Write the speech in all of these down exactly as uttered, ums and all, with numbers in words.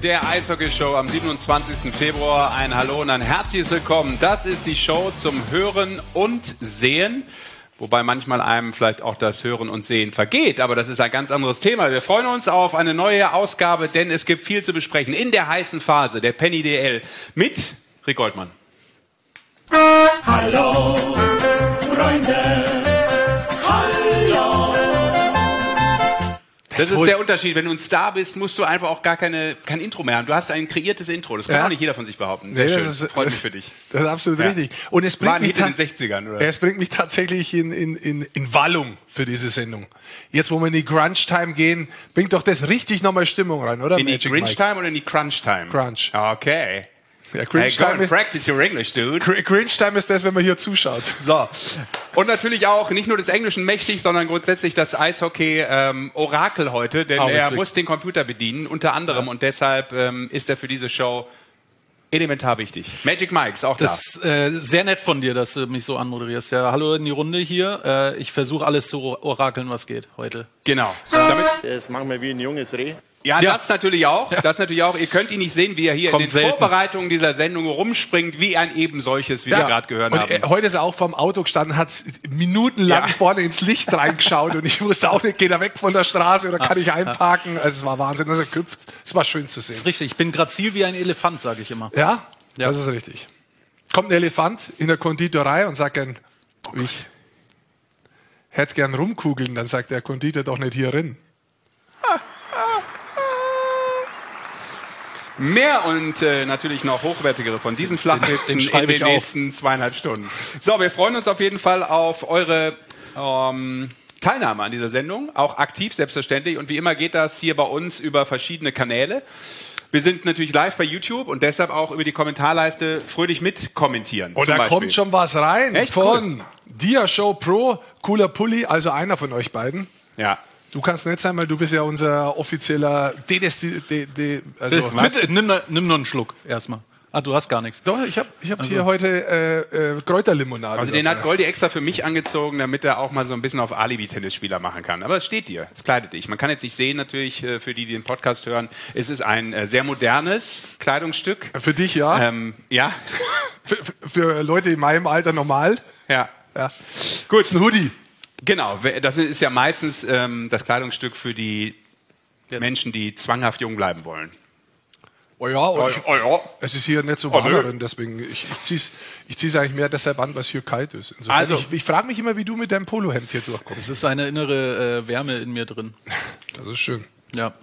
der Eishockey-Show am siebenundzwanzigsten Februar. Ein Hallo und ein herzliches Willkommen. Das ist die Show zum Hören und Sehen. Wobei manchmal einem vielleicht auch das Hören und Sehen vergeht. Aber das ist ein ganz anderes Thema. Wir freuen uns auf eine neue Ausgabe, denn es gibt viel zu besprechen in der heißen Phase der Penny D L mit Rick Goldmann. Hallo, Freunde. Hallo. Das ist der Unterschied. Wenn du ein Star bist, musst du einfach auch gar keine, kein Intro mehr haben. Du hast ein kreiertes Intro. Das kann ja auch nicht jeder von sich behaupten. Sehr nee, schön. Das ist, freut mich für dich. Das ist absolut ja. richtig. Und es bringt, War ein mich Hit in den sechzigern, oder? es bringt mich tatsächlich in, in, in, in Wallung für diese Sendung. Jetzt, wo wir in die Crunch-Time gehen, bringt doch das richtig nochmal Stimmung rein, oder? In die Cringe-Time oder in die Crunch-Time? Crunch. Okay. Ja, Cringe hey, go Time and practice your English, dude. Cringe Time ist das, wenn man hier zuschaut. So. Und natürlich auch nicht nur des Englischen mächtig, sondern grundsätzlich das Eishockey-Orakel ähm, heute, denn er muss den Computer bedienen, unter anderem. Ja. Und deshalb ähm, ist er für diese Show elementar wichtig. Magic Mike ist auch da. Das ist äh, sehr nett von dir, dass du mich so anmoderierst. Ja, hallo in die Runde hier. Äh, ich versuche alles zu orakeln, was geht heute. Genau. Damit Er ist manchmal wie ein junges Reh. Ja, ja, das natürlich auch. Das natürlich auch. Ihr könnt ihn nicht sehen, wie er hier Kommt in den selten. Vorbereitungen dieser Sendung rumspringt, wie ein eben solches, wie ja. wir gerade gehört und haben. Er, heute ist er auch vorm Auto gestanden, hat minutenlang Ja. vorne ins Licht reingeschaut und ich wusste auch nicht, geht er weg von der Straße oder kann ich einparken? Also es war Wahnsinn, dass er köpft. Es war schön zu sehen. Das ist richtig. Ich bin grazil wie ein Elefant, sage ich immer. Ja? Ja. Das ist richtig. Kommt ein Elefant in der Konditorei und sagt gern, ich hätte gern rumkugeln, dann sagt der Konditor doch nicht hier rein. Mehr und äh, natürlich noch hochwertigere von diesen Flachwitzen Den in schreibe den ich auf. nächsten zweieinhalb Stunden. So, wir freuen uns auf jeden Fall auf eure ähm, Teilnahme an dieser Sendung, auch aktiv selbstverständlich. Und wie immer geht das hier bei uns über verschiedene Kanäle. Wir sind natürlich live bei YouTube und deshalb auch über die Kommentarleiste fröhlich mitkommentieren. Und da Beispiel. kommt schon was rein Echt? von Cool. Dia Show Pro, cooler Pulli, also einer von euch beiden. Ja. Du kannst nicht sein, weil du bist ja unser offizieller Dedesti... De, de, also, Bitte, nimm, nimm nur einen Schluck erstmal. Ah, du hast gar nichts. Doch, ich habe ich hab Also. hier heute äh, äh, Kräuterlimonade. Also den dabei. hat Goldi extra für mich angezogen, damit er auch mal so ein bisschen auf Alibi-Tennisspieler machen kann. Aber es steht dir, es kleidet dich. Man kann jetzt nicht sehen, natürlich, äh, für die, die den Podcast hören, es ist ein äh, sehr modernes Kleidungsstück. Für dich, ja. Ähm, ja. für, für- für Leute in meinem Alter normal. ja. Ja. Gut, ist ein Hoodie. Genau, das ist ja meistens ähm, das Kleidungsstück für die Menschen, die zwanghaft jung bleiben wollen. Oh ja, oh, ich, Oh ja. es ist hier nicht so Oh, warm nö. drin, deswegen ich, ich ziehe es ich zieh's eigentlich mehr deshalb an, was hier kalt ist. Insofern, Also- ich, ich frage mich immer, wie du mit deinem Polohemd hier durchkommst. Es ist eine innere äh, Wärme in mir drin. Das ist schön. Ja.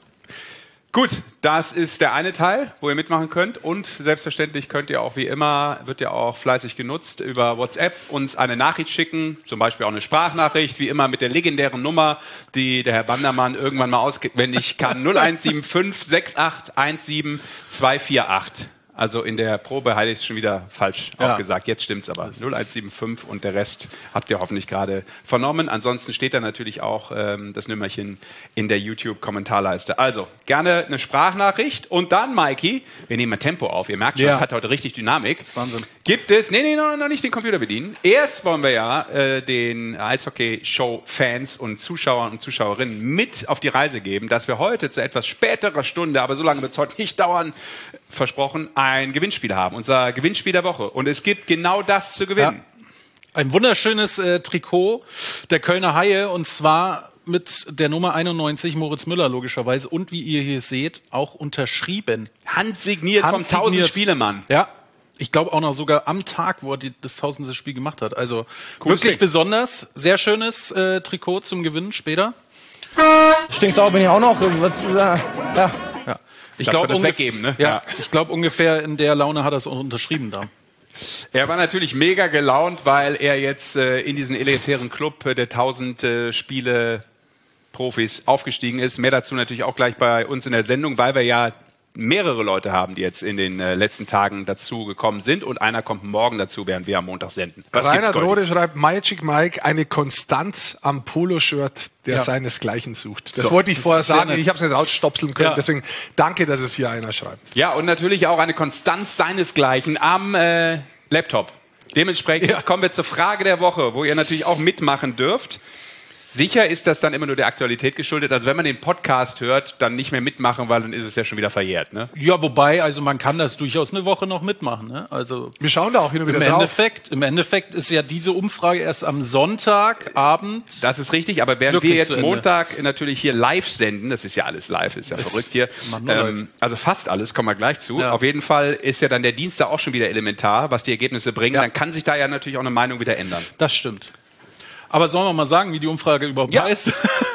Gut, das ist der eine Teil, wo ihr mitmachen könnt. Und selbstverständlich könnt ihr auch wie immer, wird ja auch fleißig genutzt, über WhatsApp uns eine Nachricht schicken, zum Beispiel auch eine Sprachnachricht, wie immer mit der legendären Nummer, die der Herr Bandermann irgendwann mal auswendig kann. null eins sieben fünf sechs acht eins sieben zwei vier acht. Also in der Probe hatte ich es schon wieder falsch Ja. aufgesagt. Jetzt stimmt's aber. null eins sieben fünf und der Rest habt ihr hoffentlich gerade vernommen. Ansonsten steht da natürlich auch ähm, das Nummerchen in der YouTube-Kommentarleiste. Also gerne eine Sprachnachricht und dann, Mikey, wir nehmen ein Tempo auf. Ihr merkt schon, Ja. das hat heute richtig Dynamik. Das ist Wahnsinn. Gibt es, nee, nee, noch, noch nicht den Computer bedienen. Erst wollen wir ja äh, den Eishockey-Show-Fans und Zuschauern und Zuschauerinnen mit auf die Reise geben, dass wir heute zu etwas späterer Stunde, aber so lange wird es heute nicht dauern, versprochen, ein Gewinnspiel haben. Unser Gewinnspiel der Woche. Und es gibt genau das zu gewinnen. Ein wunderschönes äh, Trikot der Kölner Haie und zwar mit der Nummer einundneunzig, Moritz Müller logischerweise. Und wie ihr hier seht, auch unterschrieben. Handsigniert vom Handsigniert. tausend-Spielemann. Ja, ich glaube auch noch sogar am Tag, wo er die, das tausendste Spiel gemacht hat. Also Cooles wirklich Ding. besonders. Sehr schönes äh, Trikot zum Gewinnen später. Stinksauer bin ich auch noch. Was, ja. Ja. Ich Dass glaube wir das ungef- weggeben, ne? Ja, Ja. ich glaube ungefähr in der Laune hat er es auch unterschrieben da. Er war natürlich mega gelaunt, weil er jetzt äh, in diesen elitären Club äh, der tausend äh, Spiele Profis aufgestiegen ist. Mehr dazu natürlich auch gleich bei uns in der Sendung, weil wir ja mehrere Leute haben, die jetzt in den äh, letzten Tagen dazu gekommen sind und einer kommt morgen dazu, während wir am Montag senden. Was gibt's, Reinhard Goldi? Rode schreibt, Magic Mike, eine Konstanz am Poloshirt, der Ja. seinesgleichen sucht. Das So, wollte ich das vorher ist sehr sagen, nett. ich habe es nicht rausstopseln können, Ja. deswegen danke, dass es hier einer schreibt. Ja, und natürlich auch eine Konstanz seinesgleichen am äh, Laptop. Dementsprechend Ja. kommen wir zur Frage der Woche, wo ihr natürlich auch mitmachen dürft. Sicher ist das dann immer nur der Aktualität geschuldet. Also wenn man den Podcast hört, dann nicht mehr mitmachen, weil dann ist es ja schon wieder verjährt. Ne? Ja, wobei, also man kann das durchaus eine Woche noch mitmachen. Ne? Also Wir schauen da auch hin und wieder im drauf. Endeffekt, im Endeffekt ist ja diese Umfrage erst am Sonntagabend. Das ist richtig, aber während Wirklich wir zu jetzt Ende. Montag natürlich hier live senden, das ist ja alles live, ist ja Das verrückt hier, macht nur live. ähm, also fast alles, kommen wir gleich zu. Ja. Auf jeden Fall ist ja dann der Dienstag auch schon wieder elementar, was die Ergebnisse bringen. Ja. Dann kann sich da ja natürlich auch eine Meinung wieder ändern. Das stimmt. Aber sollen wir mal sagen, wie die Umfrage überhaupt Ja. heißt?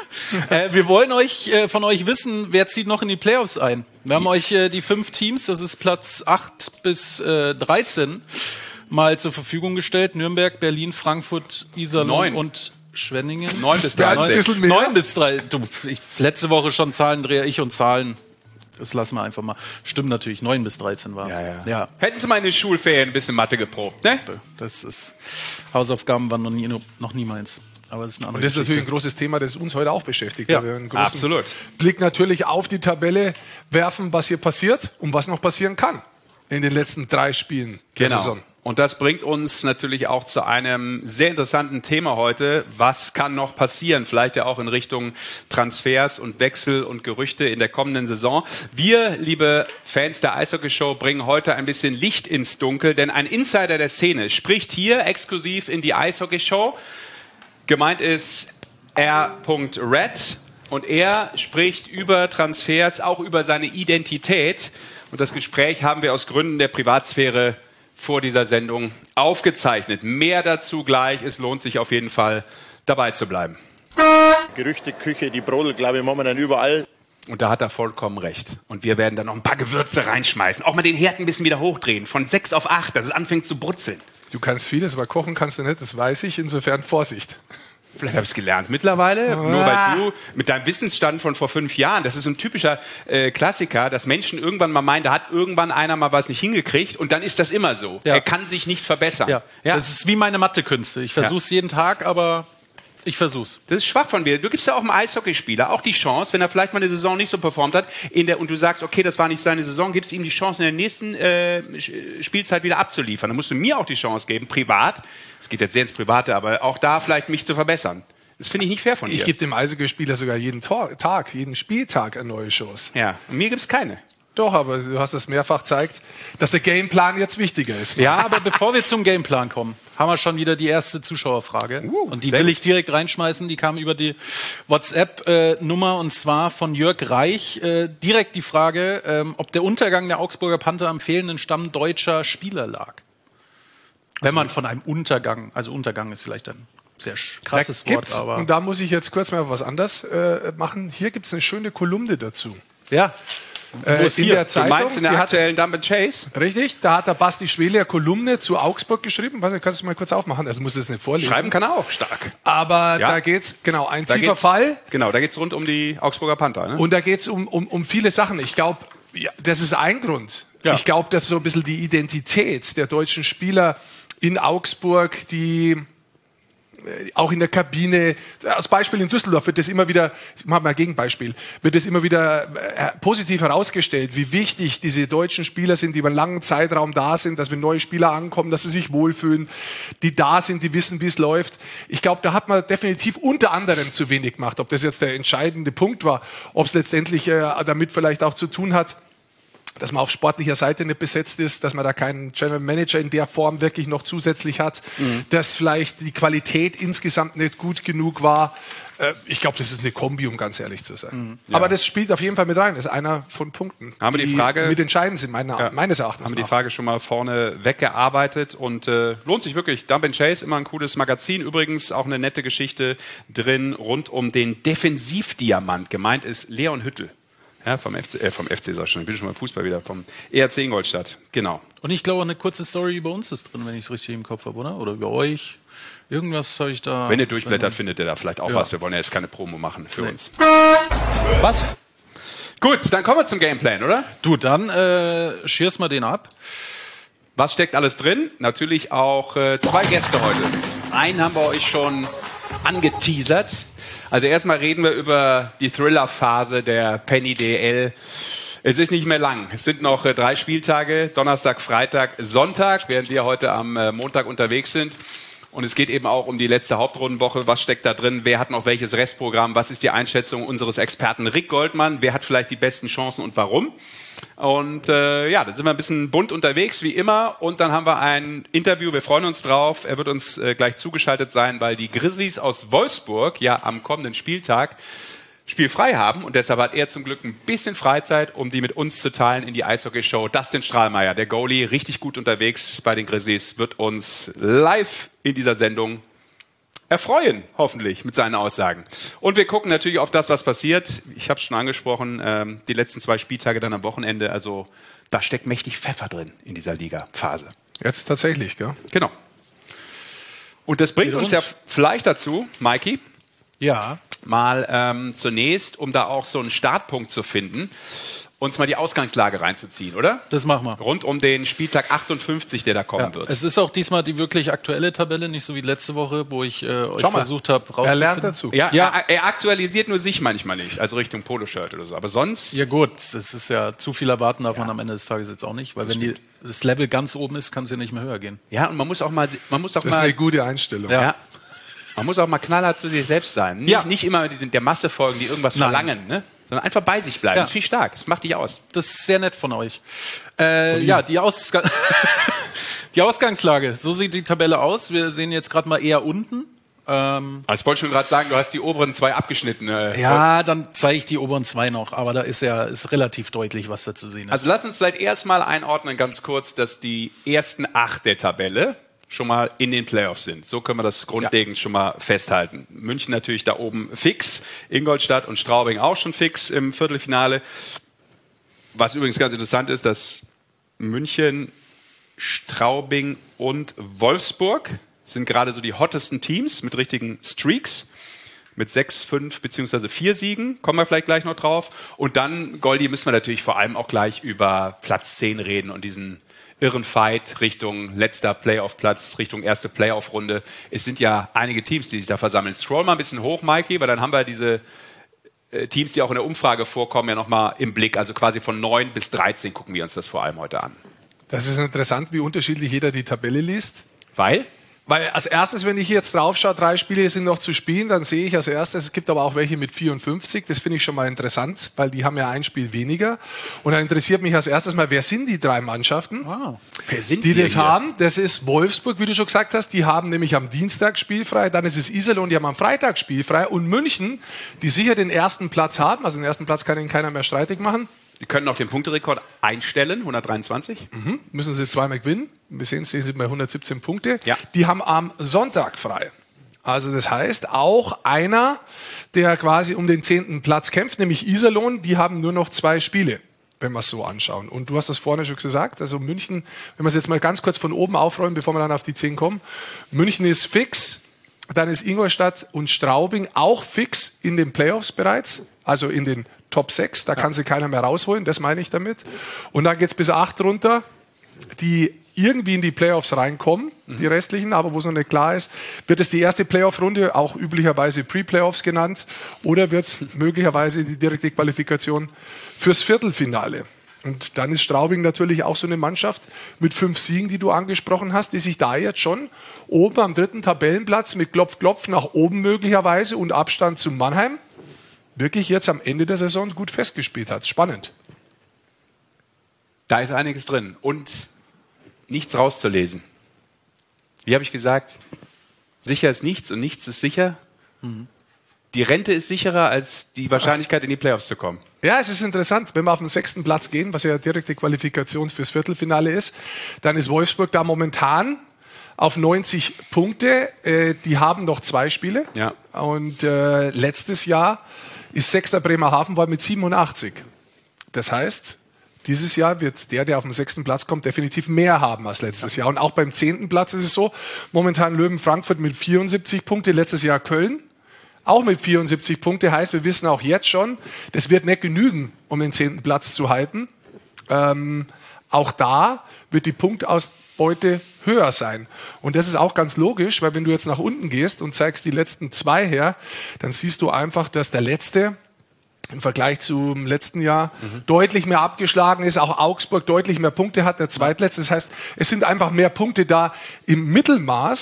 äh, wir wollen euch äh, von euch wissen, wer zieht noch in die Playoffs ein. Wir haben euch äh, die fünf Teams, das ist Platz acht bis äh, dreizehn, mal zur Verfügung gestellt. Nürnberg, Berlin, Frankfurt, Iserlohn Neun. und Schwenningen. neun bis Ja, ein dreizehn. bisschen mehr. Neun bis drei. Du, ich, letzte Woche schon Zahlendreher, ich und Zahlen. Das lassen wir einfach mal. Stimmt natürlich, neun bis dreizehn war es. Ja, Hätten Sie mal in den Schulferien ein bisschen Mathe geprobt, ne? das ist, Hausaufgaben waren noch nie, noch nie meins. Aber das ist eine andere Und das ist Geschichte. natürlich ein großes Thema, das uns heute auch beschäftigt. Ja, weil wir einen großen absolut. Blick natürlich auf die Tabelle werfen, was hier passiert und was noch passieren kann in den letzten drei Spielen der Saison. Und das bringt uns natürlich auch zu einem sehr interessanten Thema heute. Was kann noch passieren? Vielleicht ja auch in Richtung Transfers und Wechsel und Gerüchte in der kommenden Saison. Wir, liebe Fans der Eishockey-Show, bringen heute ein bisschen Licht ins Dunkel, denn ein Insider der Szene spricht hier exklusiv in die Eishockey-Show. Gemeint ist R. Red und er spricht über Transfers, auch über seine Identität. Und das Gespräch haben wir aus Gründen der Privatsphäre vor dieser Sendung aufgezeichnet. Mehr dazu gleich. Es lohnt sich auf jeden Fall, dabei zu bleiben. Gerüchteküche, die brodelt, glaube ich, momentan überall. Und da hat er vollkommen recht. Und wir werden dann noch ein paar Gewürze reinschmeißen. Auch mal den Herd ein bisschen wieder hochdrehen. Von sechs auf acht, dass es anfängt zu brutzeln. Du kannst vieles, aber kochen kannst du nicht, das weiß ich. Insofern Vorsicht. Vielleicht habe ich es gelernt mittlerweile, nur weil du mit deinem Wissensstand von vor fünf Jahren, das ist so ein typischer äh, Klassiker, dass Menschen irgendwann mal meinen, da hat irgendwann einer mal was nicht hingekriegt und dann ist das immer so. Ja. Er kann sich nicht verbessern. Ja. Das ist wie meine Mathekünste. Ich versuche es jeden Tag, aber ich versuch's. Das ist schwach von dir. Du gibst ja auch einem Eishockeyspieler auch die Chance, wenn er vielleicht mal eine Saison nicht so performt hat, in der, und du sagst, okay, das war nicht seine Saison, gibst ihm die Chance, in der nächsten äh, Spielzeit wieder abzuliefern. Dann musst du mir auch die Chance geben, privat, es geht jetzt sehr ins Private, aber auch da vielleicht mich zu verbessern. Das finde ich nicht fair von dir. Ich gebe dem Eishockeyspieler sogar jeden Tor Tag, jeden Spieltag eine neue Chance. Ja, und mir gibt's keine. Doch, aber du hast es mehrfach gezeigt, dass der Gameplan jetzt wichtiger ist. Ja, aber bevor wir zum Gameplan kommen, haben wir schon wieder die erste Zuschauerfrage. Uh, und die sehr will gut. ich direkt reinschmeißen. Die kam über die WhatsApp-Nummer und zwar von Jörg Reich. Äh, direkt die Frage, ähm, ob der Untergang der Augsburger Panther am fehlenden Stamm deutscher Spieler lag. Wenn man von einem Untergang, also Untergang ist vielleicht ein sehr sch- krasses Da Wort, gibt's, aber und da muss ich jetzt kurz mal was anderes äh, machen. Hier gibt es eine schöne Kolumne dazu. ja. Äh, Wo ist in hier? der Du Zeitung. meinst in der die hat, aktuellen Dump and Chase? richtig, da hat der Basti Schwele eine Kolumne zu Augsburg geschrieben. Weiß nicht, kannst du mal kurz aufmachen? Also muss das nicht vorlesen. Schreiben kann er auch stark. Aber Ja. da geht's, genau, ein Da tiefer geht's- Fall. Genau, da geht es rund um die Augsburger Panther. Ne? Und da geht es um, um, um viele Sachen. Ich glaube, ja, das ist ein Grund. Ja. Ich glaube, dass so ein bisschen die Identität der deutschen Spieler in Augsburg, die äh, auch in der Kabine, als Beispiel in Düsseldorf wird das immer wieder, ich mache mal ein Gegenbeispiel, wird das immer wieder äh, positiv herausgestellt, wie wichtig diese deutschen Spieler sind, die über einen langen Zeitraum da sind, dass wenn neue Spieler ankommen, dass sie sich wohlfühlen, die da sind, die wissen, wie es läuft. Ich glaube, da hat man definitiv unter anderem zu wenig gemacht. Ob das jetzt der entscheidende Punkt war, ob es letztendlich äh, damit vielleicht auch zu tun hat, dass man auf sportlicher Seite nicht besetzt ist, dass man da keinen General Manager in der Form wirklich noch zusätzlich hat, mhm. dass vielleicht die Qualität insgesamt nicht gut genug war. Äh, ich glaube, das ist eine Kombi, um ganz ehrlich zu sein. Mhm. Ja. Aber das spielt auf jeden Fall mit rein. Das ist einer von Punkten, Haben wir die die Frage- mit entscheidend sind, meine, Ja. meines Erachtens. Haben wir die nach. Frage schon mal vorne weggearbeitet und äh, lohnt sich wirklich. Dump and Chase, immer ein cooles Magazin. Übrigens auch eine nette Geschichte drin rund um den Defensivdiamant. Gemeint ist Leon Hüttel. Ja, vom F C, äh, vom F C sag ich schon, ich bin schon beim Fußball wieder, vom E R C Ingolstadt. Genau. Und ich glaube, eine kurze Story über uns ist drin, wenn ich es richtig im Kopf habe, oder? Oder über euch. Irgendwas habe ich da. Wenn ihr durchblättert, findet ihr da vielleicht auch Ja. was. Wir wollen ja jetzt keine Promo machen für Nee. uns. Was? Gut, dann kommen wir zum Gameplan, oder? Du, dann äh, schierst mal den ab. Was steckt alles drin? Natürlich auch äh, zwei Gäste heute. Einen haben wir euch schon angeteasert. Also erstmal reden wir über die Thriller-Phase der Penny D L. Es ist nicht mehr lang. Es sind noch äh, drei Spieltage, Donnerstag, Freitag, Sonntag, während wir heute am äh, Montag unterwegs sind. Und es geht eben auch um die letzte Hauptrundenwoche. Was steckt da drin? Wer hat noch welches Restprogramm? Was ist die Einschätzung unseres Experten Rick Goldmann? Wer hat vielleicht die besten Chancen und warum? Und äh, ja, dann sind wir ein bisschen bunt unterwegs, wie immer. Und dann haben wir ein Interview, wir freuen uns drauf. Er wird uns äh, gleich zugeschaltet sein, weil die Grizzlies aus Wolfsburg ja am kommenden Spieltag spielfrei haben. Und deshalb hat er zum Glück ein bisschen Freizeit, um die mit uns zu teilen in die Eishockey-Show. Dustin Strahlmeier, der Goalie, richtig gut unterwegs bei den Grizzlies, wird uns live in dieser Sendung erfreuen, hoffentlich, mit seinen Aussagen. Und wir gucken natürlich auf das, was passiert. Ich habe es schon angesprochen, ähm, die letzten zwei Spieltage dann am Wochenende. Also da steckt mächtig Pfeffer drin in dieser Liga-Phase. Jetzt tatsächlich, gell? Genau. Und das bringt uns ja vielleicht dazu, Maiki, Ja. mal ähm, zunächst, um da auch so einen Startpunkt zu finden, uns mal die Ausgangslage reinzuziehen, oder? Das machen wir. Rund um den Spieltag achtundfünfzig, der da kommen Ja, wird. es ist auch diesmal die wirklich aktuelle Tabelle, nicht so wie letzte Woche, wo ich äh, euch Schau mal. versucht habe Er rauszufinden. lernt dazu. Ja, Ja. Er, er aktualisiert nur sich manchmal nicht, also Richtung Poloshirt oder so. Aber sonst, Ja gut, das ist ja zu viel erwarten darf man am Ende des Tages jetzt auch nicht, weil wenn die, das Level ganz oben ist, kann es ja nicht mehr höher gehen. ja, und man muss auch mal, man muss auch Das ist mal, eine gute Einstellung. ja, man muss auch mal knallhart zu sich selbst sein. Nicht, Ja. nicht immer der Masse folgen, die irgendwas Nein. verlangen, ne? Sondern einfach bei sich bleiben. Ja. Das ist viel stark. Das macht dich aus. Das ist sehr nett von euch. Äh, ja, die, Ausga die Ausgangslage, so sieht die Tabelle aus. Wir sehen jetzt gerade mal eher unten. Ähm, Also ich wollte schon gerade sagen, du hast die oberen zwei abgeschnitten. Äh, ja, dann zeige ich die oberen zwei noch, aber da ist ja ist relativ deutlich, was da zu sehen ist. Also lass uns vielleicht erstmal einordnen, ganz kurz, dass die ersten acht der Tabelle schon mal in den Playoffs sind. So können wir das grundlegend ja. schon mal festhalten. München natürlich da oben fix, Ingolstadt und Straubing auch schon fix im Viertelfinale. Was übrigens ganz interessant ist, dass München, Straubing und Wolfsburg sind gerade so die hottesten Teams mit richtigen Streaks. Mit sechs, fünf beziehungsweise vier Siegen, kommen wir vielleicht gleich noch drauf. Und dann, Goldi, müssen wir natürlich vor allem auch gleich über Platz zehn reden und diesen irren Fight Richtung letzter Playoff-Platz, Richtung erste Playoff-Runde. Es sind ja einige Teams, die sich da versammeln. Scroll mal ein bisschen hoch, Mikey, weil dann haben wir diese äh, Teams, die auch in der Umfrage vorkommen, ja nochmal im Blick. Also quasi von neun bis dreizehn gucken wir uns das vor allem heute an. Das ist interessant, wie unterschiedlich jeder die Tabelle liest. Weil? Weil als erstes, wenn ich jetzt drauf schaue, drei Spiele sind noch zu spielen, dann sehe ich als erstes, es gibt aber auch welche mit vierundfünfzig. Das finde ich schon mal interessant, weil die haben ja ein Spiel weniger. Und dann interessiert mich als erstes mal, wer sind die drei Mannschaften, Ah. Wer sind die wir das hier? haben? Das ist Wolfsburg, wie du schon gesagt hast. Die haben nämlich am Dienstag spielfrei. Dann ist es Iserlohn, die haben am Freitag spielfrei. Und München, die sicher den ersten Platz haben. Also den ersten Platz kann ihnen keiner mehr streitig machen. Die können auch den Punkterekord einstellen, hundertdreiundzwanzig. Mhm. Müssen sie zweimal gewinnen. Wir sehen, sie sind bei hundertsiebzehn Punkte. Ja. Die haben am Sonntag frei. Also das heißt, auch einer, der quasi um den zehnten Platz kämpft, nämlich Iserlohn, die haben nur noch zwei Spiele, wenn wir es so anschauen. Und du hast das vorne schon gesagt, also München, wenn wir es jetzt mal ganz kurz von oben aufräumen, bevor wir dann auf die zehn kommen. München ist fix, dann ist Ingolstadt und Straubing auch fix in den Playoffs bereits, also in den Top sechs, da kann sie keiner mehr rausholen, das meine ich damit. Und dann geht es bis acht runter, die irgendwie in die Playoffs reinkommen, mhm. die restlichen, aber wo es noch nicht klar ist, wird es die erste Playoff-Runde, auch üblicherweise Pre-Playoffs genannt, oder wird es möglicherweise die direkte Qualifikation fürs Viertelfinale. Und dann ist Straubing natürlich auch so eine Mannschaft mit fünf Siegen, die du angesprochen hast, die sich da jetzt schon oben am dritten Tabellenplatz mit Klopf-Klopf nach oben möglicherweise und Abstand zu Mannheim wirklich jetzt am Ende der Saison gut festgespielt hat. Spannend. Da ist einiges drin und nichts rauszulesen. Wie habe ich gesagt? Sicher ist nichts und nichts ist sicher. Mhm. Die Rente ist sicherer als die Wahrscheinlichkeit, in die Playoffs zu kommen. Ja, es ist interessant, wenn wir auf den sechsten Platz gehen, was ja direkte Qualifikation fürs Viertelfinale ist, dann ist Wolfsburg da momentan auf neunzig Punkte. Äh, die haben noch zwei Spiele. Ja. Und äh, letztes Jahr ist sechster Bremerhaven war mit siebenundachtzig. Das heißt, dieses Jahr wird der, der auf den sechsten Platz kommt, definitiv mehr haben als letztes Jahr. Und auch beim zehnten Platz ist es so, momentan Löwen Frankfurt mit vierundsiebzig Punkte, letztes Jahr Köln auch mit vierundsiebzig Punkte. Heißt, wir wissen auch jetzt schon, das wird nicht genügen, um den zehnten Platz zu halten. Ähm, auch da wird die Punktausbeute höher sein. Und das ist auch ganz logisch, weil wenn du jetzt nach unten gehst und zeigst die letzten zwei her, dann siehst du einfach, dass der letzte im Vergleich zum letzten Jahr mhm. deutlich mehr abgeschlagen ist, auch Augsburg deutlich mehr Punkte hat, der zweitletzte. Das heißt, es sind einfach mehr Punkte da im Mittelmaß. Ja.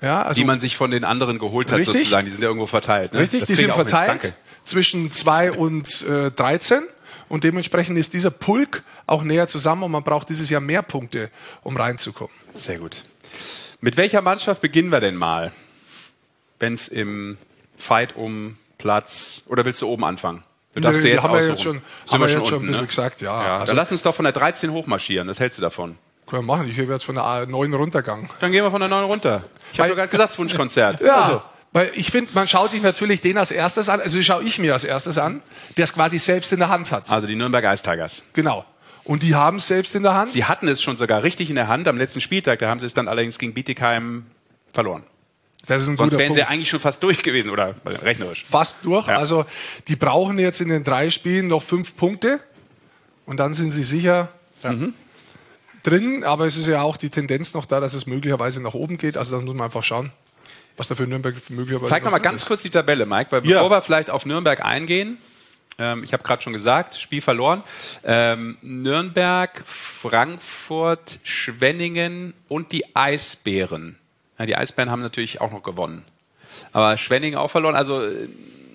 Ja, also die man sich von den anderen geholt hat, Richtig. sozusagen. Die sind ja irgendwo verteilt. Ne? Richtig, Das die kriegen sind wir auch mit. verteilt Danke. zwischen zwei und äh, dreizehn. Und dementsprechend ist dieser Pulk auch näher zusammen und man braucht dieses Jahr mehr Punkte, um reinzukommen. Sehr gut. Mit welcher Mannschaft beginnen wir denn mal, wenn es im Fight um Platz, oder willst du oben anfangen? Du darfst Nö, dir jetzt haben wir aussuchen. jetzt schon, Sind haben wir schon jetzt schon unten, ein bisschen ne? gesagt, ja. Ja, Also, dann lass uns doch von der dreizehn hochmarschieren. Was hältst du davon? können wir machen. Ich habe jetzt von der neun runtergegangen. Dann gehen wir von der neun runter. Ich habe Weil- gerade gesagt, das Wunschkonzert. Ja, Also, weil ich finde, man schaut sich natürlich den als erstes an, also schaue ich mir als erstes an, der es quasi selbst in der Hand hat. also die Nürnberg Ice Tigers. Genau. Und die haben es selbst in der Hand. Sie hatten es schon sogar richtig in der Hand am letzten Spieltag. Da haben sie es dann allerdings gegen Bietigheim verloren. Das ist ein Sonst guter wären sie Punkt. eigentlich schon fast durch gewesen, oder rechnerisch. Fast durch. Ja. Also die brauchen jetzt in den drei Spielen noch fünf Punkte und dann sind sie sicher Mhm. drin. Aber es ist ja auch die Tendenz noch da, dass es möglicherweise nach oben geht. Also dann muss man einfach schauen, was da für Nürnberg möglicherweise Zeig noch mal drin ganz ist. kurz die Tabelle, Mike, weil Ja. bevor wir vielleicht auf Nürnberg eingehen, ähm, ich habe gerade schon gesagt, Spiel verloren. Ähm, Nürnberg, Frankfurt, Schwenningen und die Eisbären. Ja, die Eisbären haben natürlich auch noch gewonnen. Aber Schwenningen auch verloren. Also äh,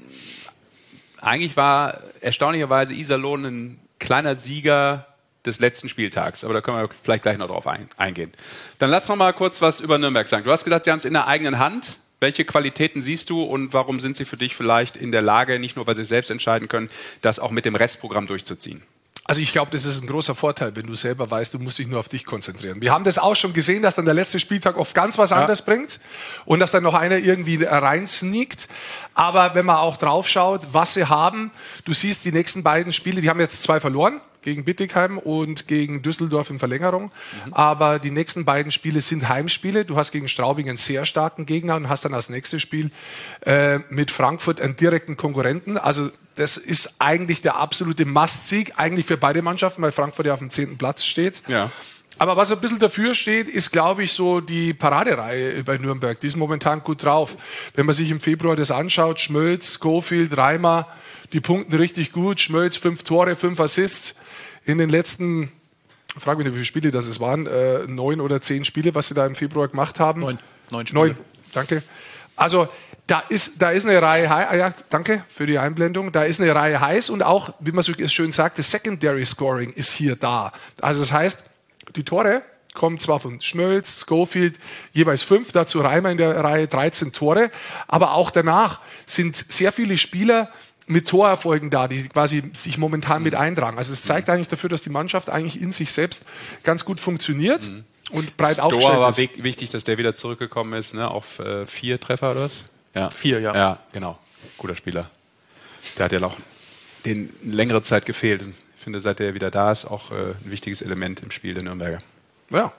eigentlich war erstaunlicherweise Iserlohn ein kleiner Sieger des letzten Spieltags. Aber da können wir vielleicht gleich noch drauf ein, eingehen. Dann lass noch mal kurz was über Nürnberg sagen. Du hast gesagt, sie haben es in der eigenen Hand. Welche Qualitäten siehst du und warum sind sie für dich vielleicht in der Lage, nicht nur, weil sie selbst entscheiden können, das auch mit dem Restprogramm durchzuziehen? Also ich glaube, das ist ein großer Vorteil, wenn du selber weißt, du musst dich nur auf dich konzentrieren. Wir haben das auch schon gesehen, dass dann der letzte Spieltag oft ganz was anderes bringt und dass dann noch einer irgendwie reinsneakt. Aber wenn man auch drauf schaut, was sie haben, du siehst die nächsten beiden Spiele, die haben jetzt zwei verloren, gegen Bietigheim und gegen Düsseldorf in Verlängerung. Mhm. Aber die nächsten beiden Spiele sind Heimspiele. Du hast gegen Straubing einen sehr starken Gegner und hast dann als nächstes Spiel äh, mit Frankfurt einen direkten Konkurrenten. Also das ist eigentlich der absolute Must-Sieg, eigentlich für beide Mannschaften, weil Frankfurt ja auf dem zehnten Platz steht. Ja. Aber was ein bisschen dafür steht, ist, glaube ich, so die Paradereihe bei Nürnberg. Die ist momentan gut drauf. Wenn man sich im Februar das anschaut, Schmölz, Schofield, Reimer, die punkten richtig gut. Schmölz, fünf Tore, fünf Assists. In den letzten, frag mich nicht, wie viele Spiele das es waren, äh, neun oder zehn Spiele, was sie da im Februar gemacht haben. Neun. Neun Spiele. Neun, danke. Also da ist, da ist eine Reihe heiß, ja, danke für die Einblendung, da ist eine Reihe heiß und auch, wie man so schön sagt, das Secondary Scoring ist hier da. Also das heißt, die Tore kommen zwar von Schmölz, Schofield, jeweils fünf, dazu Reimer in der Reihe dreizehn Tore, aber auch danach sind sehr viele Spieler mit Torerfolgen da, die quasi sich momentan mit eintragen. Also es zeigt eigentlich dafür, dass die Mannschaft eigentlich in sich selbst ganz gut funktioniert mhm. und breit Stoa aufgestellt war ist. wig- wichtig, dass der wieder zurückgekommen ist, ne, auf äh, vier Treffer oder was? Ja. Vier, ja. Ja, genau. Guter Spieler. Der hat ja auch den längere Zeit gefehlt. Und ich finde, seit er wieder da ist, auch äh, ein wichtiges Element im Spiel der Nürnberger. Ja.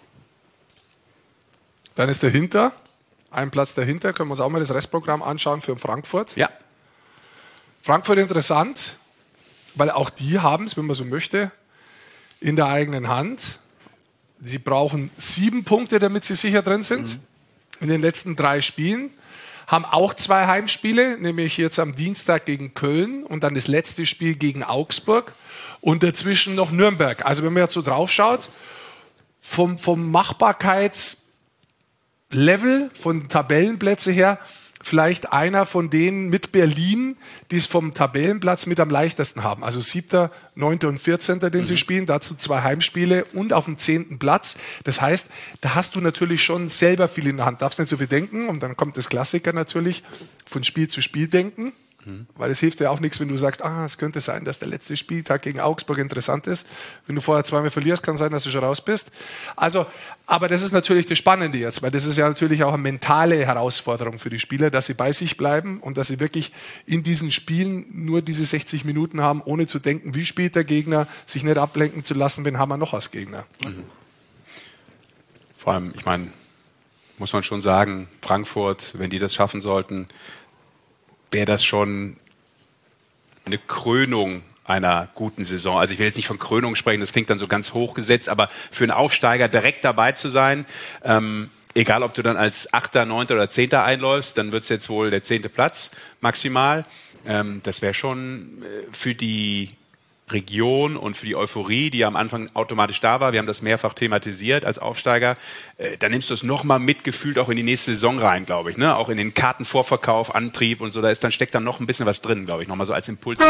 Dann ist dahinter, ein Platz dahinter, können wir uns auch mal das Restprogramm anschauen für Frankfurt. Ja. Frankfurt interessant, weil auch die haben es, wenn man so möchte, in der eigenen Hand. Sie brauchen sieben Punkte, damit sie sicher drin sind. Mhm. In den letzten drei Spielen. Haben auch zwei Heimspiele, nämlich jetzt am Dienstag gegen Köln und dann das letzte Spiel gegen Augsburg und dazwischen noch Nürnberg. Also wenn man jetzt so drauf schaut, vom, vom Machbarkeitslevel, von Tabellenplätze her, vielleicht einer von denen mit Berlin, die es vom Tabellenplatz mit am leichtesten haben. Also siebter, neunter und vierzehnter, den mhm. sie spielen, dazu zwei Heimspiele und auf dem zehnten Platz. Das heißt, da hast du natürlich schon selber viel in der Hand. Darfst nicht so viel denken und dann kommt das Klassiker natürlich, von Spiel zu Spiel denken. Mhm. Weil es hilft ja auch nichts, wenn du sagst, ah, es könnte sein, dass der letzte Spieltag gegen Augsburg interessant ist. Wenn du vorher zweimal verlierst, kann sein, dass du schon raus bist. Also, aber das ist natürlich das Spannende jetzt, weil das ist ja natürlich auch eine mentale Herausforderung für die Spieler, dass sie bei sich bleiben und dass sie wirklich in diesen Spielen nur diese sechzig Minuten haben, ohne zu denken, wie spielt der Gegner, sich nicht ablenken zu lassen, wen haben wir noch als Gegner. Mhm. Vor allem, ich meine, muss man schon sagen, Frankfurt, wenn die das schaffen sollten, wäre das schon eine Krönung einer guten Saison. Also ich will jetzt nicht von Krönung sprechen, das klingt dann so ganz hochgesetzt, aber für einen Aufsteiger direkt dabei zu sein, ähm, egal ob du dann als Achter, Neunter oder Zehnter einläufst, dann wird es jetzt wohl der zehnte Platz maximal. Ähm, das wäre schon äh, für die Region und für die Euphorie, die ja am Anfang automatisch da war, wir haben das mehrfach thematisiert als Aufsteiger, äh, dann nimmst du es nochmal mitgefühlt auch in die nächste Saison rein, glaube ich, ne? Auch in den Kartenvorverkauf, Antrieb und so, da ist dann steckt dann noch ein bisschen was drin, glaube ich, nochmal so als Impuls.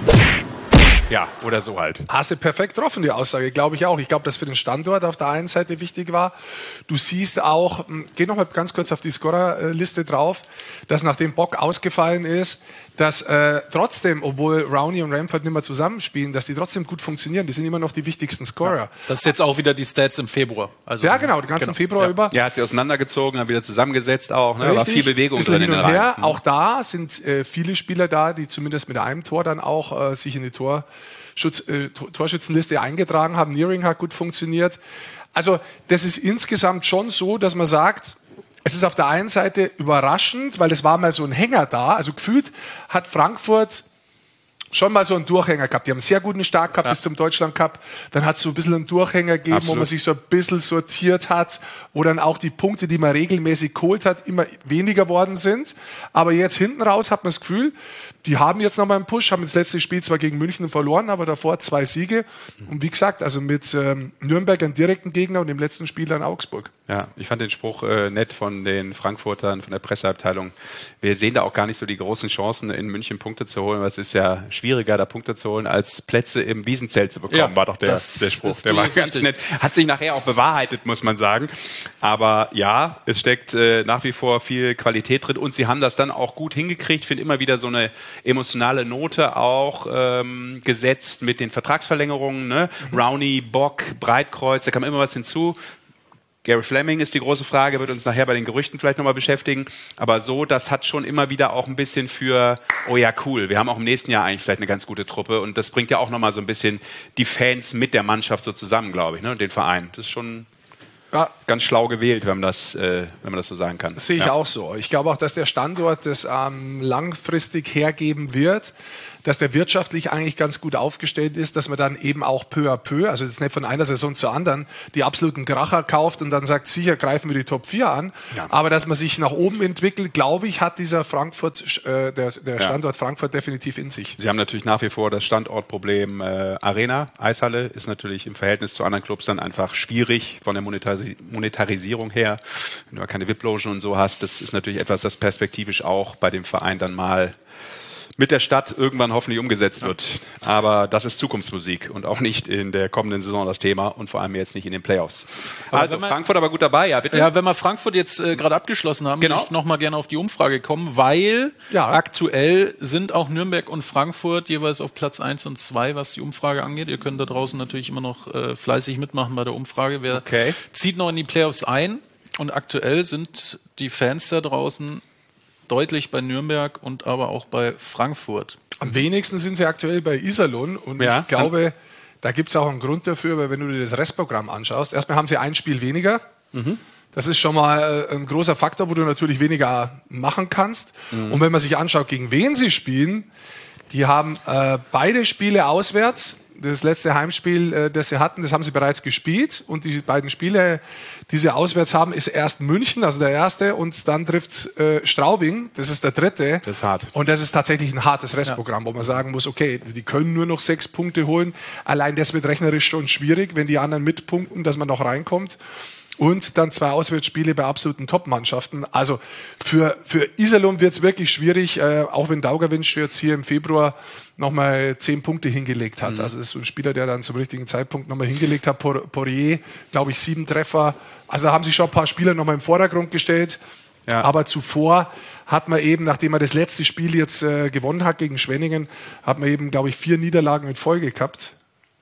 Ja, oder so halt. Hast du perfekt getroffen, die Aussage, glaube ich auch. Ich glaube, dass für den Standort auf der einen Seite wichtig war. Du siehst auch, geh noch mal ganz kurz auf die Scorerliste drauf, dass nachdem Bock ausgefallen ist, dass äh, trotzdem, obwohl Rowney und Ramford nicht mehr zusammenspielen, dass die trotzdem gut funktionieren. Die sind immer noch die wichtigsten Scorer. Ja, das ist jetzt auch wieder die Stats im Februar. Also, ja, genau, den ganzen genau. Februar ja. über. Ja, hat sie auseinandergezogen, hat wieder zusammengesetzt auch. Ne? War viel Bewegung drin hin und in der her. Reihe. Auch da sind äh, viele Spieler da, die zumindest mit einem Tor dann auch äh, sich in die Tor Schutz, äh, Torschützenliste eingetragen haben. Nearing hat gut funktioniert. Also das ist insgesamt schon so, dass man sagt, es ist auf der einen Seite überraschend, weil es war mal so ein Hänger da. Also gefühlt hat Frankfurt schon mal so einen Durchhänger gehabt. Die haben einen sehr guten Start gehabt ja. bis zum Deutschland Cup. Dann hat es so ein bisschen einen Durchhänger gegeben, Absolut. wo man sich so ein bisschen sortiert hat, wo dann auch die Punkte, die man regelmäßig geholt hat, immer weniger worden sind. Aber jetzt hinten raus hat man das Gefühl, die haben jetzt nochmal einen Push, haben das letzte Spiel zwar gegen München verloren, aber davor zwei Siege. Und wie gesagt, also mit ähm, Nürnberg einen direkten Gegner und im letzten Spiel dann Augsburg. Ja, ich fand den Spruch äh, nett von den Frankfurtern, von der Presseabteilung. Wir sehen da auch gar nicht so die großen Chancen, in München Punkte zu holen, weil es ist ja schwieriger, da Punkte zu holen, als Plätze im Wiesenzelt zu bekommen, ja, war doch der, der Spruch. Der war ganz nett. Hat sich nachher auch bewahrheitet, muss man sagen. Aber ja, es steckt äh, nach wie vor viel Qualität drin und sie haben das dann auch gut hingekriegt. Ich finde immer wieder so eine emotionale Note auch ähm, gesetzt mit den Vertragsverlängerungen. Ne? Mhm. Rowney, Bock, Breitkreuz, da kam immer was hinzu. Gary Fleming ist die große Frage, wird uns nachher bei den Gerüchten vielleicht nochmal beschäftigen. Aber so, das hat schon immer wieder auch ein bisschen für, oh ja, cool, wir haben auch im nächsten Jahr eigentlich vielleicht eine ganz gute Truppe. Und das bringt ja auch nochmal so ein bisschen die Fans mit der Mannschaft so zusammen, glaube ich, ne? Und den Verein. Das ist schon ja. ganz schlau gewählt, wenn man das, äh, wenn man das so sagen kann. Das sehe ich ja. auch so. Ich glaube auch, dass der Standort das ähm, langfristig hergeben wird, dass der wirtschaftlich eigentlich ganz gut aufgestellt ist, dass man dann eben auch peu à peu, also jetzt nicht von einer Saison zur anderen, die absoluten Kracher kauft und dann sagt, sicher greifen wir die Top vier an, ja. aber dass man sich nach oben entwickelt, glaube ich, hat dieser Frankfurt, äh, der, der Standort ja. Frankfurt definitiv in sich. Sie haben natürlich nach wie vor das Standortproblem äh, Arena, Eishalle, ist natürlich im Verhältnis zu anderen Clubs dann einfach schwierig von der Monetaris- Monetarisierung her. Wenn du keine V I P-Logen und so hast, das ist natürlich etwas, das perspektivisch auch bei dem Verein dann mal mit der Stadt irgendwann hoffentlich umgesetzt wird. Aber das ist Zukunftsmusik und auch nicht in der kommenden Saison das Thema und vor allem jetzt nicht in den Playoffs. Aber also man, Frankfurt aber gut dabei, ja bitte. Ja, wenn wir Frankfurt jetzt äh, gerade abgeschlossen haben, genau. würde ich noch mal gerne auf die Umfrage kommen, weil ja. aktuell sind auch Nürnberg und Frankfurt jeweils auf Platz eins und zwei, was die Umfrage angeht. Ihr könnt da draußen natürlich immer noch äh, fleißig mitmachen bei der Umfrage. Wer okay. zieht noch in die Playoffs ein? Und aktuell sind die Fans da draußen deutlich bei Nürnberg und aber auch bei Frankfurt. Am wenigsten sind sie aktuell bei Iserlohn und ja, ich glaube, da gibt es auch einen Grund dafür, weil wenn du dir das Restprogramm anschaust, erstmal haben sie ein Spiel weniger. Mhm. Das ist schon mal ein großer Faktor, wo du natürlich weniger machen kannst. Mhm. Und wenn man sich anschaut, gegen wen sie spielen, die haben äh, beide Spiele auswärts. Das letzte Heimspiel, äh, das sie hatten, das haben sie bereits gespielt. Und die beiden Spiele, die sie auswärts haben, ist erst München, also der erste, und dann trifft äh, Straubing, das ist der dritte. Das ist hart. Und das ist tatsächlich ein hartes Restprogramm, ja. wo man sagen muss, okay, die können nur noch sechs Punkte holen. Allein das wird rechnerisch schon schwierig, wenn die anderen mitpunkten, dass man noch reinkommt. Und dann zwei Auswärtsspiele bei absoluten Top-Mannschaften. Also für, für Iserlohn wird es wirklich schwierig, äh, auch wenn Daugavitsch jetzt hier im Februar nochmal zehn Punkte hingelegt hat. Mhm. Also das ist so ein Spieler, der dann zum richtigen Zeitpunkt nochmal hingelegt hat. Poirier, glaube ich, sieben Treffer. Also da haben sich schon ein paar Spieler nochmal im Vordergrund gestellt. Ja. Aber zuvor hat man eben, nachdem man das letzte Spiel jetzt äh, gewonnen hat gegen Schwenningen, hat man eben, glaube ich, vier Niederlagen in Folge gehabt.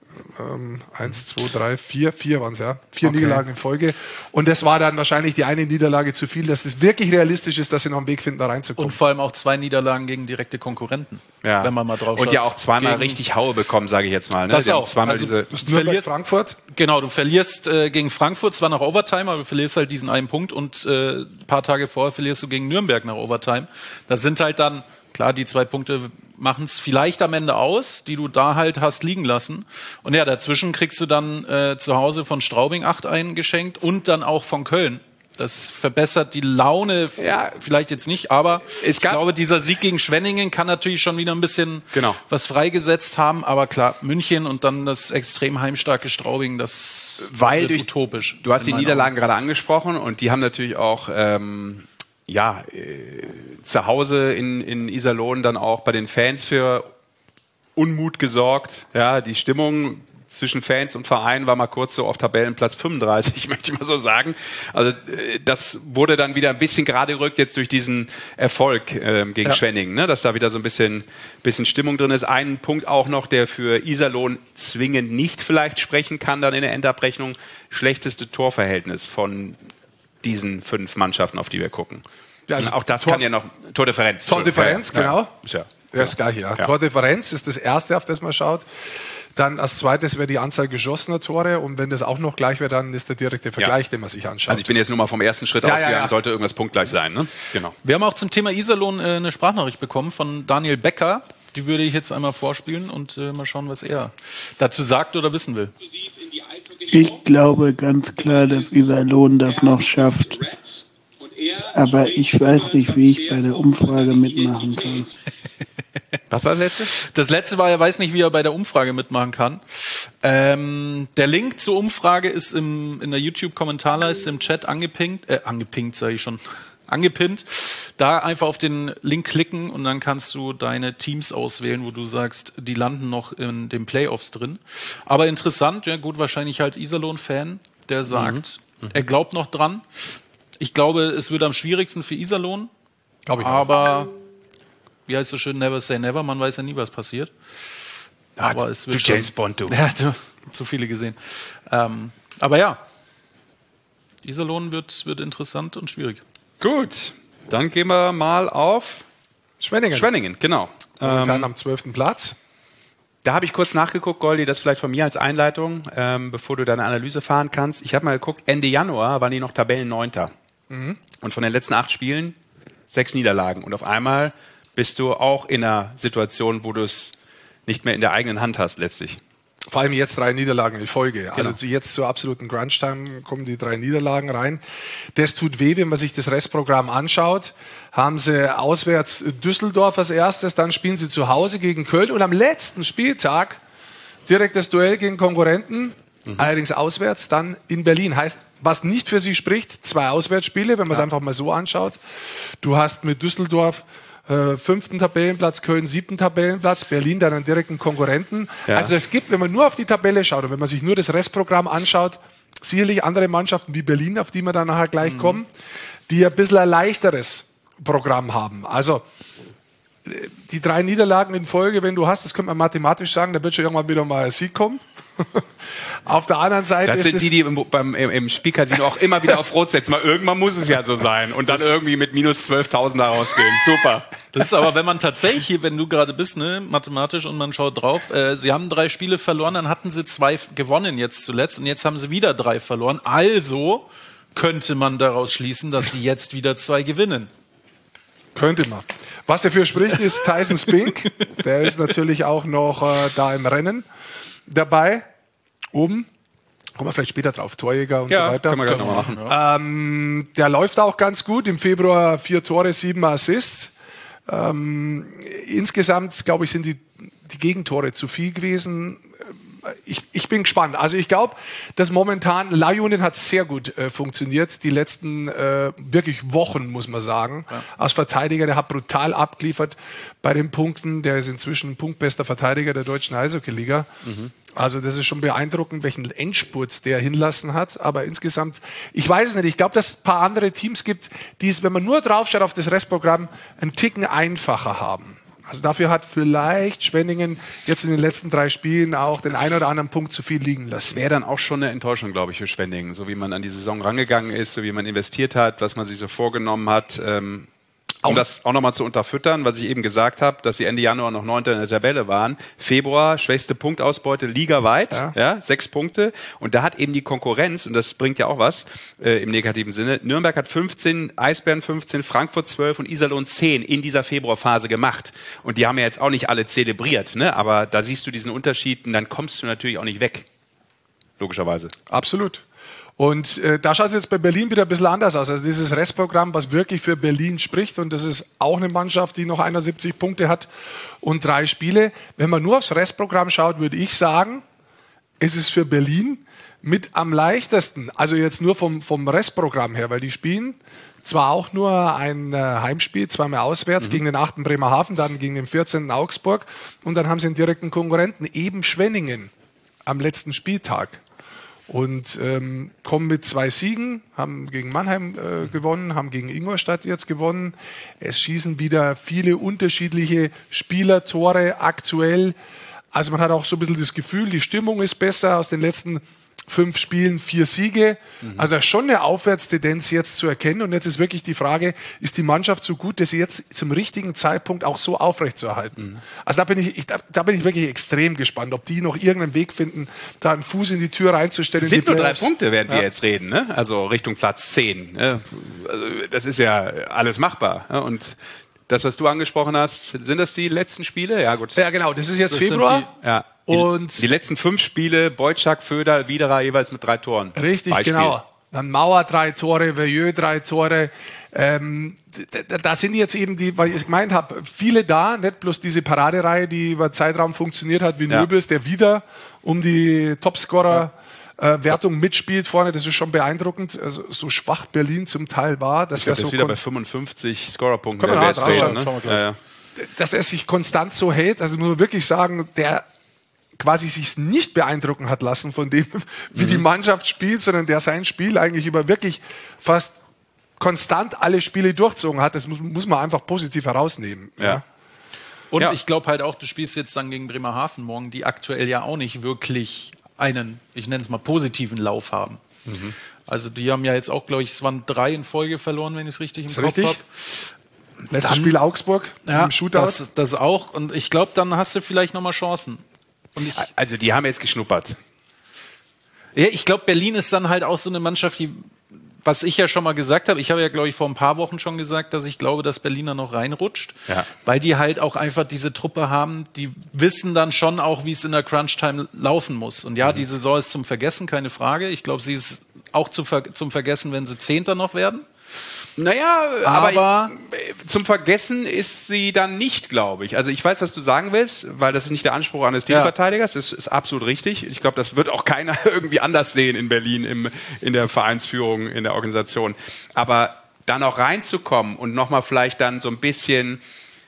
Ähm, eins, zwei, drei, vier, vier waren es, ja. Vier okay. Niederlagen in Folge. Und das war dann wahrscheinlich die eine Niederlage zu viel, dass es wirklich realistisch ist, dass sie noch einen Weg finden, da reinzukommen. Und vor allem auch zwei Niederlagen gegen direkte Konkurrenten, ja. wenn man mal drauf Und schaut. ja auch zweimal gegen richtig Haue bekommen, sage ich jetzt mal. Ne? Das auch. Zweimal also, diese du verlierst Frankfurt. Genau, du verlierst äh, gegen Frankfurt zwar nach Overtime, aber du verlierst halt diesen einen Punkt und äh, ein paar Tage vorher verlierst du gegen Nürnberg nach Overtime. Das sind halt dann, klar, die zwei Punkte machen es vielleicht am Ende aus, die du da halt hast liegen lassen. Und ja, dazwischen kriegst du dann äh, zu Hause von Straubing acht eingeschenkt und dann auch von Köln. Das verbessert die Laune, Ja. vielleicht jetzt nicht, aber Es ich gab- glaube, dieser Sieg gegen Schwenningen kann natürlich schon wieder ein bisschen Genau. was freigesetzt haben. Aber klar, München und dann das extrem heimstarke Straubing, das Weil wird durch- utopisch. Du hast in die meinen Niederlagen gerade angesprochen und die haben natürlich auch ähm, ja, äh, zu Hause in, in Iserlohn dann auch bei den Fans für Unmut gesorgt. Ja, die Stimmung zwischen Fans und Verein war mal kurz so auf Tabellenplatz fünfunddreißig, möchte ich mal so sagen. Also äh, das wurde dann wieder ein bisschen gerade gerückt jetzt durch diesen Erfolg ähm, gegen Ja. Schwenningen, ne? Dass da wieder so ein bisschen, bisschen Stimmung drin ist. Ein Punkt auch noch, der für Iserlohn zwingend nicht vielleicht sprechen kann, dann in der Endabrechnung, schlechteste Torverhältnis von diesen fünf Mannschaften, auf die wir gucken. Ja, also auch das Tor- kann ja noch Tordifferenz. Tordifferenz, Ja, ja. genau. Ist ja. Das gleiche, ja. Ja. Tordifferenz ist das Erste, auf das man schaut. Dann als zweites wäre die Anzahl geschossener Tore. Und wenn das auch noch gleich wäre, dann ist der direkte Vergleich, den man sich anschaut. Also ich bin jetzt nur mal vom ersten Schritt Ja, ja, ausgegangen, ja. sollte irgendwas punktgleich sein. Ne? Genau. Wir haben auch zum Thema Iserlohn äh, eine Sprachnachricht bekommen von Daniel Becker. Die würde ich jetzt einmal vorspielen und äh, mal schauen, was er dazu sagt oder wissen will. Ich glaube ganz klar, dass Iserlohn das noch schafft. Aber ich weiß nicht, wie ich bei der Umfrage mitmachen kann. Was war das letzte? Das letzte war, er weiß nicht, wie er bei der Umfrage mitmachen kann. Ähm, der Link zur Umfrage ist im, in der YouTube-Kommentarleiste im Chat angepinkt, äh, angepinkt sage ich schon, angepinnt. Da einfach auf den Link klicken und dann kannst du deine Teams auswählen, wo du sagst, die landen noch in den Playoffs drin. Aber interessant, ja gut, wahrscheinlich halt Iserlohn-Fan, der sagt, Mhm. er glaubt noch dran. Ich glaube, es wird am schwierigsten für Iserlohn, Glaube ich auch. aber wie heißt es schön, never say never, man weiß ja nie, was passiert. Aber es du wird James schon, Bond, du. Ja, du, zu viele gesehen. Ähm, aber ja, Iserlohn wird, wird interessant und schwierig. Gut, dann gehen wir mal auf Schwenningen. Schwenningen, genau. Momentan Ähm, am zwölften Platz. Da habe ich kurz nachgeguckt, Goldi, das vielleicht von mir als Einleitung, ähm, bevor du deine Analyse fahren kannst. Ich habe mal geguckt, Ende Januar waren die noch Tabellenneunter. Und von den letzten acht Spielen sechs Niederlagen. Und auf einmal bist du auch in einer Situation, wo du es nicht mehr in der eigenen Hand hast letztlich. Vor allem jetzt drei Niederlagen in Folge. Also Genau. zu- jetzt zur absoluten Crunch-Time kommen die drei Niederlagen rein. Das tut weh, wenn man sich das Restprogramm anschaut. Haben sie auswärts Düsseldorf als erstes, dann spielen sie zu Hause gegen Köln und am letzten Spieltag direkt das Duell gegen Konkurrenten, allerdings auswärts, dann in Berlin. Heißt, was nicht für sie spricht, zwei Auswärtsspiele, wenn man es einfach mal so anschaut. Du hast mit Düsseldorf äh, fünften Tabellenplatz, Köln siebten Tabellenplatz, Berlin dann einen direkten Konkurrenten. Ja. Also es gibt, wenn man nur auf die Tabelle schaut und wenn man sich nur das Restprogramm anschaut, sicherlich andere Mannschaften wie Berlin, auf die wir dann nachher gleich kommen, die ein bisschen ein leichteres Programm haben. Also äh, die drei Niederlagen in Folge, wenn du hast, das könnte man mathematisch sagen, da wird schon irgendwann wieder mal ein Sieg kommen. Auf der anderen Seite Das ist sind es die, die im, beim, im, im Spielcasino auch immer wieder auf Rot setzen. Weil irgendwann muss es ja so sein. Und dann irgendwie mit minus zwölftausend da rausgehen. Super. Das ist aber, wenn man tatsächlich, wenn du gerade bist, ne, mathematisch und man schaut drauf, äh, sie haben drei Spiele verloren, dann hatten sie zwei f- gewonnen jetzt zuletzt und jetzt haben sie wieder drei verloren. Also könnte man daraus schließen, dass sie jetzt wieder zwei gewinnen. Könnte man. Was dafür spricht, ist Tyson Spink. Der ist natürlich auch noch äh, da im Rennen dabei. Oben. Kommen wir vielleicht später drauf. Torjäger und Ja, so weiter. können wir gleich nochmal machen. Ähm, der läuft auch ganz gut. Im Februar vier Tore, sieben Assists. Ähm, insgesamt, glaube ich, sind die, die Gegentore zu viel gewesen. Ich, ich bin gespannt. Also ich glaube, dass momentan Leihunion hat sehr gut äh, funktioniert. Die letzten äh, wirklich Wochen, muss man sagen. Ja. Als Verteidiger, der hat brutal abgeliefert bei den Punkten. Der ist inzwischen punktbester Verteidiger der deutschen Eishockey-Liga. Mhm. Also das ist schon beeindruckend, welchen Endspurt der hinlassen hat. Aber insgesamt, ich weiß es nicht. Ich glaube, dass es ein paar andere Teams gibt, die es, wenn man nur draufschaut auf das Restprogramm, einen Ticken einfacher haben. Also dafür hat vielleicht Schwenningen jetzt in den letzten drei Spielen auch den einen oder anderen Punkt zu viel liegen lassen. Das wäre dann auch schon eine Enttäuschung, glaube ich, für Schwenningen. So wie man an die Saison rangegangen ist, so wie man investiert hat, was man sich so vorgenommen hat. Ähm Um das auch nochmal zu unterfüttern, was ich eben gesagt habe, dass sie Ende Januar noch Neunter in der Tabelle waren. Februar, schwächste Punktausbeute ligaweit, ja. ja, sechs Punkte. Und da hat eben die Konkurrenz, und das bringt ja auch was äh, im negativen Sinne, Nürnberg hat fünfzehn, Eisbären fünfzehn, Frankfurt zwölf und Iserlohn zehn in dieser Februarphase gemacht. Und die haben ja jetzt auch nicht alle zelebriert, ne? Aber da siehst du diesen Unterschied und dann kommst du natürlich auch nicht weg. Logischerweise. Absolut. Und äh, da schaut es jetzt bei Berlin wieder ein bisschen anders aus. Also dieses Restprogramm, was wirklich für Berlin spricht, und das ist auch eine Mannschaft, die noch einundsiebzig Punkte hat und drei Spiele. Wenn man nur aufs Restprogramm schaut, würde ich sagen, ist es für Berlin mit am leichtesten. Also jetzt nur vom, vom Restprogramm her, weil die spielen zwar auch nur ein äh, Heimspiel, zweimal auswärts, mhm. gegen den achten Bremerhaven, dann gegen den vierzehnten Augsburg und dann haben sie einen direkten Konkurrenten, eben Schwenningen, am letzten Spieltag. Und ähm, kommen mit zwei Siegen, haben gegen Mannheim äh, gewonnen, haben gegen Ingolstadt jetzt gewonnen. Es schießen wieder viele unterschiedliche Spieler, Tore aktuell. Also man hat auch so ein bisschen das Gefühl, die Stimmung ist besser. Aus den letzten fünf Spielen vier Siege. Mhm. Also schon eine Aufwärtstendenz jetzt zu erkennen. Und jetzt ist wirklich die Frage, ist die Mannschaft so gut, dass sie jetzt zum richtigen Zeitpunkt auch so aufrechtzuerhalten? Mhm. Also da bin ich, ich da, da bin ich wirklich extrem gespannt, ob die noch irgendeinen Weg finden, da einen Fuß in die Tür reinzustellen. Es sind nur drei Punkte, während ja. wir jetzt reden, ne? Also Richtung Platz zehn. Ne? Also das ist ja alles machbar. Ne? Und das, was du angesprochen hast, sind das die letzten Spiele? Ja, gut. Ja, genau. Das ist jetzt das Februar. Die, ja. Die, und die letzten fünf Spiele, Boyczak, Föder, Widerer jeweils mit drei Toren. Richtig, Beispiel. Genau. Dann Mauer drei Tore, Veilleux drei Tore. Ähm, da, da sind jetzt eben die, weil ich gemeint habe, viele da, nicht bloß diese Paradereihe, die über Zeitraum funktioniert hat, wie ja. Nöbels, der wieder um die Topscorer ja. äh, Wertung mitspielt vorne. Das ist schon beeindruckend, also, so schwach Berlin zum Teil war. Dass ich der glaub, so ist wieder bei fünfundfünfzig Scorerpunkten. Der der reden, ne? ja, ja. Dass er sich konstant so hält, also muss man wirklich sagen, der quasi sich nicht beeindrucken hat lassen von dem, wie mhm. die Mannschaft spielt, sondern der sein Spiel eigentlich über wirklich fast konstant alle Spiele durchzogen hat. Das muss, muss man einfach positiv herausnehmen. Ja. Ja. Und ja. ich glaube halt auch, du spielst jetzt dann gegen Bremerhaven morgen, die aktuell ja auch nicht wirklich einen, ich nenne es mal, positiven Lauf haben. Mhm. Also die haben ja jetzt auch, glaube ich, es waren drei in Folge verloren, wenn ich es richtig im Kopf habe. Letztes Spiel Augsburg ja, im Shootout. Das, das auch. Und ich glaube, dann hast du vielleicht nochmal Chancen. Und ich, also die haben jetzt geschnuppert. Ja, ich glaube, Berlin ist dann halt auch so eine Mannschaft, die, was ich ja schon mal gesagt habe, ich habe ja, glaube ich, vor ein paar Wochen schon gesagt, dass ich glaube, dass Berliner noch reinrutscht, ja. weil die halt auch einfach diese Truppe haben, die wissen dann schon auch, wie es in der Crunch-Time laufen muss. Und ja, mhm. die Saison ist zum Vergessen, keine Frage. Ich glaube, sie ist auch zu ver- zum Vergessen, wenn sie Zehnter noch werden. Naja, aber, aber ich, zum Vergessen ist sie dann nicht, glaube ich. Also ich weiß, was du sagen willst, weil das ist nicht der Anspruch eines Titelverteidigers. Das ist absolut richtig. Ich glaube, das wird auch keiner irgendwie anders sehen in Berlin, im, in der Vereinsführung, in der Organisation. Aber da noch reinzukommen und nochmal vielleicht dann so ein bisschen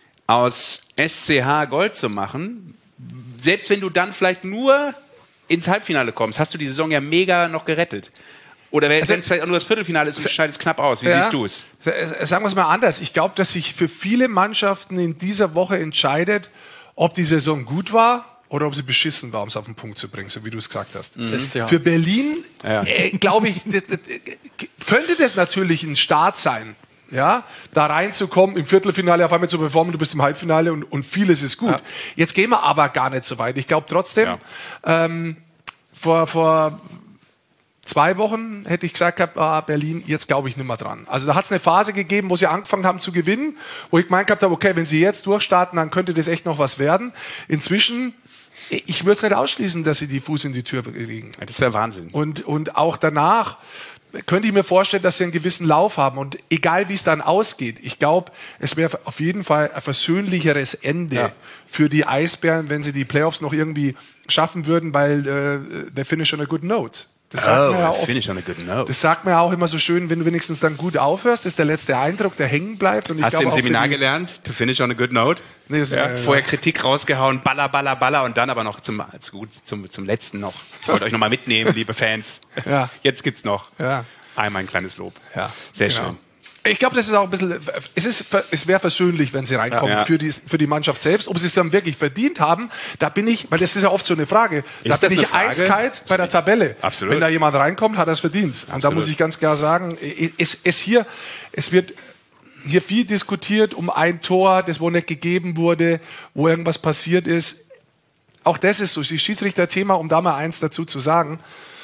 aus S C H Gold zu machen, selbst wenn du dann vielleicht nur ins Halbfinale kommst, hast du die Saison ja mega noch gerettet. Oder wenn es also, vielleicht auch nur das Viertelfinale ist und scheidet es knapp aus. Wie ja, siehst du es? Sagen wir es mal anders. Ich glaube, dass sich für viele Mannschaften in dieser Woche entscheidet, ob die Saison gut war oder ob sie beschissen war, um es auf den Punkt zu bringen, so wie du es gesagt hast. Mhm. Ja. Für Berlin, ja. äh, glaube ich, das, das, könnte das natürlich ein Start sein. Ja, da reinzukommen, im Viertelfinale auf einmal zu performen, du bist im Halbfinale und, und vieles ist gut. Ja. Jetzt gehen wir aber gar nicht so weit. Ich glaube trotzdem, ja. ähm, vor, vor zwei Wochen hätte ich gesagt, ah, Berlin, jetzt glaube ich nicht mehr dran. Also da hat es eine Phase gegeben, wo sie angefangen haben zu gewinnen, wo ich gemeint habe, okay, wenn sie jetzt durchstarten, dann könnte das echt noch was werden. Inzwischen, ich würde es nicht ausschließen, dass sie die Fuß in die Tür kriegen. Das wäre Wahnsinn. Und, und auch danach könnte ich mir vorstellen, dass sie einen gewissen Lauf haben. Und egal, wie es dann ausgeht, ich glaube, es wäre auf jeden Fall ein versöhnlicheres Ende ja. für die Eisbären, wenn sie die Playoffs noch irgendwie schaffen würden, weil äh, they finish on a good note. Das sagt, oh, man ja oft, finish on a good note. Das sagt man ja auch immer so schön, wenn du wenigstens dann gut aufhörst, ist der letzte Eindruck, der hängen bleibt. Und ich Hast du im Seminar die, gelernt, to finish on a good note? Nee, das ja, ja, vorher ja. Kritik rausgehauen, baller, baller, baller und dann aber noch zum, zum, zum, zum letzten noch. Ich wollte euch nochmal mitnehmen, liebe Fans. Ja. Jetzt gibt's noch ja. einmal ein kleines Lob. Ja. Sehr genau. schön. Ich glaube, das ist auch ein bisschen, es ist, es wäre versöhnlich, wenn sie reinkommen ja, ja. für die, für die Mannschaft selbst. Ob sie es dann wirklich verdient haben, da bin ich, weil das ist ja oft so eine Frage, da ist bin ich Frage? eiskalt bei der Tabelle. Absolut. Wenn da jemand reinkommt, hat er es verdient. Und Absolut. Da muss ich ganz klar sagen, es, es hier, es wird hier viel diskutiert um ein Tor, das wo nicht gegeben wurde, wo irgendwas passiert ist. Auch das ist so, das Schiedsrichterthema, um da mal eins dazu zu sagen.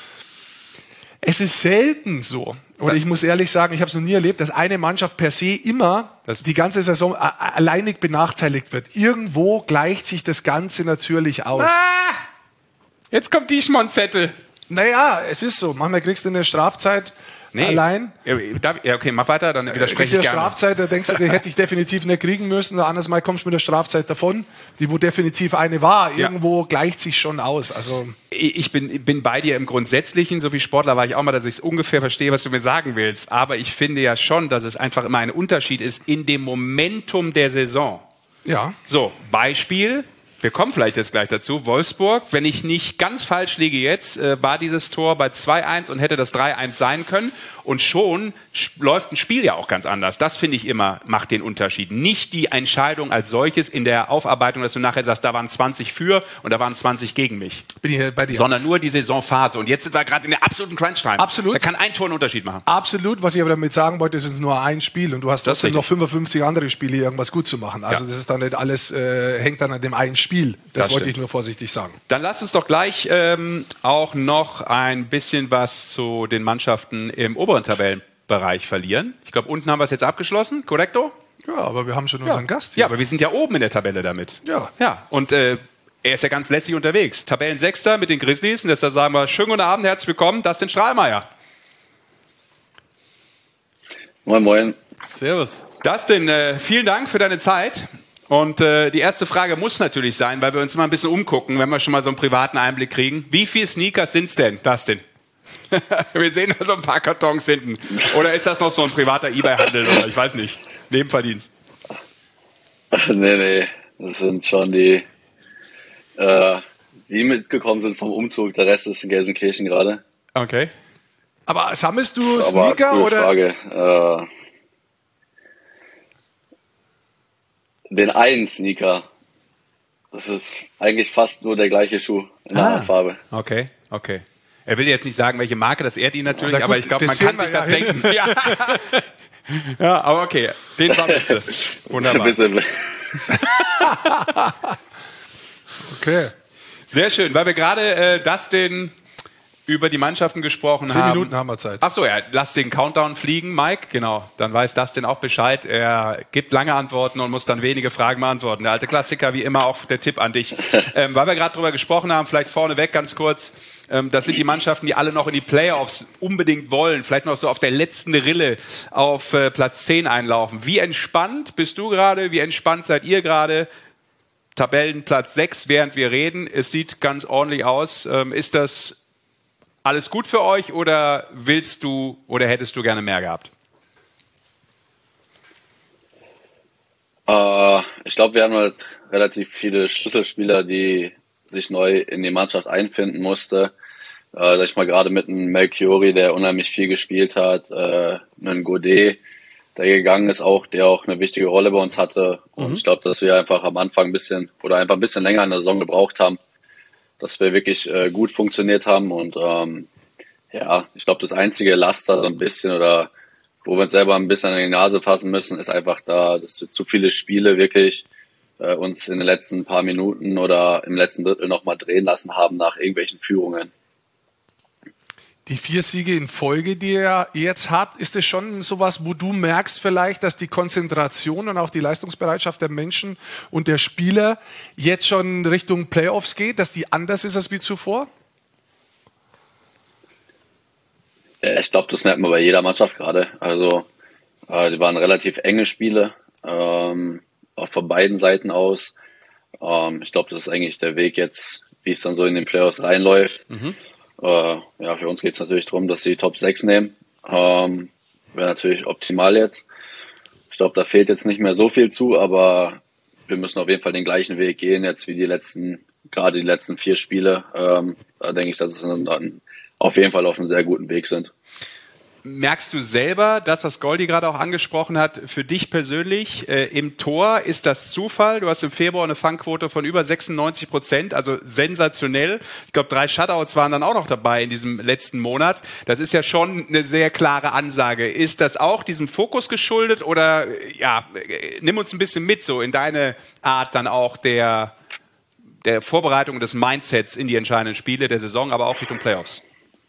Es ist selten so, oder ich muss ehrlich sagen, ich habe es noch nie erlebt, dass eine Mannschaft per se immer das die ganze Saison alleinig benachteiligt wird. Irgendwo gleicht sich das Ganze natürlich aus. Ah, jetzt kommt die Schmonzettel. Naja, es ist so. Manchmal kriegst du eine Strafzeit Nee. allein. Ja, okay, mach weiter, dann widerspreche Diese ich gerne. Strafzeit, da denkst du, die hätte ich definitiv nicht kriegen müssen. Anders mal kommst du mit der Strafzeit davon, die wo definitiv eine war. Ja. Irgendwo gleicht sich schon aus. Also Ich bin, bin bei dir im Grundsätzlichen, so wie Sportler war ich auch mal, dass ich es ungefähr verstehe, was du mir sagen willst. Aber ich finde ja schon, dass es einfach immer ein Unterschied ist in dem Momentum der Saison. ja. So, Beispiel, wir kommen vielleicht jetzt gleich dazu, Wolfsburg, wenn ich nicht ganz falsch liege jetzt, äh, war dieses Tor bei zwei eins und hätte das drei eins sein können. Und schon läuft ein Spiel ja auch ganz anders. Das finde ich immer, macht den Unterschied. Nicht die Entscheidung als solches in der Aufarbeitung, dass du nachher sagst, da waren zwanzig für und da waren zwanzig gegen mich. Bin ich bei dir. Sondern nur die Saisonphase. Und jetzt sind wir gerade in der absoluten Crunch-Time. Absolut. Da kann ein Tor einen Unterschied machen. Absolut. Was ich aber damit sagen wollte, es ist nur ein Spiel und du hast Das ist trotzdem noch richtig. fünfundfünfzig andere Spiele, irgendwas gut zu machen. Also Ja. das ist dann nicht alles, äh, hängt dann an dem einen Spiel. Das, Das wollte stimmt. ich nur vorsichtig sagen. Dann lass uns doch gleich ähm, auch noch ein bisschen was zu den Mannschaften im oberen Tabellenbereich verlieren. Ich glaube, unten haben wir es jetzt abgeschlossen, korrekto? Ja, aber wir haben schon unseren Gast hier. Ja, aber wir sind ja oben in der Tabelle damit. Ja. Ja, und äh, er ist ja ganz lässig unterwegs. Tabellensechster mit den Grizzlies. Und deshalb sagen wir, schönen guten Abend, herzlich willkommen, Dustin Strahlmeier. Moin, moin. Servus. Dustin, äh, vielen Dank für deine Zeit. Und äh, die erste Frage muss natürlich sein, weil wir uns immer ein bisschen umgucken, wenn wir schon mal so einen privaten Einblick kriegen. Wie viele Sneakers sind's denn, Dustin? Wir sehen da so ein paar Kartons hinten. Oder ist das noch so ein privater eBay-Handel oder ich weiß nicht, Nebenverdienst? Nee, nee, das sind schon die, äh, die mitgekommen sind vom Umzug. Der Rest ist in Gelsenkirchen gerade. Okay. Aber sammelst du Aber Sneaker coole oder? Frage. Äh, den einen Sneaker. Das ist eigentlich fast nur der gleiche Schuh in einer Ah. anderen Farbe. Okay, okay. Er will jetzt nicht sagen, welche Marke, das ehrt ihn natürlich, Na gut, aber ich glaube, man das kann sehen sich wir das ja denken. Ja. Ja, aber okay, den sammelst du. Wunderbar. Bisschen- Okay. Sehr schön, weil wir gerade äh, Dustin über die Mannschaften gesprochen Zehn haben. Minuten haben wir Zeit. Ach so, ja, lass den Countdown fliegen, Mike. Genau, dann weiß Dustin auch Bescheid. Er gibt lange Antworten und muss dann wenige Fragen beantworten. Der alte Klassiker, wie immer, auch der Tipp an dich. ähm, weil wir gerade drüber gesprochen haben, vielleicht vorneweg ganz kurz. Ähm, das sind die Mannschaften, die alle noch in die Playoffs unbedingt wollen. Vielleicht noch so auf der letzten Rille auf äh, Platz zehn einlaufen. Wie entspannt bist du gerade? Wie entspannt seid ihr gerade? Tabellenplatz sechs, während wir reden. Es sieht ganz ordentlich aus. Ähm, ist das alles gut für euch oder willst du oder hättest du gerne mehr gehabt? Äh, ich glaube, wir haben halt relativ viele Schlüsselspieler, die sich neu in die Mannschaft einfinden musste. Äh, sag ich mal, gerade mit einem Melchiori, der unheimlich viel gespielt hat, äh, einen Godet, der gegangen ist auch, der auch eine wichtige Rolle bei uns hatte. Und ich glaube, dass wir einfach am Anfang ein bisschen oder einfach ein bisschen länger in der Saison gebraucht haben, dass wir wirklich äh, gut funktioniert haben. Und ähm, ja, ich glaube, das einzige Laster so ein bisschen oder wo wir uns selber ein bisschen an die Nase fassen müssen, ist einfach da, dass wir zu viele Spiele wirklich äh, uns in den letzten paar Minuten oder im letzten Drittel nochmal drehen lassen haben nach irgendwelchen Führungen. Die vier Siege in Folge, die ihr jetzt habt, ist es schon sowas, wo du merkst vielleicht, dass die Konzentration und auch die Leistungsbereitschaft der Menschen und der Spieler jetzt schon Richtung Playoffs geht, dass die anders ist als wie zuvor? Ja, ich glaube, das merkt man bei jeder Mannschaft gerade. Also äh, die waren relativ enge Spiele, ähm, auch von beiden Seiten aus. Ähm, ich glaube, das ist eigentlich der Weg jetzt, wie es dann so in den Playoffs reinläuft. Mhm. Äh, ja, für uns geht es natürlich darum, dass sie die Top sechs nehmen. Ähm, wäre natürlich optimal jetzt. Ich glaube, da fehlt jetzt nicht mehr so viel zu, aber wir müssen auf jeden Fall den gleichen Weg gehen jetzt wie die letzten, gerade die letzten vier Spiele. Ähm, da denke ich, dass es dann auf jeden Fall auf einem sehr guten Weg sind. Merkst du selber, das, was Goldi gerade auch angesprochen hat, für dich persönlich äh, im Tor, ist das Zufall? Du hast im Februar eine Fangquote von über sechsundneunzig Prozent, also sensationell. Ich glaube, drei Shutouts waren dann auch noch dabei in diesem letzten Monat. Das ist ja schon eine sehr klare Ansage. Ist das auch diesem Fokus geschuldet oder ja, nimm uns ein bisschen mit so in deine Art dann auch der, der Vorbereitung des Mindsets in die entscheidenden Spiele der Saison, aber auch Richtung Playoffs?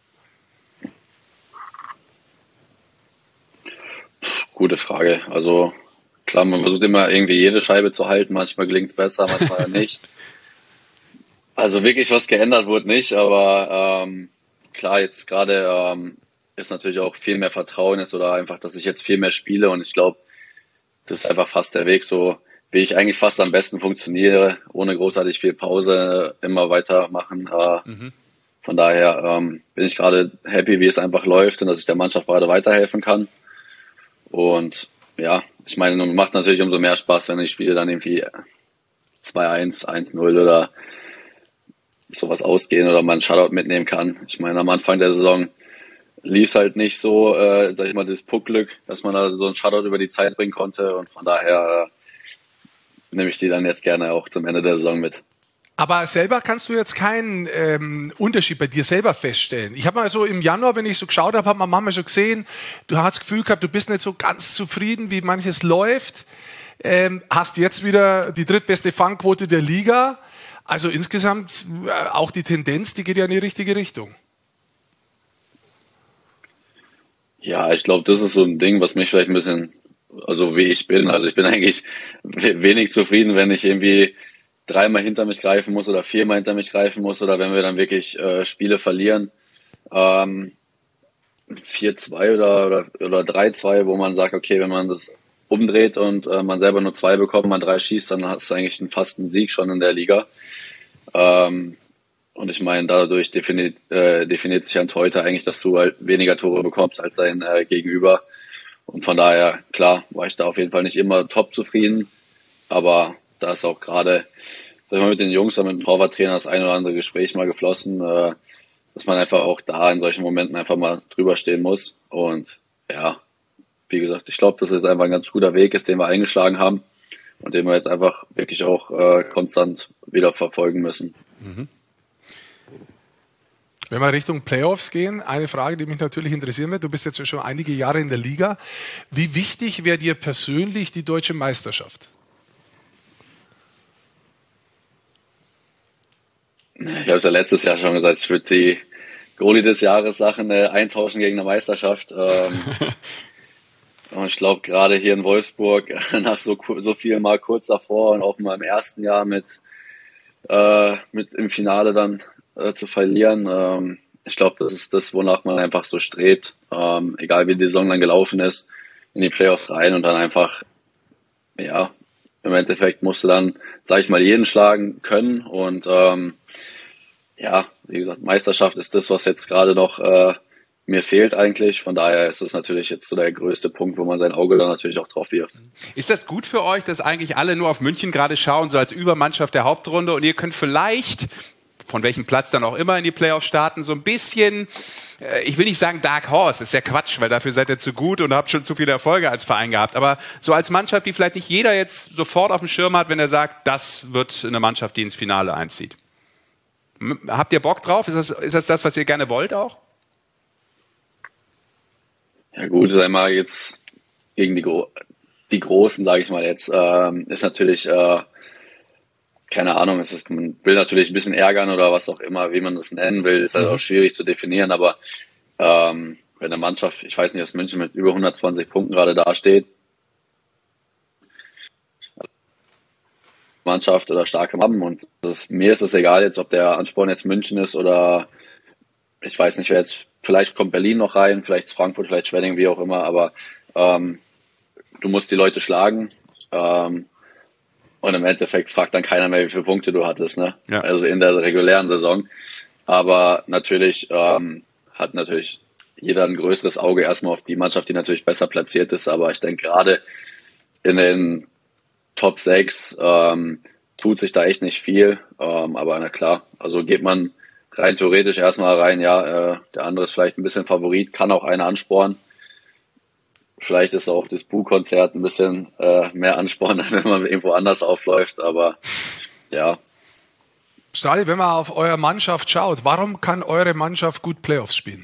Gute Frage. Also klar, man versucht immer irgendwie jede Scheibe zu halten. Manchmal gelingt es besser, manchmal nicht. Also wirklich was geändert wurde nicht, aber ähm, klar, jetzt gerade ähm, ist natürlich auch viel mehr Vertrauen jetzt oder einfach, dass ich jetzt viel mehr spiele und ich glaube, das ist einfach fast der Weg, so wie ich eigentlich fast am besten funktioniere, ohne großartig viel Pause, immer weitermachen. Äh, mhm. Von daher ähm, bin ich gerade happy, wie es einfach läuft und dass ich der Mannschaft gerade weiterhelfen kann. Und ja, ich meine, macht natürlich umso mehr Spaß, wenn die Spiele dann irgendwie zwei eins, eins null oder sowas ausgehen oder man einen Shutout mitnehmen kann. Ich meine, am Anfang der Saison lief es halt nicht so, äh, sag ich mal, das Puckglück, dass man da so einen Shutout über die Zeit bringen konnte und von daher äh, nehme ich die dann jetzt gerne auch zum Ende der Saison mit. Aber selber kannst du jetzt keinen ähm, Unterschied bei dir selber feststellen. Ich habe mal so im Januar, wenn ich so geschaut habe, habe meine Mama schon gesehen, du hast das Gefühl gehabt, du bist nicht so ganz zufrieden, wie manches läuft. Ähm, hast jetzt wieder die drittbeste Fangquote der Liga. Also insgesamt äh, auch die Tendenz, die geht ja in die richtige Richtung. Ja, ich glaube, das ist so ein Ding, was mich vielleicht ein bisschen, also wie ich bin, also ich bin eigentlich wenig zufrieden, wenn ich irgendwie dreimal hinter mich greifen muss oder viermal hinter mich greifen muss oder wenn wir dann wirklich äh, Spiele verlieren, ähm, vier zwei oder, oder, oder drei zwei, wo man sagt, okay, wenn man das umdreht und äh, man selber nur zwei bekommt, man drei schießt, dann hast du eigentlich einen, fast einen Sieg schon in der Liga. Ähm, und ich meine, dadurch definiert, äh, definiert sich ein Torhüter eigentlich, dass du halt weniger Tore bekommst als dein äh, Gegenüber. Und von daher, klar, war ich da auf jeden Fall nicht immer top zufrieden, aber da ist auch gerade, sag ich mal, mit den Jungs und mit dem Torwarttrainer das ein oder andere Gespräch mal geflossen, äh, dass man einfach auch da in solchen Momenten einfach mal drüber stehen muss. Und ja, wie gesagt, ich glaube, dass es einfach ein ganz guter Weg ist, den wir eingeschlagen haben und den wir jetzt einfach wirklich auch äh, konstant wieder verfolgen müssen. Mhm. Wenn wir Richtung Playoffs gehen, eine Frage, die mich natürlich interessieren wird. Du bist jetzt schon einige Jahre in der Liga. Wie wichtig wäre dir persönlich die deutsche Meisterschaft? Ich habe es ja letztes Jahr schon gesagt, ich würde die Goalie des Jahres Sachen äh, eintauschen gegen eine Meisterschaft. Ähm, und ich glaube, gerade hier in Wolfsburg, nach so, so viel Mal kurz davor und auch mal im ersten Jahr mit, äh, mit im Finale dann äh, zu verlieren, ähm, ich glaube, das ist das, wonach man einfach so strebt. Ähm, egal wie die Saison dann gelaufen ist, in die Playoffs rein und dann einfach, ja, im Endeffekt musst du dann, sag ich mal, jeden schlagen können und ähm, ja, wie gesagt, Meisterschaft ist das, was jetzt gerade noch äh, mir fehlt eigentlich. Von daher ist es natürlich jetzt so der größte Punkt, wo man sein Auge dann natürlich auch drauf wirft. Ist das gut für euch, dass eigentlich alle nur auf München gerade schauen, so als Übermannschaft der Hauptrunde und ihr könnt vielleicht, von welchem Platz dann auch immer in die Playoffs starten, so ein bisschen, äh, ich will nicht sagen Dark Horse, ist ja Quatsch, weil dafür seid ihr zu gut und habt schon zu viele Erfolge als Verein gehabt, aber so als Mannschaft, die vielleicht nicht jeder jetzt sofort auf dem Schirm hat, wenn er sagt, das wird eine Mannschaft, die ins Finale einzieht. Habt ihr Bock drauf? Ist das, ist das das, was ihr gerne wollt auch? Ja gut, sag mal jetzt gegen die, Gro- die Großen, sage ich mal jetzt, ähm, ist natürlich, äh, keine Ahnung, es ist, man will natürlich ein bisschen ärgern oder was auch immer, wie man das nennen will, ist halt auch schwierig zu definieren, aber ähm, wenn eine Mannschaft, ich weiß nicht, dass München mit über hundertzwanzig Punkten gerade dasteht, Mannschaft oder starke haben und das, mir ist es egal jetzt, ob der Ansporn jetzt München ist oder ich weiß nicht, wer jetzt, vielleicht kommt Berlin noch rein, vielleicht Frankfurt, vielleicht Schwenning, wie auch immer, aber ähm, du musst die Leute schlagen ähm, und im Endeffekt fragt dann keiner mehr, wie viele Punkte du hattest, ne? Ja. Also in der regulären Saison, aber natürlich ähm, hat natürlich jeder ein größeres Auge erstmal auf die Mannschaft, die natürlich besser platziert ist, aber ich denke gerade in den Top sechs ähm, tut sich da echt nicht viel, ähm, aber na klar, also geht man rein theoretisch erstmal rein, ja, äh, der andere ist vielleicht ein bisschen Favorit, kann auch einer anspornen. Vielleicht ist auch das Bu-Konzert ein bisschen äh, mehr Ansporn, wenn man irgendwo anders aufläuft, aber ja. Strahli, wenn man auf eure Mannschaft schaut, warum kann eure Mannschaft gut Playoffs spielen?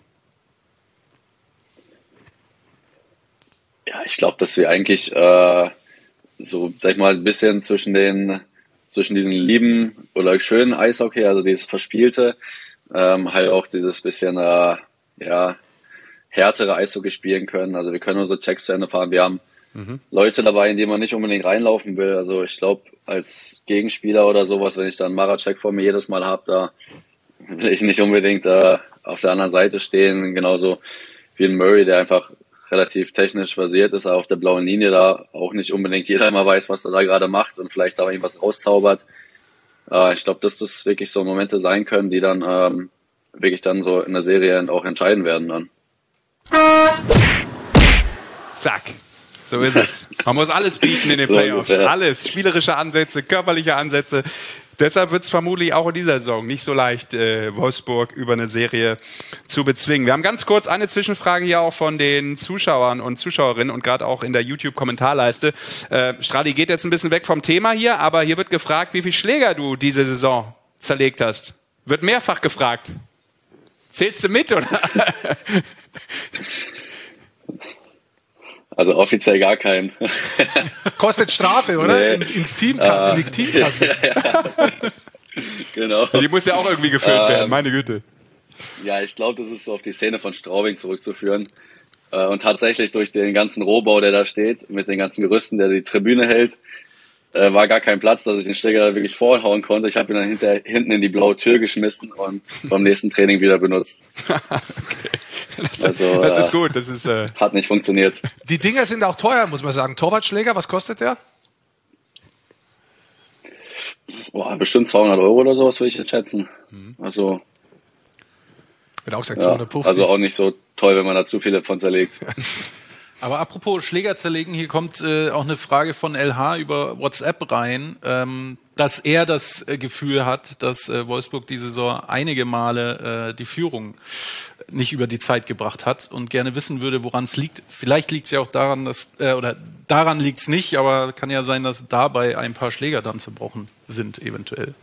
Ja, ich glaube, dass wir eigentlich äh, so, sag ich mal, ein bisschen zwischen den, zwischen diesen lieben oder schönen Eishockey, also dieses Verspielte, ähm, halt auch dieses bisschen, äh, ja, härtere Eishockey spielen können. Also wir können unsere Checks zu Ende fahren. Wir haben mhm. Leute dabei, in die man nicht unbedingt reinlaufen will. Also ich glaube, als Gegenspieler oder sowas, wenn ich dann einen Mara-Check vor mir jedes Mal habe, da will ich nicht unbedingt äh, auf der anderen Seite stehen, genauso wie ein Murray, der einfach relativ technisch versiert ist, auf der blauen Linie da auch nicht unbedingt jeder mal weiß, was er da gerade macht und vielleicht auch irgendwas rauszaubert. Äh, ich glaube, dass das wirklich so Momente sein können, die dann ähm, wirklich dann so in der Serie auch entscheiden werden dann. Zack. So ist es. Man muss alles bieten in den Playoffs. Alles. Spielerische Ansätze, körperliche Ansätze. Deshalb wird es vermutlich auch in dieser Saison nicht so leicht, äh, Wolfsburg über eine Serie zu bezwingen. Wir haben ganz kurz eine Zwischenfrage hier auch von den Zuschauern und Zuschauerinnen und gerade auch in der YouTube-Kommentarleiste. Äh, Stradi geht jetzt ein bisschen weg vom Thema hier, aber hier wird gefragt, wie viele Schläger du diese Saison zerlegt hast. Wird mehrfach gefragt. Zählst du mit, oder? Also offiziell gar keinen. Kostet Strafe, oder? Nee. Ins Teamkasse, in die Teamkasse. Ja. Genau. Die muss ja auch irgendwie gefüllt ähm, werden, meine Güte. Ja, ich glaube, das ist so auf die Szene von Straubing zurückzuführen. Äh, und tatsächlich durch den ganzen Rohbau, der da steht, mit den ganzen Gerüsten, der die Tribüne hält, äh, war gar kein Platz, dass ich den Schläger da wirklich vorhauen konnte. Ich habe ihn dann hinter, hinten in die blaue Tür geschmissen und beim nächsten Training wieder benutzt. Okay. Das, Also, das ist äh, gut. Das ist, äh hat nicht funktioniert. Die Dinger sind auch teuer, muss man sagen. Torwartschläger, was kostet der? Boah, bestimmt zweihundert Euro oder sowas würde ich jetzt schätzen. Also, Wird auch gesagt ja, zweihundertfünfzig. also auch nicht so toll, wenn man da zu viele von zerlegt. Aber apropos Schläger zerlegen, hier kommt äh, auch eine Frage von L H über WhatsApp rein, ähm, dass er das äh, Gefühl hat, dass äh, Wolfsburg diese Saison einige Male äh, die Führung nicht über die Zeit gebracht hat und gerne wissen würde, woran es liegt. Vielleicht liegt es ja auch daran, dass äh, oder daran liegt es nicht, aber kann ja sein, dass dabei ein paar Schläger dann zerbrochen sind, eventuell.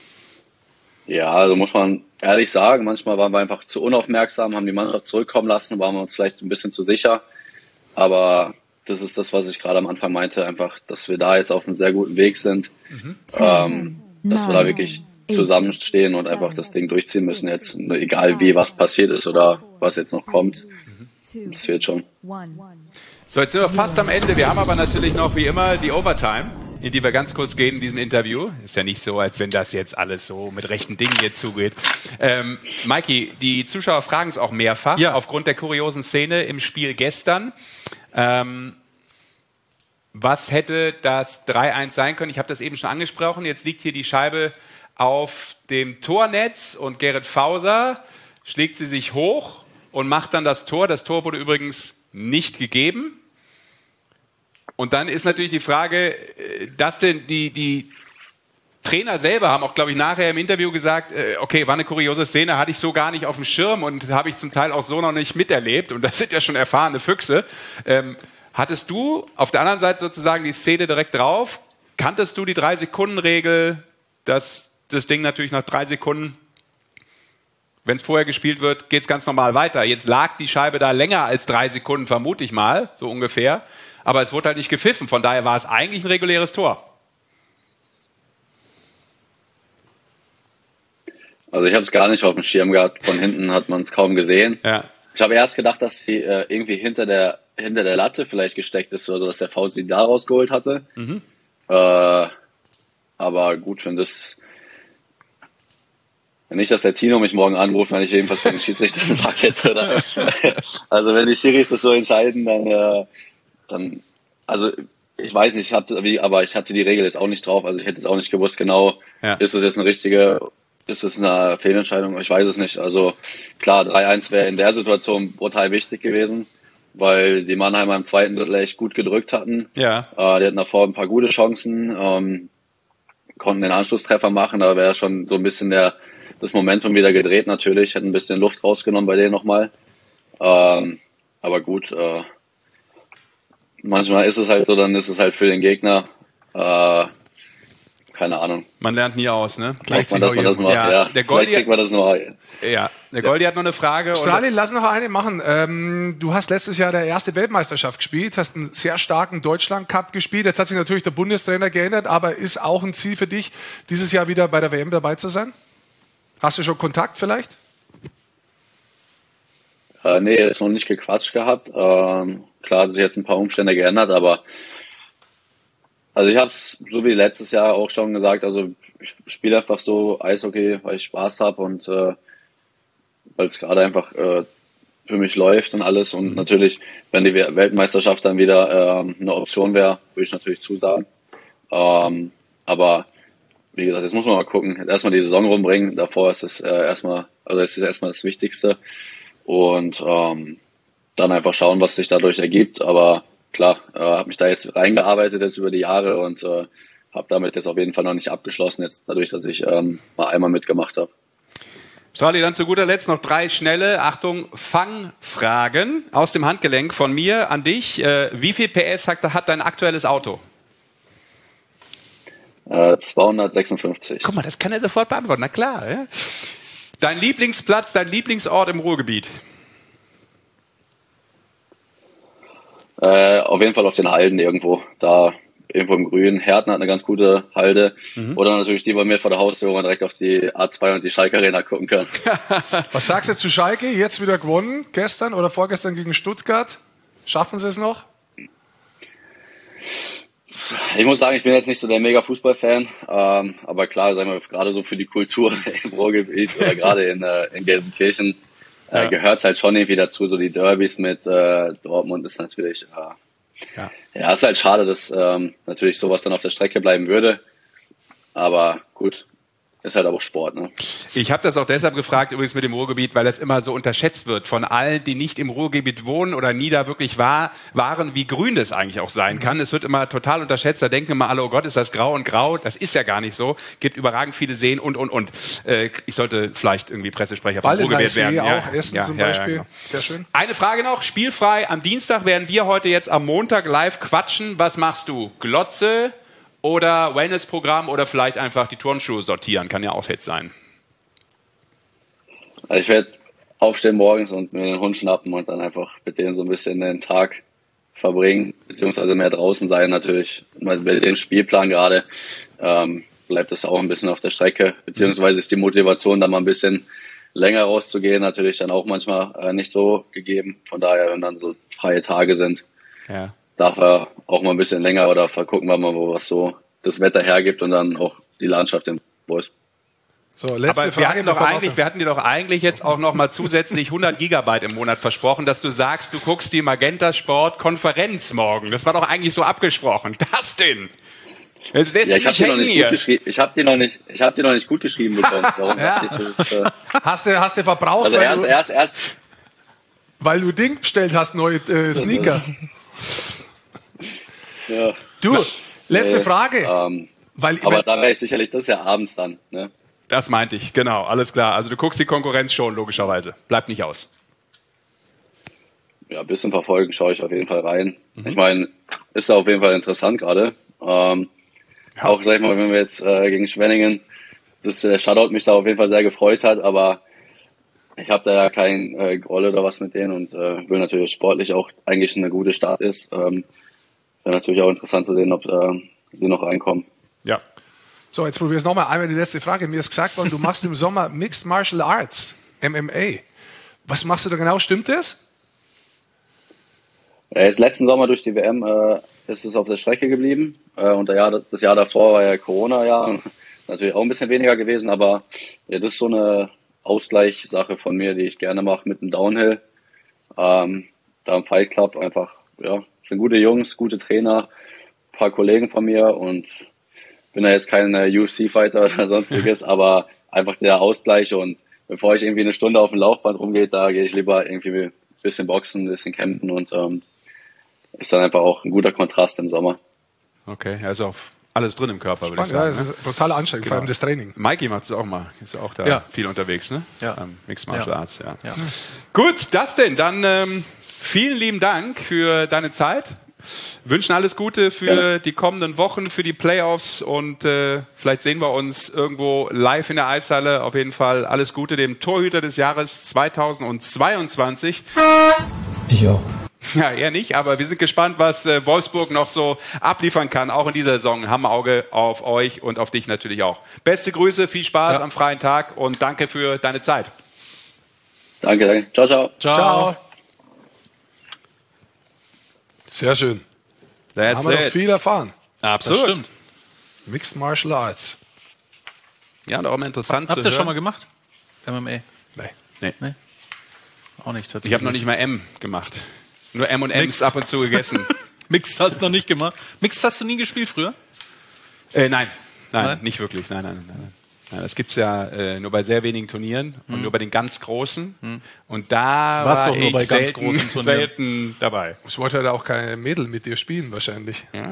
Ja, also muss man ehrlich sagen, manchmal waren wir einfach zu unaufmerksam, haben die Mannschaft zurückkommen lassen, waren wir uns vielleicht ein bisschen zu sicher. Aber das ist das, was ich gerade am Anfang meinte, einfach, dass wir da jetzt auf einem sehr guten Weg sind, mhm. ähm, dass wir da wirklich zusammenstehen und einfach das Ding durchziehen müssen jetzt, egal wie was passiert ist oder was jetzt noch kommt. Das fehlt schon. So, jetzt sind wir fast am Ende. Wir haben aber natürlich noch wie immer die Overtime, in die wir ganz kurz gehen in diesem Interview. Ist ja nicht so, als wenn das jetzt alles so mit rechten Dingen jetzt zugeht. Ähm, Maiki, die Zuschauer fragen es auch mehrfach, ja, aufgrund der kuriosen Szene im Spiel gestern. Ähm, was hätte das drei eins sein können? Ich habe das eben schon angesprochen. Jetzt liegt hier die Scheibe auf dem Tornetz und Gerrit Fauser schlägt sie sich hoch und macht dann das Tor. Das Tor wurde übrigens nicht gegeben. Und dann ist natürlich die Frage, dass denn die, die Trainer selber haben auch, glaube ich, nachher im Interview gesagt, okay, war eine kuriose Szene, hatte ich so gar nicht auf dem Schirm und habe ich zum Teil auch so noch nicht miterlebt. Und das sind ja schon erfahrene Füchse. Ähm, hattest du auf der anderen Seite sozusagen die Szene direkt drauf? Kanntest du die Drei-Sekunden-Regel, dass das Ding natürlich nach drei Sekunden, wenn es vorher gespielt wird, geht es ganz normal weiter. Jetzt lag die Scheibe da länger als drei Sekunden, vermute ich mal, so ungefähr. Aber es wurde halt nicht gepfiffen. Von daher war es eigentlich ein reguläres Tor. Also ich habe es gar nicht auf dem Schirm gehabt. Von hinten hat man es kaum gesehen. Ja. Ich habe erst gedacht, dass sie äh, irgendwie hinter der hinter der Latte vielleicht gesteckt ist oder so, dass der Faust sie da rausgeholt hatte. Mhm. Äh, aber gut, wenn das nicht, dass der Tino mich morgen anruft, wenn ich jedenfalls von den Schiedsrichtern sage jetzt, oder? Also wenn die Schiris das so entscheiden, dann, äh, dann, also ich weiß nicht, ich hatte, wie, aber ich hatte die Regel jetzt auch nicht drauf, also ich hätte es auch nicht gewusst, genau, ja. Ist das jetzt eine richtige, ist das eine Fehlentscheidung? Ich weiß es nicht. Also klar, drei eins wäre in der Situation brutal wichtig gewesen, weil die Mannheimer im zweiten Drittel echt gut gedrückt hatten. Ja. Äh, die hatten davor ein paar gute Chancen, ähm, konnten den Anschlusstreffer machen, da wäre schon so ein bisschen der das Momentum wieder gedreht natürlich, hätten ein bisschen Luft rausgenommen bei denen nochmal. Ähm, aber gut, äh, manchmal ist es halt so, dann ist es halt für den Gegner, äh, keine Ahnung. Man lernt nie aus, ne? Vielleicht man, dass man das macht, ja. ja. Der Goldi, kriegt man das noch. Ja, der Goldi hat noch eine Frage. Stralin, lass noch eine machen. Ähm, du hast letztes Jahr der erste Weltmeisterschaft gespielt, hast einen sehr starken Deutschland-Cup gespielt. Jetzt hat sich natürlich der Bundestrainer geändert, aber ist auch ein Ziel für dich, dieses Jahr wieder bei der W M dabei zu sein? Hast du schon Kontakt vielleicht? Äh, nee, jetzt noch nicht gequatscht gehabt. Ähm, klar hat sich jetzt ein paar Umstände geändert, aber also ich habe es so wie letztes Jahr auch schon gesagt, also ich spiele einfach so Eishockey, weil ich Spaß habe und äh, weil es gerade einfach äh, für mich läuft und alles. Und natürlich, wenn die Weltmeisterschaft dann wieder ähm, eine Option wäre, würde ich natürlich zusagen. Ähm, aber wie gesagt, jetzt muss man mal gucken. Erstmal die Saison rumbringen. Davor ist es äh, erstmal, also es ist erstmal das Wichtigste. Und ähm, dann einfach schauen, was sich dadurch ergibt. Aber klar, äh, habe mich da jetzt reingearbeitet jetzt über die Jahre und äh, habe damit jetzt auf jeden Fall noch nicht abgeschlossen, jetzt dadurch, dass ich ähm, mal einmal mitgemacht habe. Charlie, dann zu guter Letzt noch drei schnelle, Achtung, Fangfragen aus dem Handgelenk von mir an dich. Äh, wie viel P S hat, hat dein aktuelles Auto? Äh, zweihundertsechsundfünfzig. Guck mal, das kann er sofort beantworten, na klar. Ja? Dein Lieblingsplatz, dein Lieblingsort im Ruhrgebiet? Äh, auf jeden Fall auf den Halden irgendwo, da irgendwo im Grün. Herten hat eine ganz gute Halde. Mhm. Oder natürlich die bei mir vor der Haustür, wo man direkt auf die A zwei und die Schalke Arena gucken kann. Was sagst du zu Schalke? Jetzt wieder gewonnen, gestern oder vorgestern gegen Stuttgart. Schaffen sie es noch? Ich muss sagen, ich bin jetzt nicht so der mega Fußballfan, ähm, aber klar, sagen wir gerade so für die Kultur im Ruhrgebiet oder gerade in, äh, in Gelsenkirchen äh, ja. gehört es halt schon irgendwie dazu. So die Derbys mit äh, Dortmund ist natürlich, äh, ja. ja, ist halt schade, dass ähm, natürlich sowas dann auf der Strecke bleiben würde. Aber gut, ist halt auch Sport, ne? Ich habe das auch deshalb gefragt, übrigens mit dem Ruhrgebiet, weil das immer so unterschätzt wird von allen, die nicht im Ruhrgebiet wohnen oder nie da wirklich war, waren, wie grün das eigentlich auch sein kann. Es wird immer total unterschätzt, da denken immer alle, oh Gott, ist das grau und grau. Das ist ja gar nicht so. Gibt überragend viele Seen und, und, und. Äh, ich sollte vielleicht irgendwie Pressesprecher vom Ruhrgebiet werden. See ja, auch, Essen ja, zum ja, Beispiel. Ja, genau. Sehr schön. Eine Frage noch, spielfrei am Dienstag, während wir heute jetzt am Montag live quatschen. Was machst du? Glotze oder Wellnessprogramm oder vielleicht einfach die Turnschuhe sortieren? Kann ja auch jetzt sein. Also ich werde aufstehen morgens und mir den Hund schnappen und dann einfach mit denen so ein bisschen den Tag verbringen, beziehungsweise mehr draußen sein natürlich. Mit dem Spielplan gerade ähm, bleibt es auch ein bisschen auf der Strecke, beziehungsweise ist die Motivation dann mal ein bisschen länger rauszugehen natürlich dann auch manchmal äh, nicht so gegeben. Von daher, wenn dann so freie Tage sind, ja. darf er auch mal ein bisschen länger oder gucken wir mal, wo was so das Wetter hergibt und dann auch die Landschaft in Wolfsburg. So, letzte Aber Frage. wir hatten, doch eigentlich, wir hatten dir doch eigentlich jetzt auch noch mal zusätzlich hundert Gigabyte im Monat versprochen, dass du sagst, du guckst die Magenta Sport Konferenz morgen. Das war doch eigentlich so abgesprochen. Das denn? Jetzt lässt ja, ich habe die noch nicht hier. gut geschrieben. Ich habe die noch nicht. Ich habe die noch nicht gut geschrieben bekommen. Warum ja. ich das, äh hast du hast du verbraucht, also weil, erst, du, erst, erst. weil du Ding bestellt hast, neue äh, Sneaker. Ja. Du, letzte Nee, Frage. Ähm, weil, aber weil, da wäre ich sicherlich das ja abends dann. Ne? Das meinte ich, genau, alles klar. Also du guckst die Konkurrenz schon, logischerweise. Bleibt nicht aus. Ja, ein bisschen verfolgen schaue ich auf jeden Fall rein. Mhm. Ich meine, ist auf jeden Fall interessant gerade. Ähm, ja. Auch, sag ich mal, wenn wir jetzt äh, gegen Schwenningen, dass der Shutout mich da auf jeden Fall sehr gefreut hat, aber ich habe da ja kein äh, Groll oder was mit denen und äh, will natürlich sportlich auch eigentlich eine gute Start ist. Ähm, wäre natürlich auch interessant zu sehen, ob äh, sie noch reinkommen. Ja. So, jetzt probier es nochmal. Einmal die letzte Frage. Mir ist gesagt worden, du machst im Sommer Mixed Martial Arts, M M A. Was machst du da genau? Stimmt das? Ja, jetzt letzten Sommer durch die W M äh, ist es auf der Strecke geblieben. Äh, und der Jahr, das Jahr davor war ja Corona-Jahr. Natürlich auch ein bisschen weniger gewesen, aber ja, das ist so eine Ausgleichssache von mir, die ich gerne mache mit dem Downhill. Ähm, da im Fight Club einfach, ja, sind gute Jungs, gute Trainer, ein paar Kollegen von mir und bin ja jetzt kein U F C-Fighter oder sonstiges, aber einfach der Ausgleich und bevor ich irgendwie eine Stunde auf dem Laufband rumgehe, da gehe ich lieber irgendwie ein bisschen boxen, ein bisschen campen und ähm, ist dann einfach auch ein guter Kontrast im Sommer. Okay, also auf alles drin im Körper, würde ich Spannend, sagen. ja, es ist total anstrengend, Genau. vor allem das Training. Mikey macht es auch mal, ist auch da Ja. viel unterwegs, ne? Ja. Ähm, Mixed Martial Ja. Arts, ja. Ja. Gut, das denn. Dann ähm, vielen lieben Dank für deine Zeit. Wünschen alles Gute für Gerne. die kommenden Wochen, für die Playoffs und äh, vielleicht sehen wir uns irgendwo live in der Eishalle. Auf jeden Fall alles Gute dem Torhüter des Jahres zweitausendzweiundzwanzig. Ich auch. Ja, eher nicht, aber wir sind gespannt, was äh, Wolfsburg noch so abliefern kann, auch in dieser Saison. Haben ein Auge auf euch und auf dich natürlich auch. Beste Grüße, viel Spaß Ja. am freien Tag und danke für deine Zeit. Danke, danke. Ciao, ciao. Ciao. Ciao. Sehr schön. That's Haben wir noch it. viel erfahren. Absolut. Das stimmt. Mixed Martial Arts. Ja, und auch immer interessant Habt zu ihr hören. schon mal gemacht? M M A? Nee. Nee. Nee. Auch nicht tatsächlich. Ich habe noch nicht mal M gemacht. Nur M und M's Mixed. ab und zu gegessen. Mixed hast du noch nicht gemacht. Mixed hast du nie gespielt früher? äh, nein. nein, Nein? nicht wirklich. Nein, nein, nein. nein. Ja, das gibt's ja äh, nur bei sehr wenigen Turnieren und Hm. nur bei den ganz großen. Hm. Und da Warst war doch nur ich bei ganz selten, großen Turnieren. selten dabei. Es wollte halt auch kein Mädel mit dir spielen, wahrscheinlich. Ja.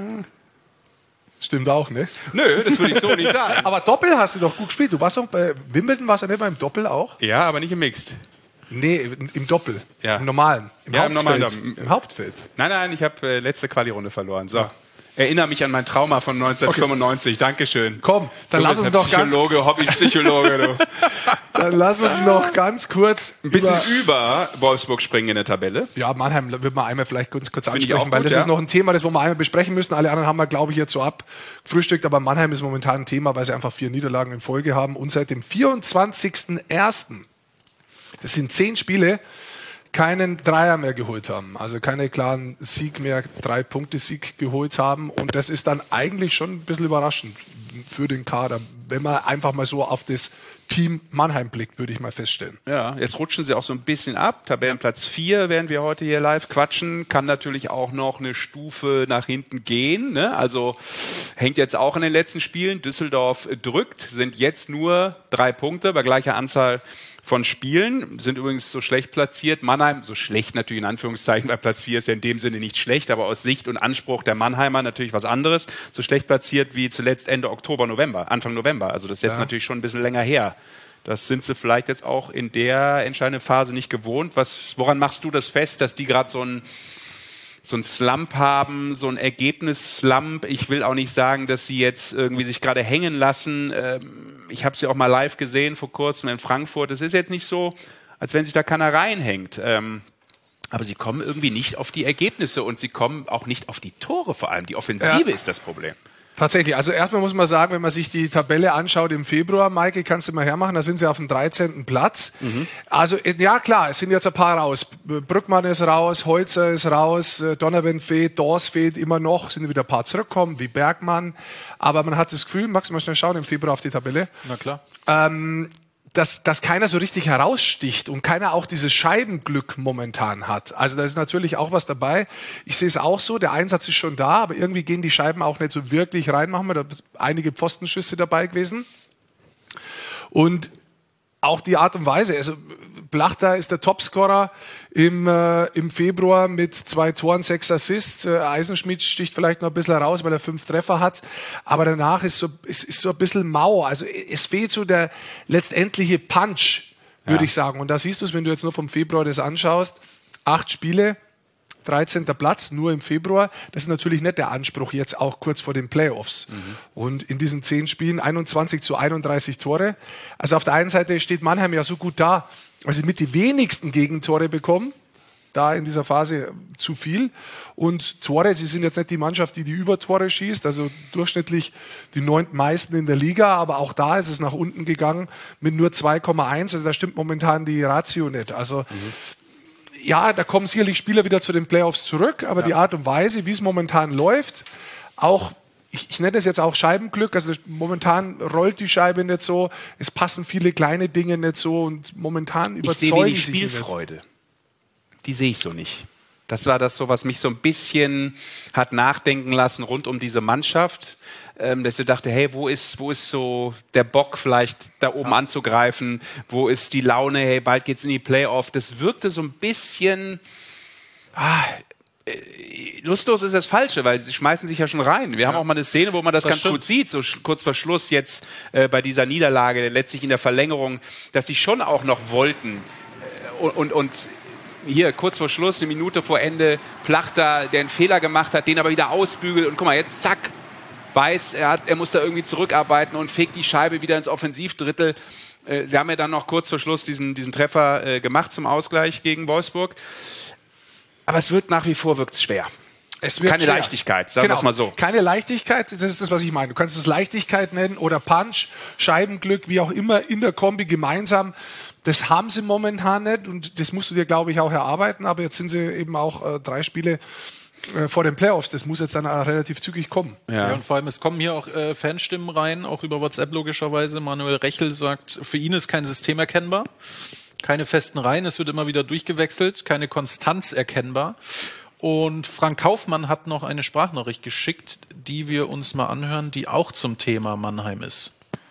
Stimmt auch, ne? Nö, das würde ich so nicht sagen. Aber Doppel hast du doch gut gespielt. Du warst doch bei Wimbledon, warst du nicht beim Doppel auch? Ja, aber nicht im Mixed. Nee, im Doppel. Ja. Im normalen. Im Ja, im Hauptfeld. normalen. Im Hauptfeld. Nein, nein, ich habe äh, letzte Quali-Runde verloren. So. Erinnere mich an mein Trauma von neunzehnhundertfünfundneunzig. Okay. Dankeschön. Komm, dann du lass bist uns noch ganz, Psychologe, Hobby-Psychologe. Du. dann lass uns noch ganz kurz Ein bisschen über, über Wolfsburg springen in der Tabelle. ja, Mannheim wird man einmal vielleicht kurz, kurz Finde ich ansprechen, auch weil gut, das ja. ist noch ein Thema, das wir mal einmal besprechen müssen. Alle anderen haben wir, glaube ich, jetzt so abgefrühstückt, aber Mannheim ist momentan ein Thema, weil sie einfach vier Niederlagen in Folge haben und seit dem vierundzwanzigsten ersten das sind zehn Spiele, keinen Dreier mehr geholt haben. Also keine klaren Sieg mehr, Drei-Punkte-Sieg geholt haben. Und das ist dann eigentlich schon ein bisschen überraschend für den Kader, wenn man einfach mal so auf das Team Mannheim blickt, würde ich mal feststellen. Ja, jetzt rutschen sie auch so ein bisschen ab. Tabellenplatz vier, während wir heute hier live quatschen, kann natürlich auch noch eine Stufe nach hinten gehen. Ne? Also hängt jetzt auch in den letzten Spielen. Düsseldorf drückt, sind jetzt nur drei Punkte bei gleicher Anzahl von Spielen, sind übrigens so schlecht platziert. Mannheim, so schlecht natürlich in Anführungszeichen, bei Platz vier ist ja in dem Sinne nicht schlecht, aber aus Sicht und Anspruch der Mannheimer natürlich was anderes. So schlecht platziert wie zuletzt Ende Oktober, November, Anfang November. Also das ist jetzt Ja. natürlich schon ein bisschen länger her. Das sind sie vielleicht jetzt auch in der entscheidenden Phase nicht gewohnt. Was, woran machst du das fest, dass die gerade so ein so ein Slump haben, so ein Ergebnis-Slump? Ich will auch nicht sagen, dass sie jetzt irgendwie sich gerade hängen lassen. Ich habe sie auch mal live gesehen vor kurzem in Frankfurt. Es ist jetzt nicht so, als wenn sich da keiner reinhängt. Aber sie kommen irgendwie nicht auf die Ergebnisse und sie kommen auch nicht auf die Tore vor allem. Die Offensive Ja. ist das Problem. Tatsächlich, also erstmal muss man sagen, wenn man sich die Tabelle anschaut im Februar, Maike, kannst du mal hermachen, da sind sie auf dem dreizehnten Platz. Mhm. Also ja klar, es sind jetzt ein paar raus. Brückmann ist raus, Holzer ist raus, Donovan fehlt, Dors fehlt immer noch, sind wieder ein paar zurückgekommen, wie Bergmann. Aber man hat das Gefühl, magst du mal schnell schauen im Februar auf die Tabelle? Na klar. Ähm, Dass, dass keiner so richtig heraussticht und keiner auch dieses Scheibenglück momentan hat. Also da ist natürlich auch was dabei. Ich sehe es auch so, der Einsatz ist schon da, aber irgendwie gehen die Scheiben auch nicht so wirklich rein. Machen wir da einige Pfostenschüsse dabei gewesen. Und auch die Art und Weise, also Blachter ist der Topscorer im, äh, im Februar mit zwei Toren, sechs Assists. Äh, Eisenschmidt sticht vielleicht noch ein bisschen raus, weil er fünf Treffer hat. Aber danach ist so, ist, ist so ein bisschen mau. Also es fehlt so der letztendliche Punch, würde Ja. ich sagen. Und da siehst du es, wenn du jetzt nur vom Februar das anschaust. Acht Spiele, dreizehnter Platz, nur im Februar. Das ist natürlich nicht der Anspruch jetzt auch kurz vor den Playoffs. Mhm. Und in diesen zehn Spielen einundzwanzig zu einunddreißig Tore. Also auf der einen Seite steht Mannheim ja so gut da, weil sie mit die wenigsten Gegentore bekommen. Da in dieser Phase zu viel. Und Tore, sie sind jetzt nicht die Mannschaft, die die Übertore schießt, also durchschnittlich die neuntmeisten in der Liga, aber auch da ist es nach unten gegangen mit nur zwei Komma eins. Also da stimmt momentan die Ratio nicht. Also mhm. ja, da kommen sicherlich Spieler wieder zu den Playoffs zurück, aber ja. die Art und Weise, wie es momentan läuft, auch, ich, ich nenne es jetzt auch Scheibenglück, also momentan rollt die Scheibe nicht so, es passen viele kleine Dinge nicht so und momentan überzeugen die sie Spielfreude. Nicht. Die sehe ich so nicht. Das war das so, was mich so ein bisschen hat nachdenken lassen rund um diese Mannschaft, ähm, dass ich dachte, hey, wo ist, wo ist so der Bock vielleicht da oben ja. anzugreifen? Wo ist die Laune? Hey, bald geht's in die Playoff. Das wirkte so ein bisschen ah, äh, lustlos ist das Falsche, weil sie schmeißen sich ja schon rein. Wir ja. haben auch mal eine Szene, wo man das, das ganz stimmt. gut sieht, so kurz vor Schluss jetzt äh, bei dieser Niederlage, letztlich in der Verlängerung, dass sie schon auch noch wollten äh, und, und, und hier kurz vor Schluss, eine Minute vor Ende, Plachter, der einen Fehler gemacht hat, den aber wieder ausbügelt und guck mal, jetzt zack, weiß, er, hat, er muss da irgendwie zurückarbeiten und fegt die Scheibe wieder ins Offensivdrittel. Äh, sie haben ja dann noch kurz vor Schluss diesen, diesen Treffer äh, gemacht zum Ausgleich gegen Wolfsburg. Aber es wird nach wie vor wirkt's schwer. Es wird Keine schwer. Leichtigkeit, sagen wir genau. es mal so. Keine Leichtigkeit, das ist das, was ich meine. Du kannst es Leichtigkeit nennen oder Punch, Scheibenglück, wie auch immer, in der Kombi gemeinsam. Das haben sie momentan nicht und das musst du dir, glaube ich, auch erarbeiten. Aber jetzt sind sie eben auch äh, drei Spiele äh, vor den Playoffs. Das muss jetzt dann auch relativ zügig kommen. Ja. Ja, und vor allem, es kommen hier auch äh, Fanstimmen rein, auch über WhatsApp logischerweise. Manuel Rechel sagt, für ihn ist kein System erkennbar. Keine festen Reihen, es wird immer wieder durchgewechselt, keine Konstanz erkennbar. Und Frank Kaufmann hat noch eine Sprachnachricht geschickt, die wir uns mal anhören, die auch zum Thema Mannheim ist.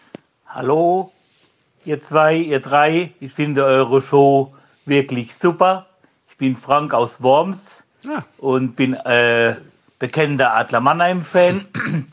Hallo, ihr zwei, ihr drei, ich finde eure Show wirklich super. Ich bin Frank aus Worms ja. und bin äh, bekennender Adler Mannheim-Fan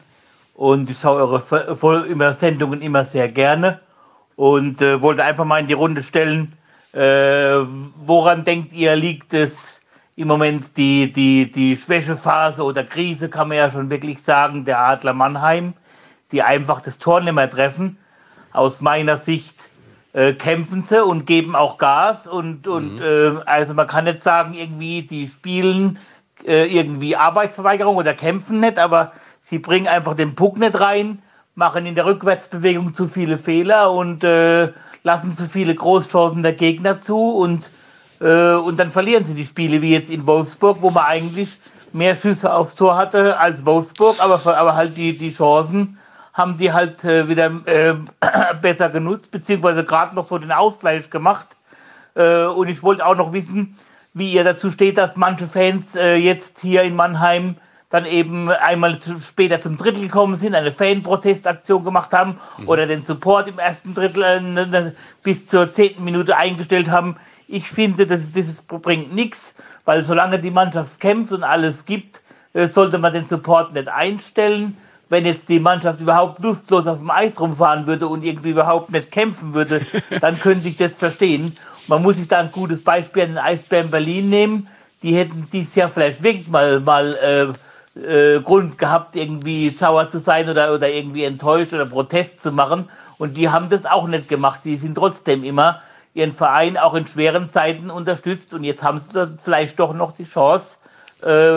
und ich schaue eure immer Sendungen immer sehr gerne und äh, wollte einfach mal in die Runde stellen, äh, woran denkt ihr, liegt es im Moment die, die, die Schwächephase oder Krise, kann man ja schon wirklich sagen, der Adler Mannheim, die einfach das Tor nicht mehr treffen. Aus meiner Sicht äh, kämpfen sie und geben auch Gas und, und mhm. äh, also man kann nicht sagen, irgendwie die spielen äh, irgendwie Arbeitsverweigerung oder kämpfen nicht, aber sie bringen einfach den Puck nicht rein, machen in der Rückwärtsbewegung zu viele Fehler und äh, lassen zu viele Großchancen der Gegner zu und äh, und dann verlieren sie die Spiele, wie jetzt in Wolfsburg, wo man eigentlich mehr Schüsse aufs Tor hatte als Wolfsburg, aber, aber halt die, die Chancen haben die halt äh, wieder äh, besser genutzt, beziehungsweise gerade noch so den Ausgleich gemacht. Äh, und ich wollte auch noch wissen, wie ihr dazu steht, dass manche Fans äh, jetzt hier in Mannheim dann eben einmal zu, später zum Drittel gekommen sind, eine Fan-Protestaktion gemacht haben mhm. oder den Support im ersten Drittel äh, bis zur zehnten Minute eingestellt haben. Ich finde, das, das bringt nichts, weil solange die Mannschaft kämpft und alles gibt, äh, sollte man den Support nicht einstellen. Wenn jetzt die Mannschaft überhaupt lustlos auf dem Eis rumfahren würde und irgendwie überhaupt nicht kämpfen würde, dann könnte ich das verstehen. Man muss sich da ein gutes Beispiel an den Eisbären Berlin nehmen. Die hätten dieses Jahr vielleicht wirklich mal, mal äh, äh, Grund gehabt, irgendwie sauer zu sein oder, oder irgendwie enttäuscht oder Protest zu machen. Und die haben das auch nicht gemacht. Die sind trotzdem immer ihren Verein auch in schweren Zeiten unterstützt. Und jetzt haben sie dann vielleicht doch noch die Chance, äh,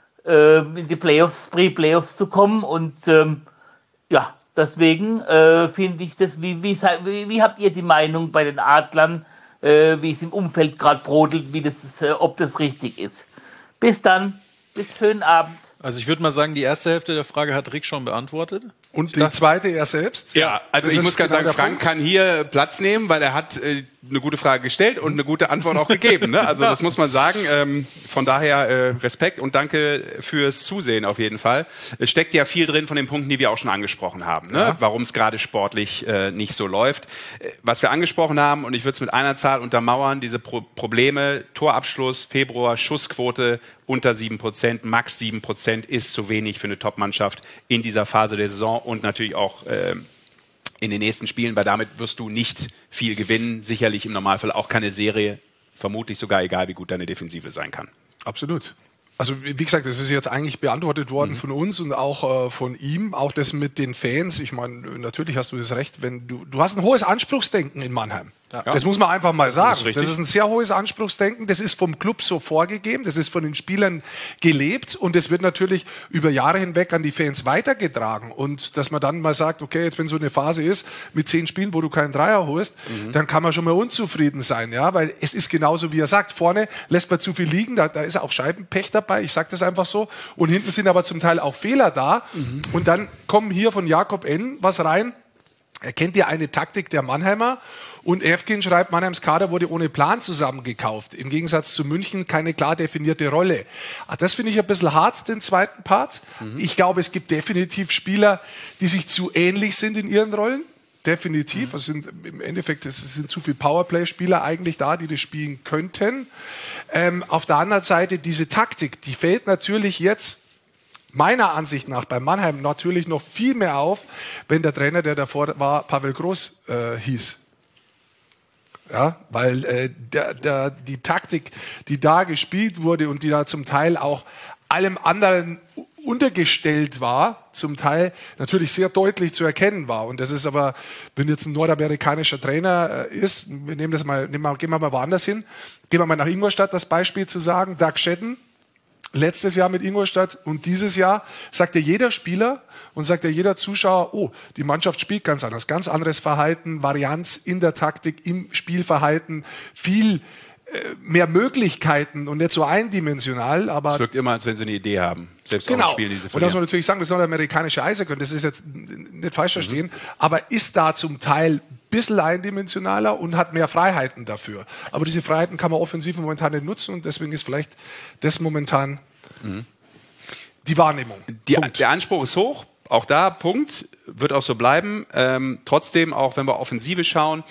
in die Playoffs, Pre-Playoffs zu kommen und ähm, ja, deswegen äh, finde ich das, wie, wie, wie habt ihr die Meinung bei den Adlern, äh, wie es im Umfeld gerade brodelt, wie das, äh, ob das richtig ist? Bis dann, bis schönen Abend. Also ich würde mal sagen, die erste Hälfte der Frage hat Rick schon beantwortet. Und die zweite er selbst? Ja, also das ich muss ganz genau sagen, Frank Punkt. kann hier Platz nehmen, weil er hat äh, eine gute Frage gestellt und eine gute Antwort auch gegeben. Ne? Also das muss man sagen. Ähm, von daher äh, Respekt und danke fürs Zusehen auf jeden Fall. Es steckt ja viel drin von den Punkten, die wir auch schon angesprochen haben, ne? Ja. Warum es gerade sportlich äh, nicht so läuft. Äh, was wir angesprochen haben, und ich würde es mit einer Zahl untermauern, diese Pro- Probleme, Torabschluss, Februar, Schussquote unter sieben Prozent, max sieben Prozent ist zu wenig für eine Top-Mannschaft in dieser Phase der Saison und natürlich auch äh, in den nächsten Spielen, weil damit wirst du nicht viel gewinnen, sicherlich im Normalfall auch keine Serie, vermutlich sogar egal, wie gut deine Defensive sein kann. Absolut. Also wie gesagt, das ist jetzt eigentlich beantwortet worden mhm. von uns und auch äh, von ihm, auch das mit den Fans. Ich meine, natürlich hast du das recht, wenn du du hast ein hohes Anspruchsdenken in Mannheim. Ja. Das muss man einfach mal sagen. Das ist, das ist ein sehr hohes Anspruchsdenken. Das ist vom Club so vorgegeben. Das ist von den Spielern gelebt. Und das wird natürlich über Jahre hinweg an die Fans weitergetragen. Und dass man dann mal sagt, okay, jetzt wenn so eine Phase ist mit zehn Spielen, wo du keinen Dreier holst, mhm. dann kann man schon mal unzufrieden sein. Ja, weil es ist genauso, wie er sagt. Vorne lässt man zu viel liegen. Da, da ist auch Scheibenpech dabei. Ich sage das einfach so. Und hinten sind aber zum Teil auch Fehler da. Mhm. Und dann kommen hier von Jakob N. was rein. Er kennt ja eine Taktik der Mannheimer und Efkin schreibt, Mannheims Kader wurde ohne Plan zusammengekauft. Im Gegensatz zu München keine klar definierte Rolle. Ach, das finde ich ein bisschen hart, den zweiten Part. Mhm. Ich glaube, es gibt definitiv Spieler, die sich zu ähnlich sind in ihren Rollen. Definitiv. Mhm. Also sind, im Endeffekt es sind zu viele Powerplay-Spieler eigentlich da, die das spielen könnten. Ähm, auf der anderen Seite diese Taktik, die fällt natürlich jetzt meiner Ansicht nach bei Mannheim natürlich noch viel mehr auf, wenn der Trainer, der davor war, Pavel Groß äh, hieß. Ja, weil äh, der, der, die Taktik, die da gespielt wurde und die da zum Teil auch allem anderen untergestellt war, zum Teil natürlich sehr deutlich zu erkennen war. Und das ist aber, wenn jetzt ein nordamerikanischer Trainer äh, ist, wir nehmen das mal, nehmen wir, gehen wir mal woanders hin, gehen wir mal nach Ingolstadt, das Beispiel zu sagen, Doug Shedden, letztes Jahr mit Ingolstadt und dieses Jahr sagt ja jeder Spieler und sagt ja jeder Zuschauer, oh, die Mannschaft spielt ganz anders, ganz anderes Verhalten, Varianz in der Taktik, im Spielverhalten, viel äh, mehr Möglichkeiten und nicht so eindimensional. Aber es wirkt immer, als wenn sie eine Idee haben, selbst genau. auch im Spiel, die sie verlieren. Und das muss man natürlich sagen, das ist noch der amerikanische Eishockey, das ist jetzt nicht falsch verstehen, mhm. aber ist da zum Teil bisschen eindimensionaler und hat mehr Freiheiten dafür. Aber diese Freiheiten kann man offensiv momentan nicht nutzen und deswegen ist vielleicht das momentan mhm. die Wahrnehmung. Die, der Anspruch ist hoch, auch da, Punkt, wird auch so bleiben. Ähm, trotzdem, auch wenn wir Offensive schauen,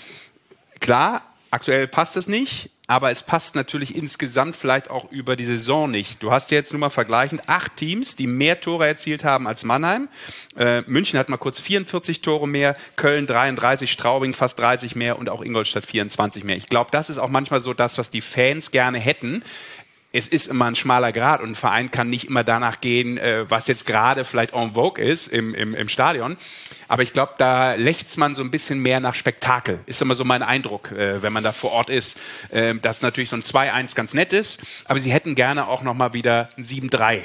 klar, aktuell passt es nicht, aber es passt natürlich insgesamt vielleicht auch über die Saison nicht. Du hast jetzt nur mal vergleichend acht Teams, die mehr Tore erzielt haben als Mannheim. Äh, München hat mal kurz vierundvierzig Tore mehr, Köln dreiunddreißig, Straubing fast dreißig mehr und auch Ingolstadt vierundzwanzig mehr. Ich glaube, das ist auch manchmal so das, was die Fans gerne hätten. Es ist immer ein schmaler Grat und ein Verein kann nicht immer danach gehen, was jetzt gerade vielleicht en vogue ist im, im, im Stadion. Aber ich glaube, da lechzt man so ein bisschen mehr nach Spektakel. Ist immer so mein Eindruck, wenn man da vor Ort ist, dass natürlich so ein zwei eins ganz nett ist, aber sie hätten gerne auch nochmal wieder ein sieben drei.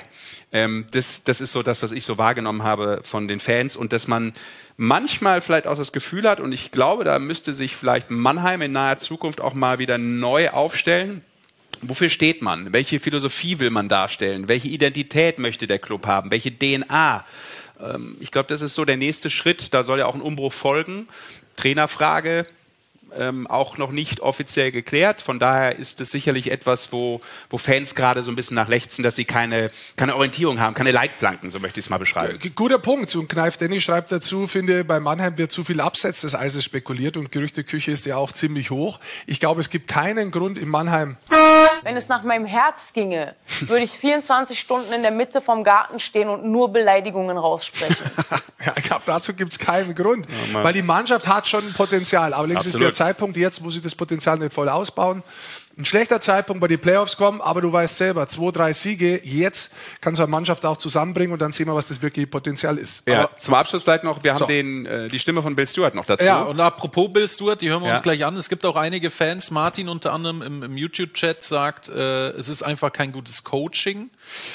Das, das ist so das, was ich so wahrgenommen habe von den Fans und dass man manchmal vielleicht auch das Gefühl hat und ich glaube, da müsste sich vielleicht Mannheim in naher Zukunft auch mal wieder neu aufstellen. Wofür steht man? Welche Philosophie will man darstellen? Welche Identität möchte der Club haben? Welche D N A? Ähm, ich glaube, das ist so der nächste Schritt. Da soll ja auch ein Umbruch folgen. Trainerfrage ähm, auch noch nicht offiziell geklärt. Von daher ist es sicherlich etwas, wo, wo Fans gerade so ein bisschen nachlechzen, dass sie keine, keine Orientierung haben, keine Leitplanken, so möchte ich es mal beschreiben. Guter Punkt. Und Kneif Denny schreibt dazu, finde, bei Mannheim wird zu viel abseits des Eises spekuliert und Gerüchteküche ist ja auch ziemlich hoch. Ich glaube, es gibt keinen Grund in Mannheim. Wenn es nach meinem Herz ginge, würde ich vierundzwanzig Stunden in der Mitte vom Garten stehen und nur Beleidigungen raussprechen. Ja, ich glaube, dazu gibt es keinen Grund. Ja, weil die Mannschaft hat schon ein Potenzial. Allerdings Absolut. ist der Zeitpunkt jetzt, wo sie das Potenzial nicht voll ausbauen. Ein schlechter Zeitpunkt, bei den Playoffs kommen, aber du weißt selber, zwei, drei Siege, jetzt kann so eine Mannschaft auch zusammenbringen und dann sehen wir, was das wirklich Potenzial ist. Ja, aber zum Abschluss vielleicht noch, wir haben so. den, äh, die Stimme von Bill Stewart noch dazu. Ja, und apropos Bill Stewart, die hören wir ja. uns gleich an. Es gibt auch einige Fans, Martin unter anderem im, im YouTube-Chat sagt, äh, es ist einfach kein gutes Coaching.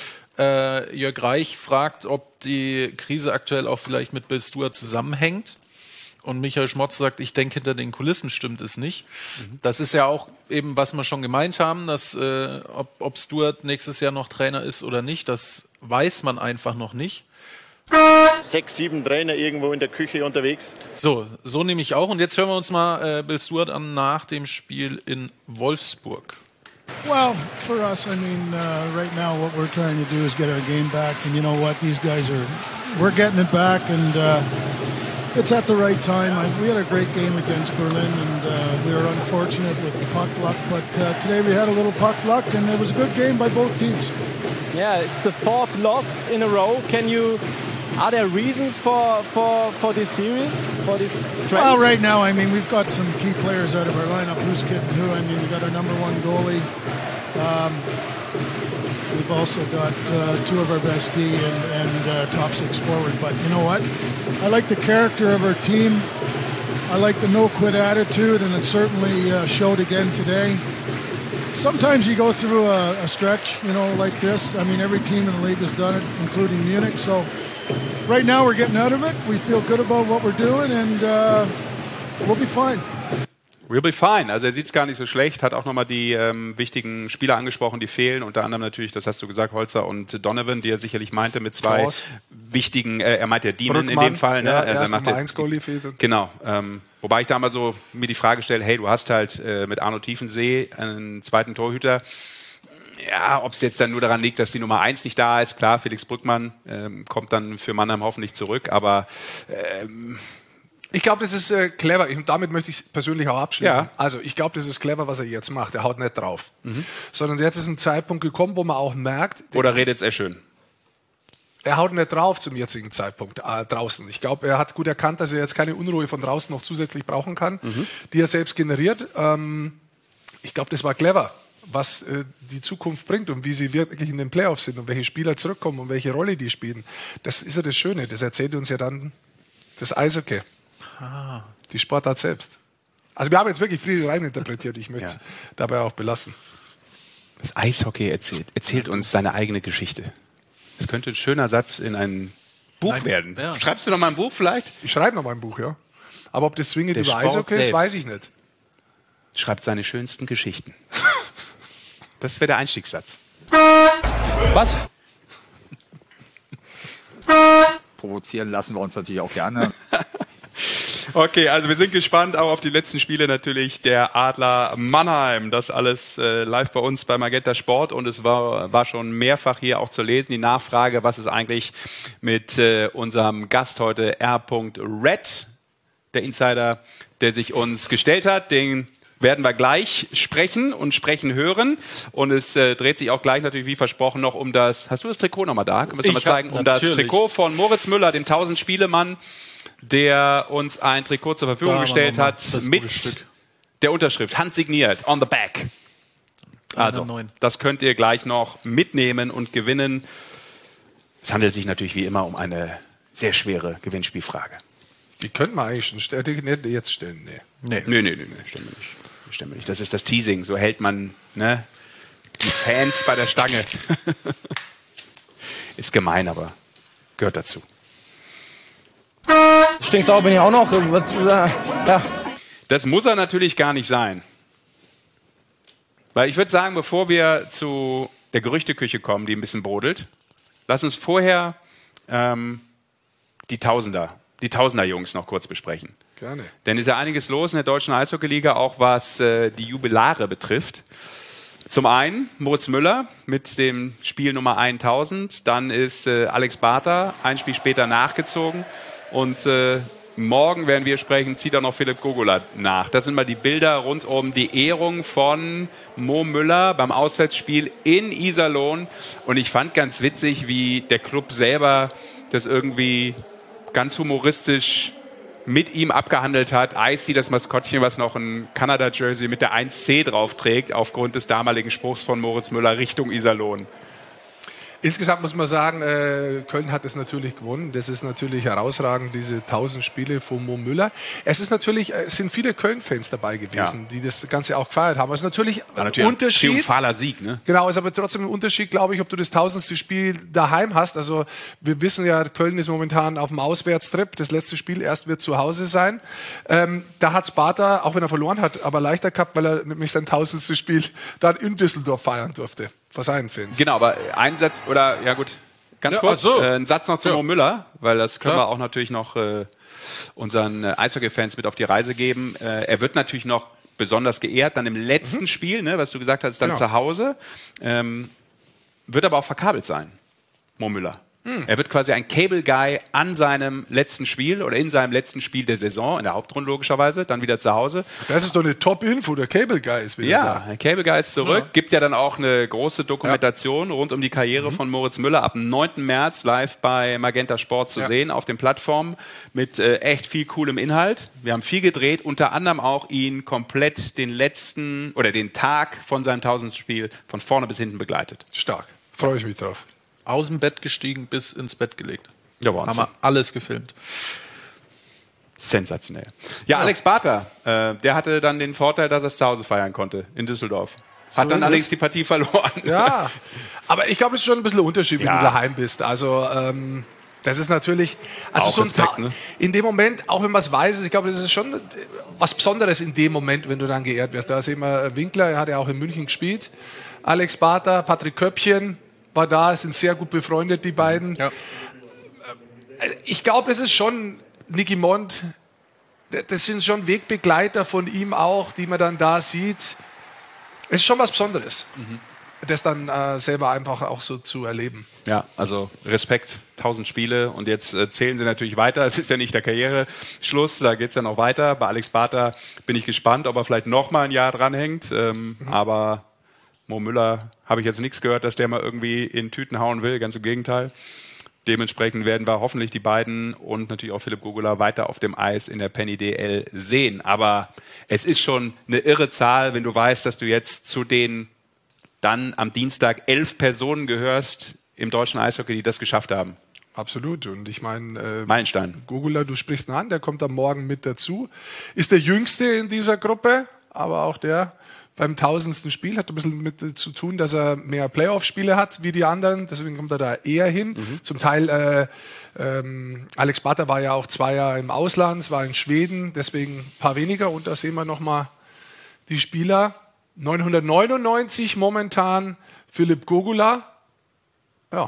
Äh, Jörg Reich fragt, ob die Krise aktuell auch vielleicht mit Bill Stewart zusammenhängt. Und Michael Schmotz sagt, ich denke, hinter den Kulissen stimmt es nicht. Mhm. Das ist ja auch eben, was wir schon gemeint haben, dass äh, ob, ob Stewart nächstes Jahr noch Trainer ist oder nicht, das weiß man einfach noch nicht. Sechs, sieben Trainer irgendwo in der Küche unterwegs. So, so nehme ich auch. Und jetzt hören wir uns mal äh, Bill Stewart an nach dem Spiel in Wolfsburg. Well, for us, I mean, uh, right now what we're trying to do is get our game back. And you know what? These guys are, we're getting it back and uh, it's at the right time. I, we had a great game against Berlin and uh, we were unfortunate with the puck luck. But uh, today we had a little puck luck and it was a good game by both teams. Yeah, it's the fourth loss in a row. Can you... Are there reasons for, for, for this series, for this trend? Well, right now, I mean, we've got some key players out of our lineup. Who's getting who? I mean, we got our number one goalie. Um, we've also got uh, two of our best D and, and uh, top six forward. But you know what? I like the character of our team. I like the no-quit attitude, and it certainly uh, showed again today. Sometimes you go through a, a stretch, you know, like this. I mean, every team in the league has done it, including Munich. So right now we're getting out of it. We feel good about what we're doing and uh, we'll be fine. We'll be fine. Also er sieht es gar nicht so schlecht, hat auch nochmal die ähm, wichtigen Spieler angesprochen, die fehlen. Unter anderem natürlich, das hast du gesagt, Holzer und Donovan, die er sicherlich meinte mit zwei Klaus. wichtigen, äh, er meint ja Dienen in dem Fall. Ne? Ja, er er macht Nummer eins Goalie fehlt. Genau. Ähm, wobei ich da mal so mir die Frage stelle, hey, du hast halt äh, mit Arno Tiefensee einen zweiten Torhüter. Ja, ob es jetzt dann nur daran liegt, dass die Nummer eins nicht da ist. Klar, Felix Brückmann ähm, kommt dann für Mannheim hoffentlich zurück, aber ähm, ich glaube, das ist äh, clever. Und damit möchte ich persönlich auch abschließen. Ja. Also ich glaube, das ist clever, was er jetzt macht. Er haut nicht drauf. Mhm. Sondern jetzt ist ein Zeitpunkt gekommen, wo man auch merkt... Oder redet er schön? Er haut nicht drauf zum jetzigen Zeitpunkt äh, draußen. Ich glaube, er hat gut erkannt, dass er jetzt keine Unruhe von draußen noch zusätzlich brauchen kann, mhm. die er selbst generiert. Ähm, ich glaube, das war clever, was äh, die Zukunft bringt und wie sie wirklich in den Playoffs sind und welche Spieler zurückkommen und welche Rolle die spielen. Das ist ja das Schöne. Das erzählt uns ja dann das Eishockey. Ah. Die Sportart selbst. Also wir haben jetzt wirklich viel reininterpretiert. Ich möchte es ja. dabei auch belassen. Das Eishockey erzählt, erzählt uns seine eigene Geschichte. Das könnte ein schöner Satz in ein Buch Nein, werden. Ja. Schreibst du noch mal ein Buch vielleicht? Ich schreibe noch mal ein Buch, ja. Aber ob das zwingend Der über Sport Eishockey selbst ist, weiß ich nicht. Schreibt seine schönsten Geschichten. Das wäre der Einstiegssatz. Was? Provozieren lassen wir uns natürlich auch gerne. Okay, also wir sind gespannt auch auf die letzten Spiele natürlich der Adler Mannheim. Das alles äh, live bei uns bei Magenta Sport und es war, war schon mehrfach hier auch zu lesen, die Nachfrage, was ist eigentlich mit äh, unserem Gast heute, R. Red, der Insider, der sich uns gestellt hat, den werden wir gleich sprechen und sprechen hören. Und es äh, dreht sich auch gleich natürlich, wie versprochen, noch um das, hast du das Trikot nochmal da? Können wir es nochmal zeigen? Um das Trikot von Moritz Müller, dem tausend-Spiele-Mann, der uns ein Trikot zur Verfügung Da gestellt noch mal hat das mit gute Stück. der Unterschrift, handsigniert, on the back. Also, das könnt ihr gleich noch mitnehmen und gewinnen. Es handelt sich natürlich wie immer um eine sehr schwere Gewinnspielfrage. Die können wir eigentlich schon stellen. Die nicht jetzt stellen. Nee. Nee, nee, nee, nee, nee stellen wir nicht. Stellen wir nicht. Das ist das Teasing. So hält man ne, die Fans bei der Stange. Ist gemein, aber gehört dazu. Stinksauer bin ich auch noch. Was, ja. Das muss er natürlich gar nicht sein. Weil ich würde sagen, bevor wir zu der Gerüchteküche kommen, die ein bisschen brodelt, lass uns vorher ähm, die Tausender, die Tausender-Jungs noch kurz besprechen. Gerne. Denn ist ja einiges los in der deutschen Eishockey-Liga, auch was äh, die Jubilare betrifft. Zum einen Moritz Müller mit dem Spiel Nummer tausend, dann ist äh, Alex Barter ein Spiel später nachgezogen und äh, morgen werden wir sprechen, zieht auch noch Philipp Gogola nach. Das sind mal die Bilder rund um die Ehrung von Mo Müller beim Auswärtsspiel in Iserlohn und ich fand ganz witzig, wie der Club selber das irgendwie ganz humoristisch mit ihm abgehandelt hat. Icy, das Maskottchen, was noch ein Kanada-Jersey mit der eins C drauf trägt, aufgrund des damaligen Spruchs von Moritz Müller Richtung Iserlohn. Insgesamt muss man sagen, äh, Köln hat es natürlich gewonnen. Das ist natürlich herausragend, diese tausend Spiele von Mo Müller. Es ist natürlich, es sind viele Köln-Fans dabei gewesen, ja, die das Ganze auch gefeiert haben. Es ist natürlich ein natürlich Unterschied. Ein triumphaler Sieg, ne? Genau, ist aber trotzdem ein Unterschied, glaube ich, ob du das tausendste Spiel daheim hast. Also wir wissen ja, Köln ist momentan auf dem Auswärtstrip. Das letzte Spiel erst wird zu Hause sein. Ähm, da hat Sparta, auch wenn er verloren hat, aber leichter gehabt, weil er nämlich sein tausendstes Spiel dann in Düsseldorf feiern durfte. Vor seinen Fans. Genau, aber ein Satz, oder ja gut, ganz ja, kurz, so. äh, ein Satz noch zu ja. Mo Müller, weil das können Klar. wir auch natürlich noch äh, unseren äh, Eishockey-Fans mit auf die Reise geben. Äh, er wird natürlich noch besonders geehrt, dann im letzten mhm. Spiel, ne, was du gesagt hast, dann genau. zu Hause, ähm, wird aber auch verkabelt sein, Mo Müller. Er wird quasi ein Cable Guy an seinem letzten Spiel oder in seinem letzten Spiel der Saison, in der Hauptrunde logischerweise, dann wieder zu Hause. Das ist doch eine Top-Info, der Cable Guy ist wieder ja, da. Ja, der Cable Guy ist zurück. Ja. Gibt ja dann auch eine große Dokumentation ja. rund um die Karriere mhm. von Moritz Müller ab dem neunten März live bei Magenta Sport zu ja. sehen auf den Plattformen mit äh, echt viel coolem Inhalt. Wir haben viel gedreht, unter anderem auch ihn komplett den letzten oder den Tag von seinem tausendsten Spiel von vorne bis hinten begleitet. Stark, freue ich mich drauf. Aus dem Bett gestiegen bis ins Bett gelegt. Ja, Wahnsinn. Haben wir alles gefilmt. Sensationell. Ja, ja. Alex Barter, äh, der hatte dann den Vorteil, dass er es zu Hause feiern konnte in Düsseldorf. Hat so dann allerdings es. die Partie verloren. Ja, aber ich glaube, es ist schon ein bisschen ein Unterschied, wenn ja. du daheim bist. Also ähm, das ist natürlich, also auch so ein Respekt, Ta- ne? in dem Moment, auch wenn man es weiß, ich glaube, das ist schon was Besonderes in dem Moment, wenn du dann geehrt wirst. Da sehen wir Winkler, er hat ja auch in München gespielt. Alex Barter, Patrick Köppchen war da, sind sehr gut befreundet, die beiden. Ja. Ich glaube, das ist schon Nicky Mond, das sind schon Wegbegleiter von ihm auch, die man dann da sieht. Es ist schon was Besonderes, mhm. das dann äh, selber einfach auch so zu erleben. Ja, also Respekt, tausend Spiele und jetzt äh, zählen sie natürlich weiter. Es ist ja nicht der Karriereschluss, da geht es ja noch weiter. Bei Alex Barter bin ich gespannt, ob er vielleicht noch mal ein Jahr dranhängt, ähm, mhm. aber Mo Müller habe ich jetzt nichts gehört, dass der mal irgendwie in Tüten hauen will, ganz im Gegenteil. Dementsprechend werden wir hoffentlich die beiden und natürlich auch Philipp Gogola weiter auf dem Eis in der Penny D L sehen. Aber es ist schon eine irre Zahl, wenn du weißt, dass du jetzt zu den dann am Dienstag elf Personen gehörst im deutschen Eishockey, die das geschafft haben. Absolut. Und ich meine, äh, Meilenstein. Gogola, du sprichst ihn an, der kommt am Morgen mit dazu. Ist der Jüngste in dieser Gruppe, aber auch der beim tausendsten Spiel, hat ein bisschen mit zu tun, dass er mehr Playoff-Spiele hat wie die anderen, deswegen kommt er da eher hin. Mhm. Zum Teil, äh, ähm, Alex Barter war ja auch zwei Jahre im Ausland, war in Schweden, deswegen ein paar weniger und da sehen wir nochmal die Spieler. neunhundertneunundneunzig momentan Philipp Gogola, ja,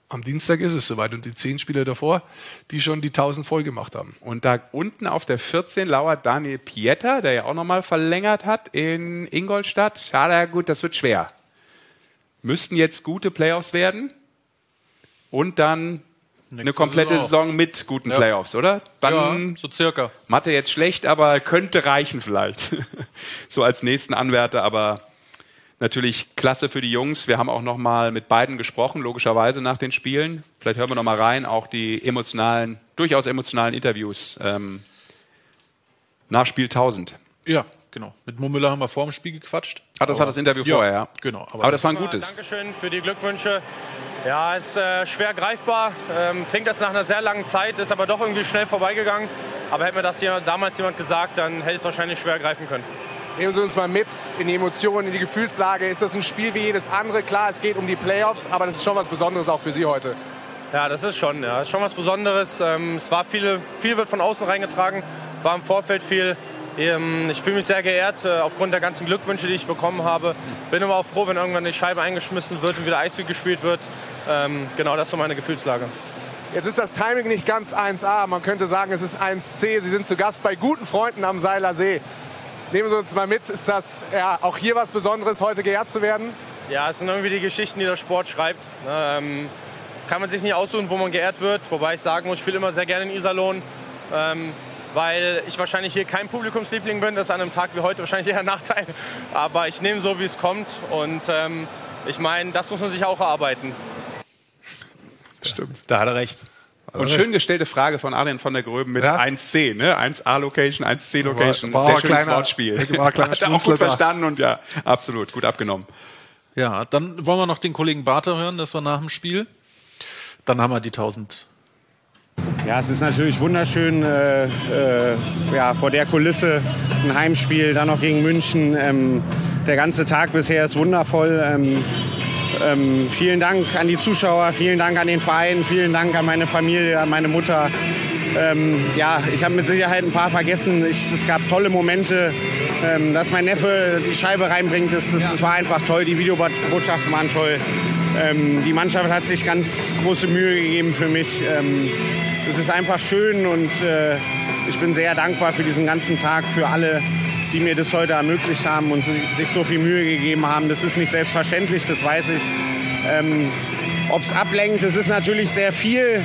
Am Dienstag ist es soweit und die zehn Spieler davor, die schon die tausend voll gemacht haben. Und da unten auf der vierzehn lauert Daniel Pieter, der ja auch nochmal verlängert hat in Ingolstadt. Schade, gut, das wird schwer. Müssten jetzt gute Playoffs werden und dann Nächste eine komplette Saison, Saison mit guten ja. Playoffs, oder? Dann ja, so circa. Mathe jetzt schlecht, aber könnte reichen vielleicht. So als nächsten Anwärter, aber natürlich klasse für die Jungs. Wir haben auch noch mal mit beiden gesprochen, logischerweise nach den Spielen. Vielleicht hören wir noch mal rein, auch die emotionalen, durchaus emotionalen Interviews ähm, nach Spiel tausend. Ja, genau. Mit Mo Müller haben wir vor dem Spiel gequatscht. Ah, das aber, war das Interview ja, vorher, ja. Genau. Aber, aber das, das war ein gutes. Dankeschön für die Glückwünsche. Ja, ist äh, schwer greifbar. Ähm, klingt das nach einer sehr langen Zeit, ist aber doch irgendwie schnell vorbeigegangen. Aber hätte mir das hier damals jemand gesagt, dann hätte ich es wahrscheinlich schwer greifen können. Nehmen Sie uns mal mit in die Emotionen, in die Gefühlslage. Ist das ein Spiel wie jedes andere? Klar, es geht um die Playoffs, aber das ist schon was Besonderes auch für Sie heute. Ja, das ist schon, ja, das ist schon was Besonderes. Ähm, es war viele, viel wird von außen reingetragen, war im Vorfeld viel. Ähm, ich fühle mich sehr geehrt äh, aufgrund der ganzen Glückwünsche, die ich bekommen habe. Bin immer auch froh, wenn irgendwann die Scheibe eingeschmissen wird und wieder Eishockey gespielt wird. Ähm, genau, das ist so meine Gefühlslage. Jetzt ist das Timing nicht ganz eins A. Man könnte sagen, es ist eins C. Sie sind zu Gast bei guten Freunden am Seiler See. Nehmen Sie uns mal mit. Ist das ja, auch hier was Besonderes, heute geehrt zu werden? Ja, es sind irgendwie die Geschichten, die der Sport schreibt. Ähm, kann man sich nicht aussuchen, wo man geehrt wird. Wobei ich sagen muss, ich spiele immer sehr gerne in Iserlohn. Ähm, weil ich wahrscheinlich hier kein Publikumsliebling bin. Das ist an einem Tag wie heute wahrscheinlich eher ein Nachteil. Aber ich nehme so, wie es kommt. Und ähm, ich meine, das muss man sich auch erarbeiten. Stimmt. Da hat er recht. Also und schön gestellte Frage von Adrian von der Gröben mit ja. eins C, ne? eins A Location, eins C Location. War, war Sehr schönes kleiner, Wortspiel. War kleiner hat er auch gut verstanden und ja, absolut, gut abgenommen. Ja, dann wollen wir noch den Kollegen Barter hören, das war nach dem Spiel. Dann haben wir die tausend. Ja, es ist natürlich wunderschön, äh, äh, ja, vor der Kulisse ein Heimspiel, dann noch gegen München. Ähm, der ganze Tag bisher ist wundervoll. Ähm, Ähm, vielen Dank an die Zuschauer, vielen Dank an den Verein, vielen Dank an meine Familie, an meine Mutter. Ähm, ja, ich habe mit Sicherheit ein paar vergessen. Ich, es gab tolle Momente, ähm, dass mein Neffe die Scheibe reinbringt. Das, das, das war einfach toll. Die Videobotschaften waren toll. Ähm, die Mannschaft hat sich ganz große Mühe gegeben für mich. Ähm, es ist einfach schön und äh, ich bin sehr dankbar für diesen ganzen Tag, für alle, die mir das heute ermöglicht haben und sich so viel Mühe gegeben haben. Das ist nicht selbstverständlich, das weiß ich. Ähm, Ob es ablenkt, es ist natürlich sehr viel.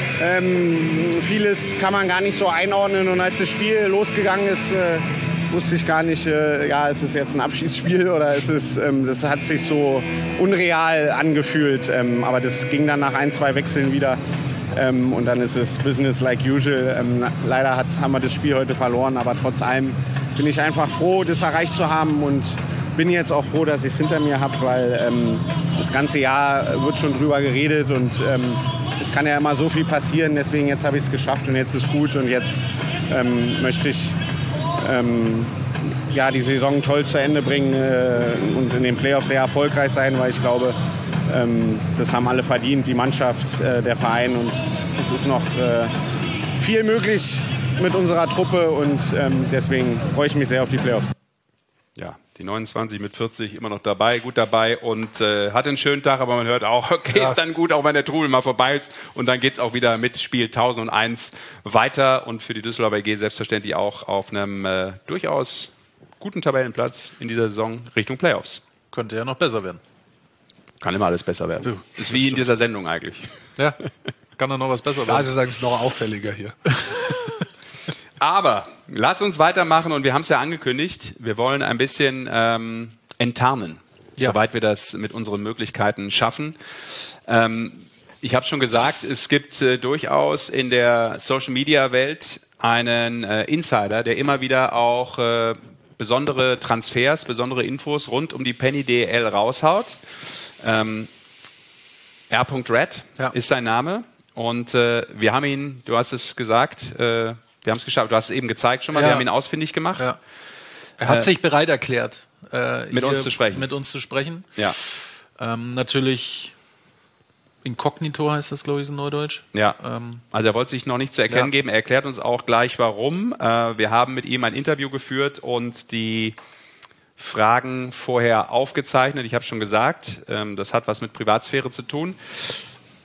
Ähm, vieles kann man gar nicht so einordnen. Und als das Spiel losgegangen ist, äh, wusste ich gar nicht, äh, ja, ist es jetzt ein Abschiedsspiel oder ist es, ähm, das hat sich so unreal angefühlt. Ähm, aber das ging dann nach ein, zwei Wechseln wieder. Ähm, und dann ist es Business like usual. Ähm, leider hat, haben wir das Spiel heute verloren, aber trotz allem bin ich einfach froh, das erreicht zu haben und bin jetzt auch froh, dass ich es hinter mir habe, weil ähm, das ganze Jahr wird schon drüber geredet und ähm, es kann ja immer so viel passieren. Deswegen jetzt habe ich es geschafft und jetzt ist gut und jetzt ähm, möchte ich ähm, ja, die Saison toll zu Ende bringen äh, und in den Playoffs sehr erfolgreich sein, weil ich glaube, ähm, das haben alle verdient, die Mannschaft, äh, der Verein und es ist noch äh, viel möglich mit unserer Truppe und ähm, deswegen freue ich mich sehr auf die Playoffs. Ja, die neunundzwanzig mit vierzig immer noch dabei, gut dabei und äh, hat einen schönen Tag, aber man hört auch, okay, ja. Ist dann gut, auch wenn der Trubel mal vorbei ist und dann geht es auch wieder mit Spiel tausendeins weiter und für die Düsseldorfer E G selbstverständlich auch auf einem äh, durchaus guten Tabellenplatz in dieser Saison Richtung Playoffs. Könnte ja noch besser werden. Kann immer alles besser werden. So, ist wie in dieser Sendung eigentlich. Ja, kann da noch was besser werden. Da ist es eigentlich noch auffälliger hier. Aber lass uns weitermachen und wir haben es ja angekündigt, wir wollen ein bisschen ähm, enttarnen, ja. Soweit wir das mit unseren Möglichkeiten schaffen. Ähm, ich habe schon gesagt, es gibt äh, durchaus in der Social-Media-Welt einen äh, Insider, der immer wieder auch äh, besondere Transfers, besondere Infos rund um die Penny D E L raushaut. Ähm, R. Red ja. ist sein Name und äh, wir haben ihn, du hast es gesagt, äh, wir haben es geschafft, du hast es eben gezeigt schon mal, ja. Wir haben ihn ausfindig gemacht. Ja. Er hat äh, sich bereit erklärt, äh, mit uns zu sprechen. Mit uns zu sprechen. Ja. Ähm, natürlich inkognito heißt das, glaube ich, in Neudeutsch. Ja, ähm, also er wollte sich noch nicht zu erkennen ja. geben. Er erklärt uns auch gleich, warum. Äh, wir haben mit ihm ein Interview geführt und die Fragen vorher aufgezeichnet. Ich habe schon gesagt, ähm, das hat was mit Privatsphäre zu tun.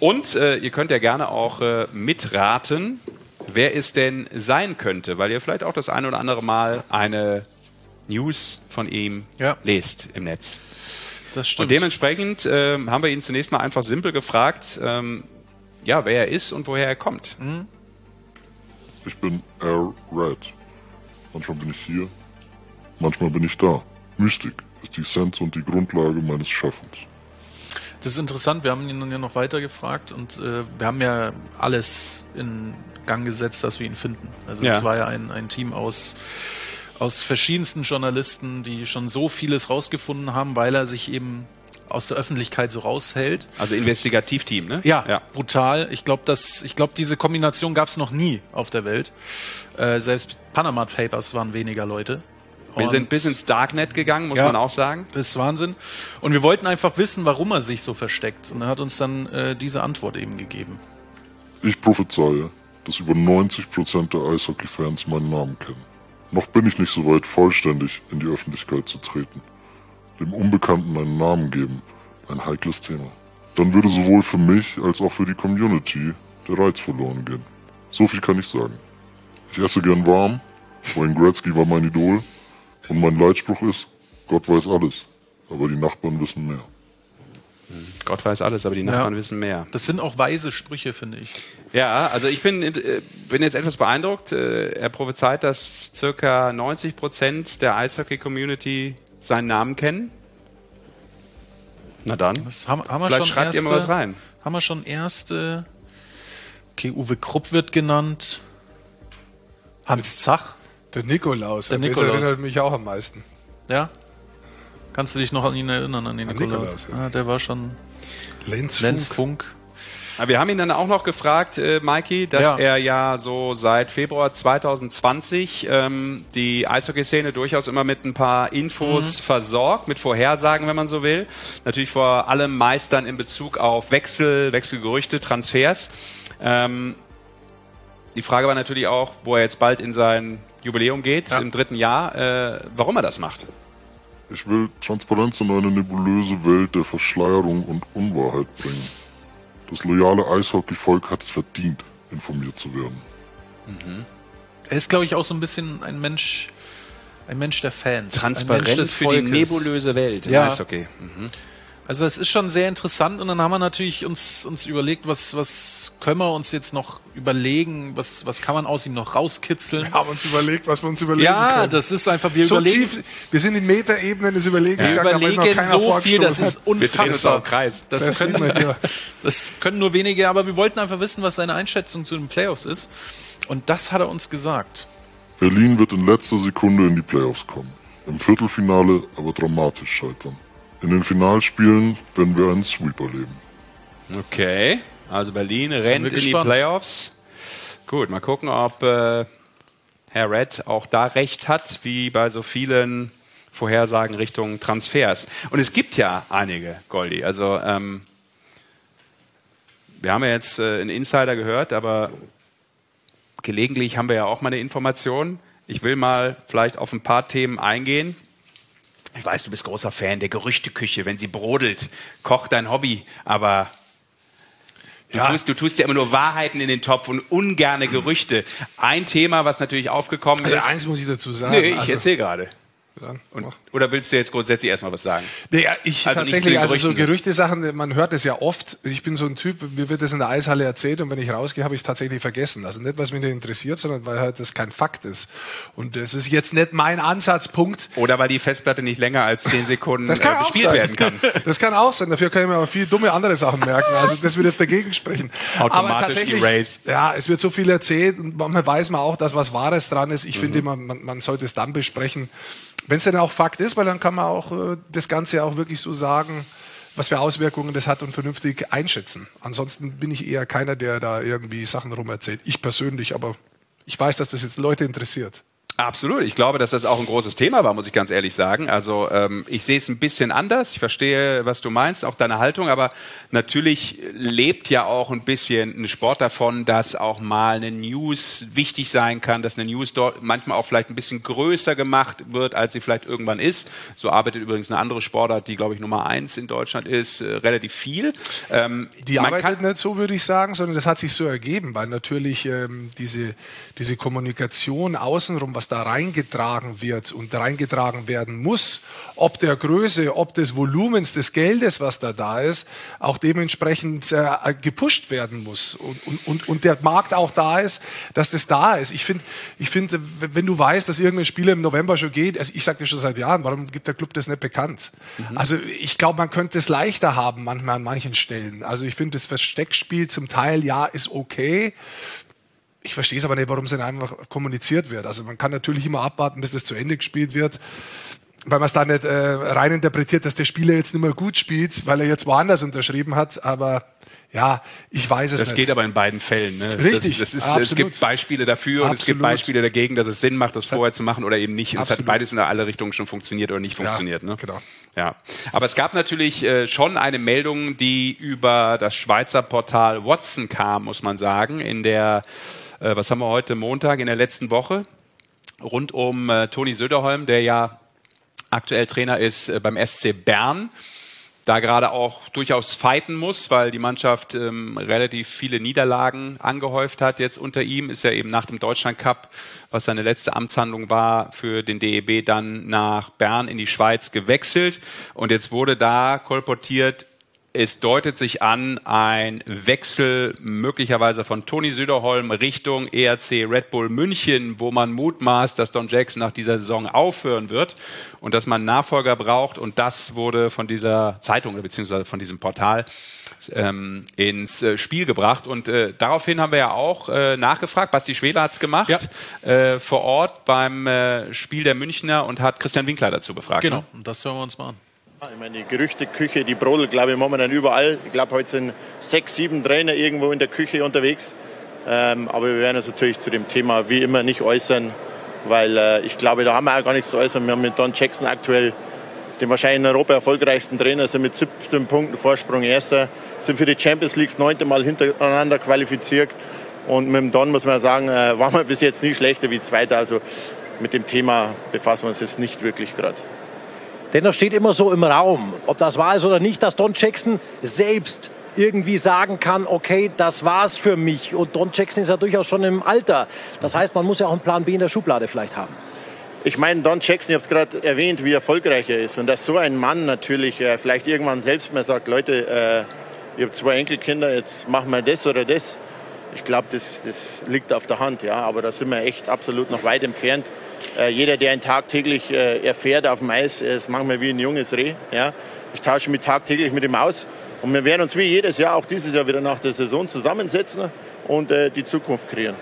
Und äh, ihr könnt ja gerne auch äh, mitraten, wer es denn sein könnte, weil ihr vielleicht auch das ein oder andere Mal eine News von ihm ja. lest im Netz. Das stimmt. Und dementsprechend äh, haben wir ihn zunächst mal einfach simpel gefragt, ähm, ja, wer er ist und woher er kommt. Mhm. Ich bin Air Red. Manchmal bin ich hier, manchmal bin ich da. Mystik ist die Essenz und die Grundlage meines Schaffens. Das ist interessant, wir haben ihn dann ja noch weiter gefragt und äh, wir haben ja alles in Gang gesetzt, dass wir ihn finden. Also es Ja. war ja ein, ein Team aus, aus verschiedensten Journalisten, die schon so vieles rausgefunden haben, weil er sich eben aus der Öffentlichkeit so raushält. Also Investigativteam, ne? Ja, Ja. brutal. Ich glaube, dass ich glaube, diese Kombination gab es noch nie auf der Welt. Äh, selbst Panama Papers waren weniger Leute. Wir Und- sind bis ins Darknet gegangen, muss Ja, man auch sagen. Das ist Wahnsinn. Und wir wollten einfach wissen, warum er sich so versteckt. Und er hat uns dann äh, diese Antwort eben gegeben. Ich prophezeie, dass über neunzig Prozent der Eishockey-Fans meinen Namen kennen. Noch bin ich nicht so weit, vollständig in die Öffentlichkeit zu treten. Dem Unbekannten einen Namen geben, ein heikles Thema. Dann würde sowohl für mich als auch für die Community der Reiz verloren gehen. So viel kann ich sagen. Ich esse gern warm, Wayne Gretzky war mein Idol und mein Leitspruch ist, Gott weiß alles, aber die Nachbarn wissen mehr. Gott weiß alles, aber die Nachbarn wissen mehr. Das sind auch weise Sprüche, finde ich. Ja, also ich bin, äh, bin jetzt etwas beeindruckt. Äh, Er prophezeit, dass circa neunzig Prozent der Eishockey-Community seinen Namen kennen. Na dann, Das haben, haben wir vielleicht schon schreibt ihr erste, mal was rein. Haben wir schon erste... Okay, Uwe Krupp wird genannt. Hans Zach. Der Nikolaus. Der an das Nikolaus. erinnert mich auch am meisten. Ja? Kannst du dich noch an ihn erinnern, an den An Nikolaus? Nikolaus, ja. Ah, der war schon... Lenz Lenz Funk. Funk. Aber wir haben ihn dann auch noch gefragt, äh, Mikey, dass Ja. er ja so seit Februar zwanzig zwanzig ähm, die Eishockey-Szene durchaus immer mit ein paar Infos Mhm. versorgt, mit Vorhersagen, wenn man so will. Natürlich vor allem meist dann in Bezug auf Wechsel, Wechselgerüchte, Transfers. Ähm, die Frage war natürlich auch, wo er jetzt bald in sein Jubiläum geht, Ja. im dritten Jahr, äh, warum er das macht. Ich will Transparenz in eine nebulöse Welt der Verschleierung und Unwahrheit bringen. Das loyale Eishockey-Volk hat es verdient, informiert zu werden. Er ist, glaube ich, auch so ein bisschen ein Mensch, ein Mensch der Fans. ein Mensch Transparenz des für die Volkes. nebulöse Welt im Ja. Eishockey. Mhm. Also es ist schon sehr interessant und dann haben wir natürlich uns, uns überlegt, was, was können wir uns jetzt noch überlegen, was, was kann man aus ihm noch rauskitzeln. Wir haben uns überlegt, was wir uns überlegen Ja, können. das ist einfach, wir so überlegen, tief, wir sind in Metaebenen des Überlegens wir gegangen, aber ist noch überlegen keiner so viel, das vorgestoßen. ist Wir drehen uns unfassbar. auch im Kreis. Das, Das können, sieht man, ja. das können nur wenige, aber wir wollten einfach wissen, was seine Einschätzung zu den Playoffs ist. Und das hat er uns gesagt. Berlin wird in letzter Sekunde in die Playoffs kommen. Im Viertelfinale aber dramatisch scheitern. In den Finalspielen werden wir einen Sweep erleben. Okay, also Berlin wir rennt in die gespannt. Playoffs. Gut, mal gucken, ob äh, Herr Red auch da recht hat, wie bei so vielen Vorhersagen Richtung Transfers. Und es gibt ja einige, Goldi. Also ähm, wir haben ja jetzt äh, einen Insider gehört, aber gelegentlich haben wir ja auch mal eine Information. Ich will mal vielleicht auf ein paar Themen eingehen. Ich weiß, du bist großer Fan der Gerüchteküche, wenn sie brodelt, kocht dein Hobby, aber du, Ja. tust, du tust ja immer nur Wahrheiten in den Topf und ungerne Gerüchte. Ein Thema, was natürlich aufgekommen Also ist... eins muss ich dazu sagen. Nee, ich also, erzähle gerade. Dann Und, mach. oder willst du jetzt grundsätzlich erstmal was sagen? Naja, ich Also nicht zu tatsächlich, den also so Gerüchten. Gerüchte-Sachen, man hört es ja oft. Ich bin so ein Typ, mir wird das in der Eishalle erzählt und wenn ich rausgehe, habe ich es tatsächlich vergessen. Also nicht, was mich interessiert, sondern weil halt das kein Fakt ist. Und das ist jetzt nicht mein Ansatzpunkt. Oder weil die Festplatte nicht länger als zehn Sekunden Das kann äh, auch bespielt sein. werden kann. Das kann auch sein. Dafür kann ich mir aber viel dumme andere Sachen merken. Also das wird jetzt dagegen sprechen. Automatisch aber tatsächlich, erased. ja, es wird so viel erzählt und manchmal weiß man auch, dass was Wahres dran ist. Ich Mhm. finde, man, man, man sollte es dann besprechen, wenn es denn auch Fakt ist, weil dann kann man auch äh, das Ganze auch wirklich so sagen, was für Auswirkungen das hat und vernünftig einschätzen. Ansonsten bin ich eher keiner, der da irgendwie Sachen rum erzählt. Ich persönlich, aber ich weiß, dass das jetzt Leute interessiert. Absolut. Ich glaube, dass das auch ein großes Thema war, muss ich ganz ehrlich sagen. Also ähm, ich sehe es ein bisschen anders. Ich verstehe, was du meinst, auch deine Haltung. Aber natürlich lebt ja auch ein bisschen ein Sport davon, dass auch mal eine News wichtig sein kann, dass eine News dort manchmal auch vielleicht ein bisschen größer gemacht wird, als sie vielleicht irgendwann ist. So arbeitet übrigens eine andere Sportart, die, glaube ich, Nummer eins in Deutschland ist, äh, relativ viel. Ähm, die arbeitet nicht so, würde ich sagen, sondern das hat sich so ergeben, weil natürlich ähm, diese, diese Kommunikation außenrum, was da reingetragen wird und reingetragen werden muss, ob der Größe, ob des Volumens des Geldes, was da da ist, auch dementsprechend äh, gepusht werden muss und, und, und, und der Markt auch da ist, dass das da ist. Ich finde, ich finde, wenn du weißt, dass irgendein Spieler im November schon geht, also ich sage dir schon seit Jahren, warum gibt der Club das nicht bekannt? Mhm. Also ich glaube, man könnte es leichter haben manchmal an manchen Stellen. Also ich finde, das Versteckspiel zum Teil, ja, ist okay. Ich verstehe es aber nicht, warum es dann einfach kommuniziert wird. Also man kann natürlich immer abwarten, bis es zu Ende gespielt wird, weil man es da nicht äh, rein interpretiert, dass der Spieler jetzt nicht mehr gut spielt, weil er jetzt woanders unterschrieben hat. Aber ja, ich weiß es das nicht. Das geht aber in beiden Fällen. Ne? Richtig. Das, das ist, es gibt Beispiele dafür und Absolut. es gibt Beispiele dagegen, dass es Sinn macht, das vorher zu machen oder eben nicht. Es Absolut. hat beides in alle Richtungen schon funktioniert oder nicht funktioniert. Ja, ne? genau. Ja. Aber es gab natürlich äh, schon eine Meldung, die über das Schweizer Portal Watson kam, muss man sagen, in der was haben wir heute, Montag, in der letzten Woche, rund um äh, Toni Söderholm, der ja aktuell Trainer ist äh, beim S C Bern, da gerade auch durchaus fighten muss, weil die Mannschaft ähm, relativ viele Niederlagen angehäuft hat jetzt unter ihm, ist ja eben nach dem Deutschlandcup, was seine letzte Amtshandlung war, für den D E B dann nach Bern in die Schweiz gewechselt und jetzt wurde da kolportiert, es deutet sich an, ein Wechsel möglicherweise von Toni Söderholm Richtung E R C Red Bull München, wo man mutmaßt, dass Don Jackson nach dieser Saison aufhören wird und dass man einen Nachfolger braucht. Und das wurde von dieser Zeitung bzw. von diesem Portal ähm, ins äh, Spiel gebracht. Und äh, daraufhin haben wir ja auch äh, nachgefragt. Basti Schwede hat es gemacht, ja. äh, vor Ort beim äh, Spiel der Münchner und hat Christian Winkler dazu befragt. Genau, ne? und das hören wir uns mal an. Ich meine, die Gerüchteküche, die brodelt, glaube ich, momentan überall. Ich glaube, heute sind sechs, sieben Trainer irgendwo in der Küche unterwegs. Ähm, aber wir werden uns natürlich zu dem Thema wie immer nicht äußern, weil äh, ich glaube, da haben wir auch gar nichts zu äußern. Wir haben mit Don Jackson aktuell den wahrscheinlich in Europa erfolgreichsten Trainer, sind mit siebzehn Punkten Vorsprung Erster, sind für die Champions League das neunte Mal hintereinander qualifiziert. Und mit dem Don, muss man sagen, äh, waren wir bis jetzt nie schlechter wie Zweiter. Also mit dem Thema befassen wir uns jetzt nicht wirklich gerade. Dennoch steht immer so im Raum, ob das wahr ist oder nicht, dass Don Jackson selbst irgendwie sagen kann, okay, das war's für mich. Und Don Jackson ist ja durchaus schon im Alter. Das heißt, man muss ja auch einen Plan B in der Schublade vielleicht haben. Ich meine, Don Jackson, ich habe es gerade erwähnt, wie erfolgreich er ist. Und dass so ein Mann natürlich äh, vielleicht irgendwann selbst mal sagt, Leute, äh, ich habe zwei Enkelkinder, jetzt machen wir das oder das. Ich glaube, das, das liegt auf der Hand. Ja. Aber da sind wir echt absolut noch weit entfernt. Äh, jeder, der ihn tagtäglich äh, erfährt auf dem Eis, ist manchmal wie ein junges Reh. Ja. Ich tausche mich tagtäglich mit ihm aus. Und wir werden uns wie jedes Jahr, auch dieses Jahr wieder nach der Saison zusammensetzen und äh, die Zukunft kreieren.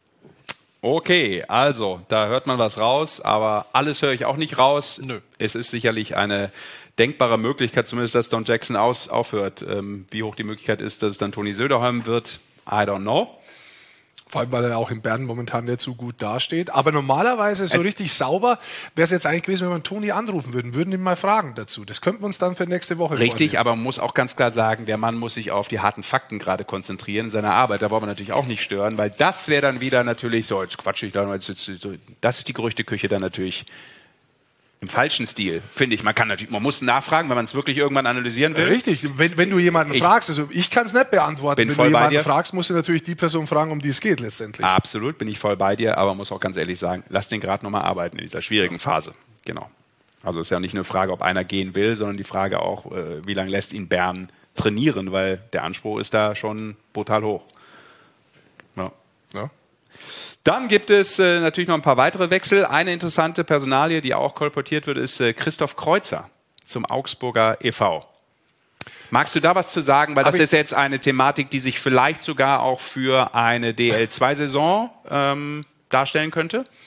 Okay, also, da hört man was raus, aber alles höre ich auch nicht raus. Nö. Es ist sicherlich eine denkbare Möglichkeit, zumindest, dass Don Jackson aus, aufhört. Ähm, wie hoch die Möglichkeit ist, dass es dann Toni Söderholm wird, I don't know. Vor allem, weil er auch in Bern momentan nicht so gut dasteht. Aber normalerweise so richtig sauber wäre es jetzt eigentlich gewesen, wenn wir Toni anrufen würden. Würden ihn mal fragen dazu. Das könnten wir uns dann für nächste Woche Richtig, vornehmen. aber man muss auch ganz klar sagen, der Mann muss sich auf die harten Fakten gerade konzentrieren in seiner Arbeit. Da wollen wir natürlich auch nicht stören, weil das wäre dann wieder natürlich so, jetzt quatsch ich da, jetzt, jetzt, das ist die Gerüchteküche dann natürlich im falschen Stil, finde ich. Man kann natürlich, man muss nachfragen, wenn man es wirklich irgendwann analysieren will. Richtig, wenn, wenn du jemanden ich, fragst, also ich kann es nicht beantworten. Bin wenn voll du jemanden bei dir. fragst, musst du natürlich die Person fragen, um die es geht letztendlich. Absolut, bin ich voll bei dir, aber muss auch ganz ehrlich sagen, lass den gerade nochmal arbeiten in dieser schwierigen Phase. Genau. Also ist ja nicht eine Frage, ob einer gehen will, sondern die Frage auch, äh, wie lange lässt ihn Bern trainieren, weil der Anspruch ist da schon brutal hoch. Ja. Ja. Dann gibt es äh, natürlich noch ein paar weitere Wechsel. Eine interessante Personalie, die auch kolportiert wird, ist äh, Christoph Kreuzer zum Augsburger e V. Magst du da was zu sagen? Weil das ist jetzt eine Thematik, die sich vielleicht sogar auch für eine D L zwei Saison ähm, darstellen könnte.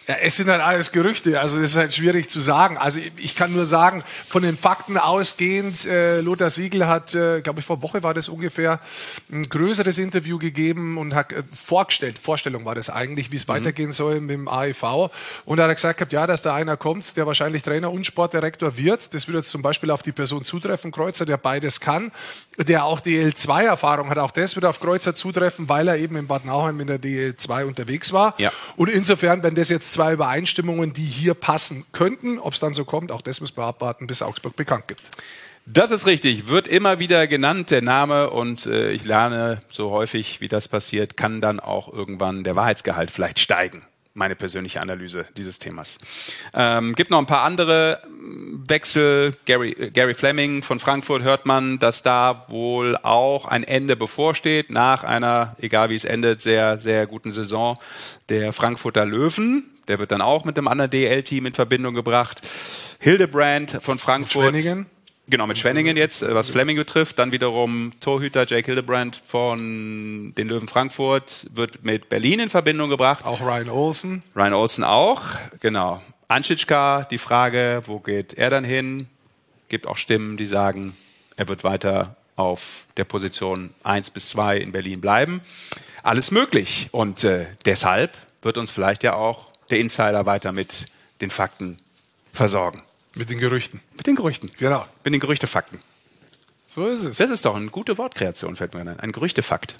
Ja, es sind halt alles Gerüchte, also das ist halt schwierig zu sagen. Also ich, ich kann nur sagen, von den Fakten ausgehend, äh, Lothar Siegel hat, äh, glaube ich, vor Woche war das ungefähr, ein größeres Interview gegeben und hat äh, vorgestellt, Vorstellung war das eigentlich, wie es mhm. weitergehen soll mit dem A E V. Und da hat er gesagt, gehabt, ja, dass da einer kommt, der wahrscheinlich Trainer und Sportdirektor wird. Das würde jetzt zum Beispiel auf die Person zutreffen, Kreuzer, der beides kann, der auch D L zwei Erfahrung hat. Auch das würde auf Kreuzer zutreffen, weil er eben in Bad Nauheim in der D L zwei unterwegs war. Ja. Und insofern, wenn das jetzt zwei Übereinstimmungen, die hier passen könnten. Ob es dann so kommt, auch das müssen wir abwarten, bis Augsburg bekannt gibt. Das ist richtig, wird immer wieder genannt, der Name, und äh, ich lerne, so häufig wie das passiert, kann dann auch irgendwann der Wahrheitsgehalt vielleicht steigen. Meine persönliche Analyse dieses Themas. Ähm, gibt noch ein paar andere Wechsel. Gary, äh, Gary Fleming von Frankfurt hört man, dass da wohl auch ein Ende bevorsteht, nach einer, egal wie es endet, sehr, sehr guten Saison der Frankfurter Löwen. Der wird dann auch mit einem anderen D L-Team in Verbindung gebracht. Hildebrand von Frankfurt. Mit Schwenningen. Genau, mit Schwenningen jetzt, was Fleming betrifft. Dann wiederum Torhüter Jake Hildebrand von den Löwen Frankfurt wird mit Berlin in Verbindung gebracht. Auch Ryan Olsen. Ryan Olsen auch, genau. Anschitschka, die Frage, wo geht er dann hin? Gibt auch Stimmen, die sagen, er wird weiter auf der Position eins bis zwei in Berlin bleiben. Alles möglich. Und äh, deshalb wird uns vielleicht ja auch der Insider weiter mit den Fakten versorgen. Mit den Gerüchten. Mit den Gerüchten. Genau. Mit den Gerüchtefakten. So ist es. Das ist doch eine gute Wortkreation, fällt mir ein. Ein Gerüchtefakt.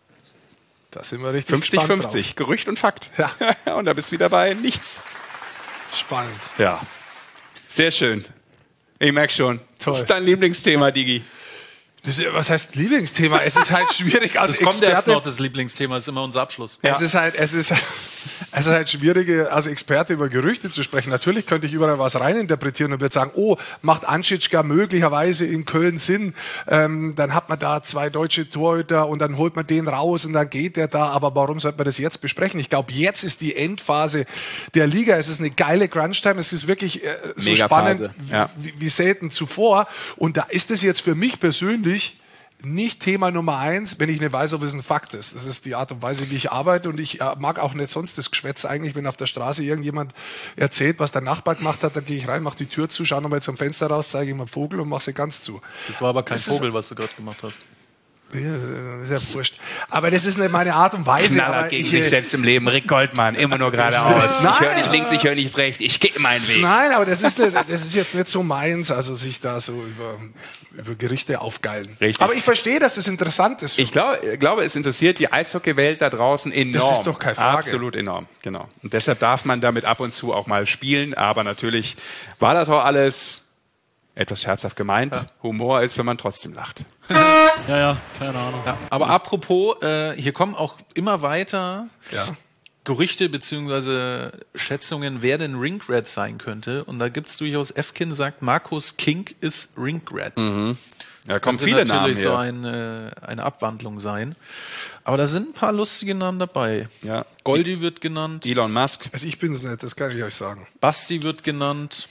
Da sind wir richtig fünfzig fünfzig. Gerücht und Fakt. Ja. Und da bist du wieder bei nichts. Spannend. Ja. Sehr schön. Ich merke schon. Toll. Das ist dein Lieblingsthema, Digi. Das, was heißt Lieblingsthema? Es ist halt schwierig als das kommt Experte. erst noch, das Lieblingsthema ist immer unser Abschluss. Es ist halt, es ist, es ist halt schwierig, als Experte über Gerüchte zu sprechen. Natürlich könnte ich überall was reininterpretieren und würde sagen, oh, macht Anschitschka möglicherweise in Köln Sinn? Ähm, dann hat man da zwei deutsche Torhüter und dann holt man den raus und dann geht der da. Aber warum sollte man das jetzt besprechen? Ich glaube, jetzt ist die Endphase der Liga. Es ist eine geile Crunch-Time. Es ist wirklich äh, so Mega spannend Phase. Ja. wie, wie selten zuvor. Und da ist es jetzt für mich persönlich nicht Thema Nummer eins, wenn ich nicht weiß, ob es ein Fakt ist. Das ist die Art und Weise, wie ich arbeite, und ich äh, mag auch nicht sonst das Geschwätz eigentlich, wenn auf der Straße irgendjemand erzählt, was der Nachbar gemacht hat, dann gehe ich rein, mache die Tür zu, schaue nochmal zum Fenster raus, zeige ihm einen Vogel und mache sie ganz zu. Das war aber kein das Vogel, was du gerade gemacht hast. Ja, das ist ja wurscht. Aber das ist nicht meine Art und Weise. Knaller aber gegen ich, sich selbst im Leben. Rick Goldmann, immer nur geradeaus. Nein. Ich höre nicht links, ich höre nicht rechts. Ich gehe meinen Weg. Nein, aber das ist, nicht, das ist jetzt nicht so meins, also sich da so über, über Gerichte aufgeilen. Richtig. Aber ich verstehe, dass das interessant ist. Ich glaube, glaube, es interessiert die Eishockeywelt da draußen enorm. Das ist doch keine Frage. Absolut enorm, genau. Und deshalb darf man damit ab und zu auch mal spielen. Aber natürlich war das auch alles etwas scherzhaft gemeint. Ja. Humor ist, wenn man trotzdem lacht. Ja, ja, keine Ahnung. Ja, aber apropos, äh, hier kommen auch immer weiter ja. Gerüchte bzw. Schätzungen, wer denn Ringrat sein könnte. Und da gibt es durchaus, Efkin sagt, Markus Kink ist Ringrat. Mhm. Das da kommen könnte viele natürlich Namen so eine, eine Abwandlung sein. Aber da sind ein paar lustige Namen dabei. Ja. Goldi wird genannt. Elon Musk. Also ich bin es nicht, das kann ich euch sagen. Basti wird genannt.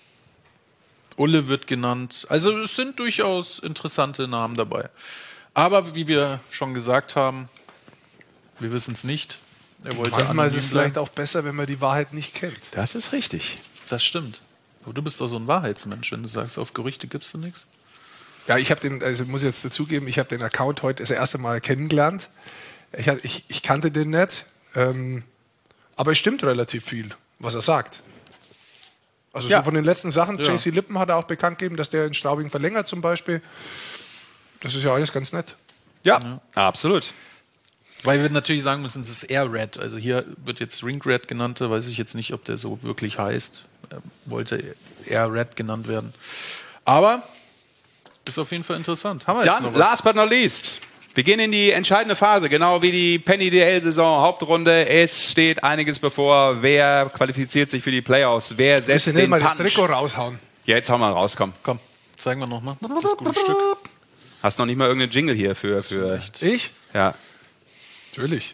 Ulle wird genannt. Also es sind durchaus interessante Namen dabei. Aber wie wir schon gesagt haben, wir wissen es nicht. Er wollte Manchmal ist es anonym bleiben. vielleicht auch besser, wenn man die Wahrheit nicht kennt. Das ist richtig. Das stimmt. Aber du bist doch so ein Wahrheitsmensch, wenn du sagst, auf Gerüchte gibst du nichts. Ja, ich habe den, also muss ich jetzt dazugeben, ich habe den Account heute das erste Mal kennengelernt. Ich, ich, ich kannte den nicht, ähm, aber es stimmt relativ viel, was er sagt. Also ja. so von den letzten Sachen, Ja. J C Lippen hat er auch bekannt gegeben, dass der in Straubing verlängert zum Beispiel. Das ist ja alles ganz nett. Ja, ja. Absolut. Weil wir natürlich sagen müssen, es ist Air Red. Also hier wird jetzt Ring Red genannt, da weiß ich jetzt nicht, ob der so wirklich heißt. Er wollte Air Red genannt werden. Aber ist auf jeden Fall interessant. Haben wir jetzt Dann, noch was? last but not least, wir gehen in die entscheidende Phase, genau wie die Penny D L-Saison, Hauptrunde. Es steht einiges bevor. Wer qualifiziert sich für die Playoffs? Wer setzt Müssen den nicht mal das Punch? Trikot raushauen. Ja, jetzt hauen wir raus, komm. Komm, zeigen wir nochmal das gute Stück. Hast noch nicht mal irgendeinen Jingle hier für... für Ich? Ja. Natürlich.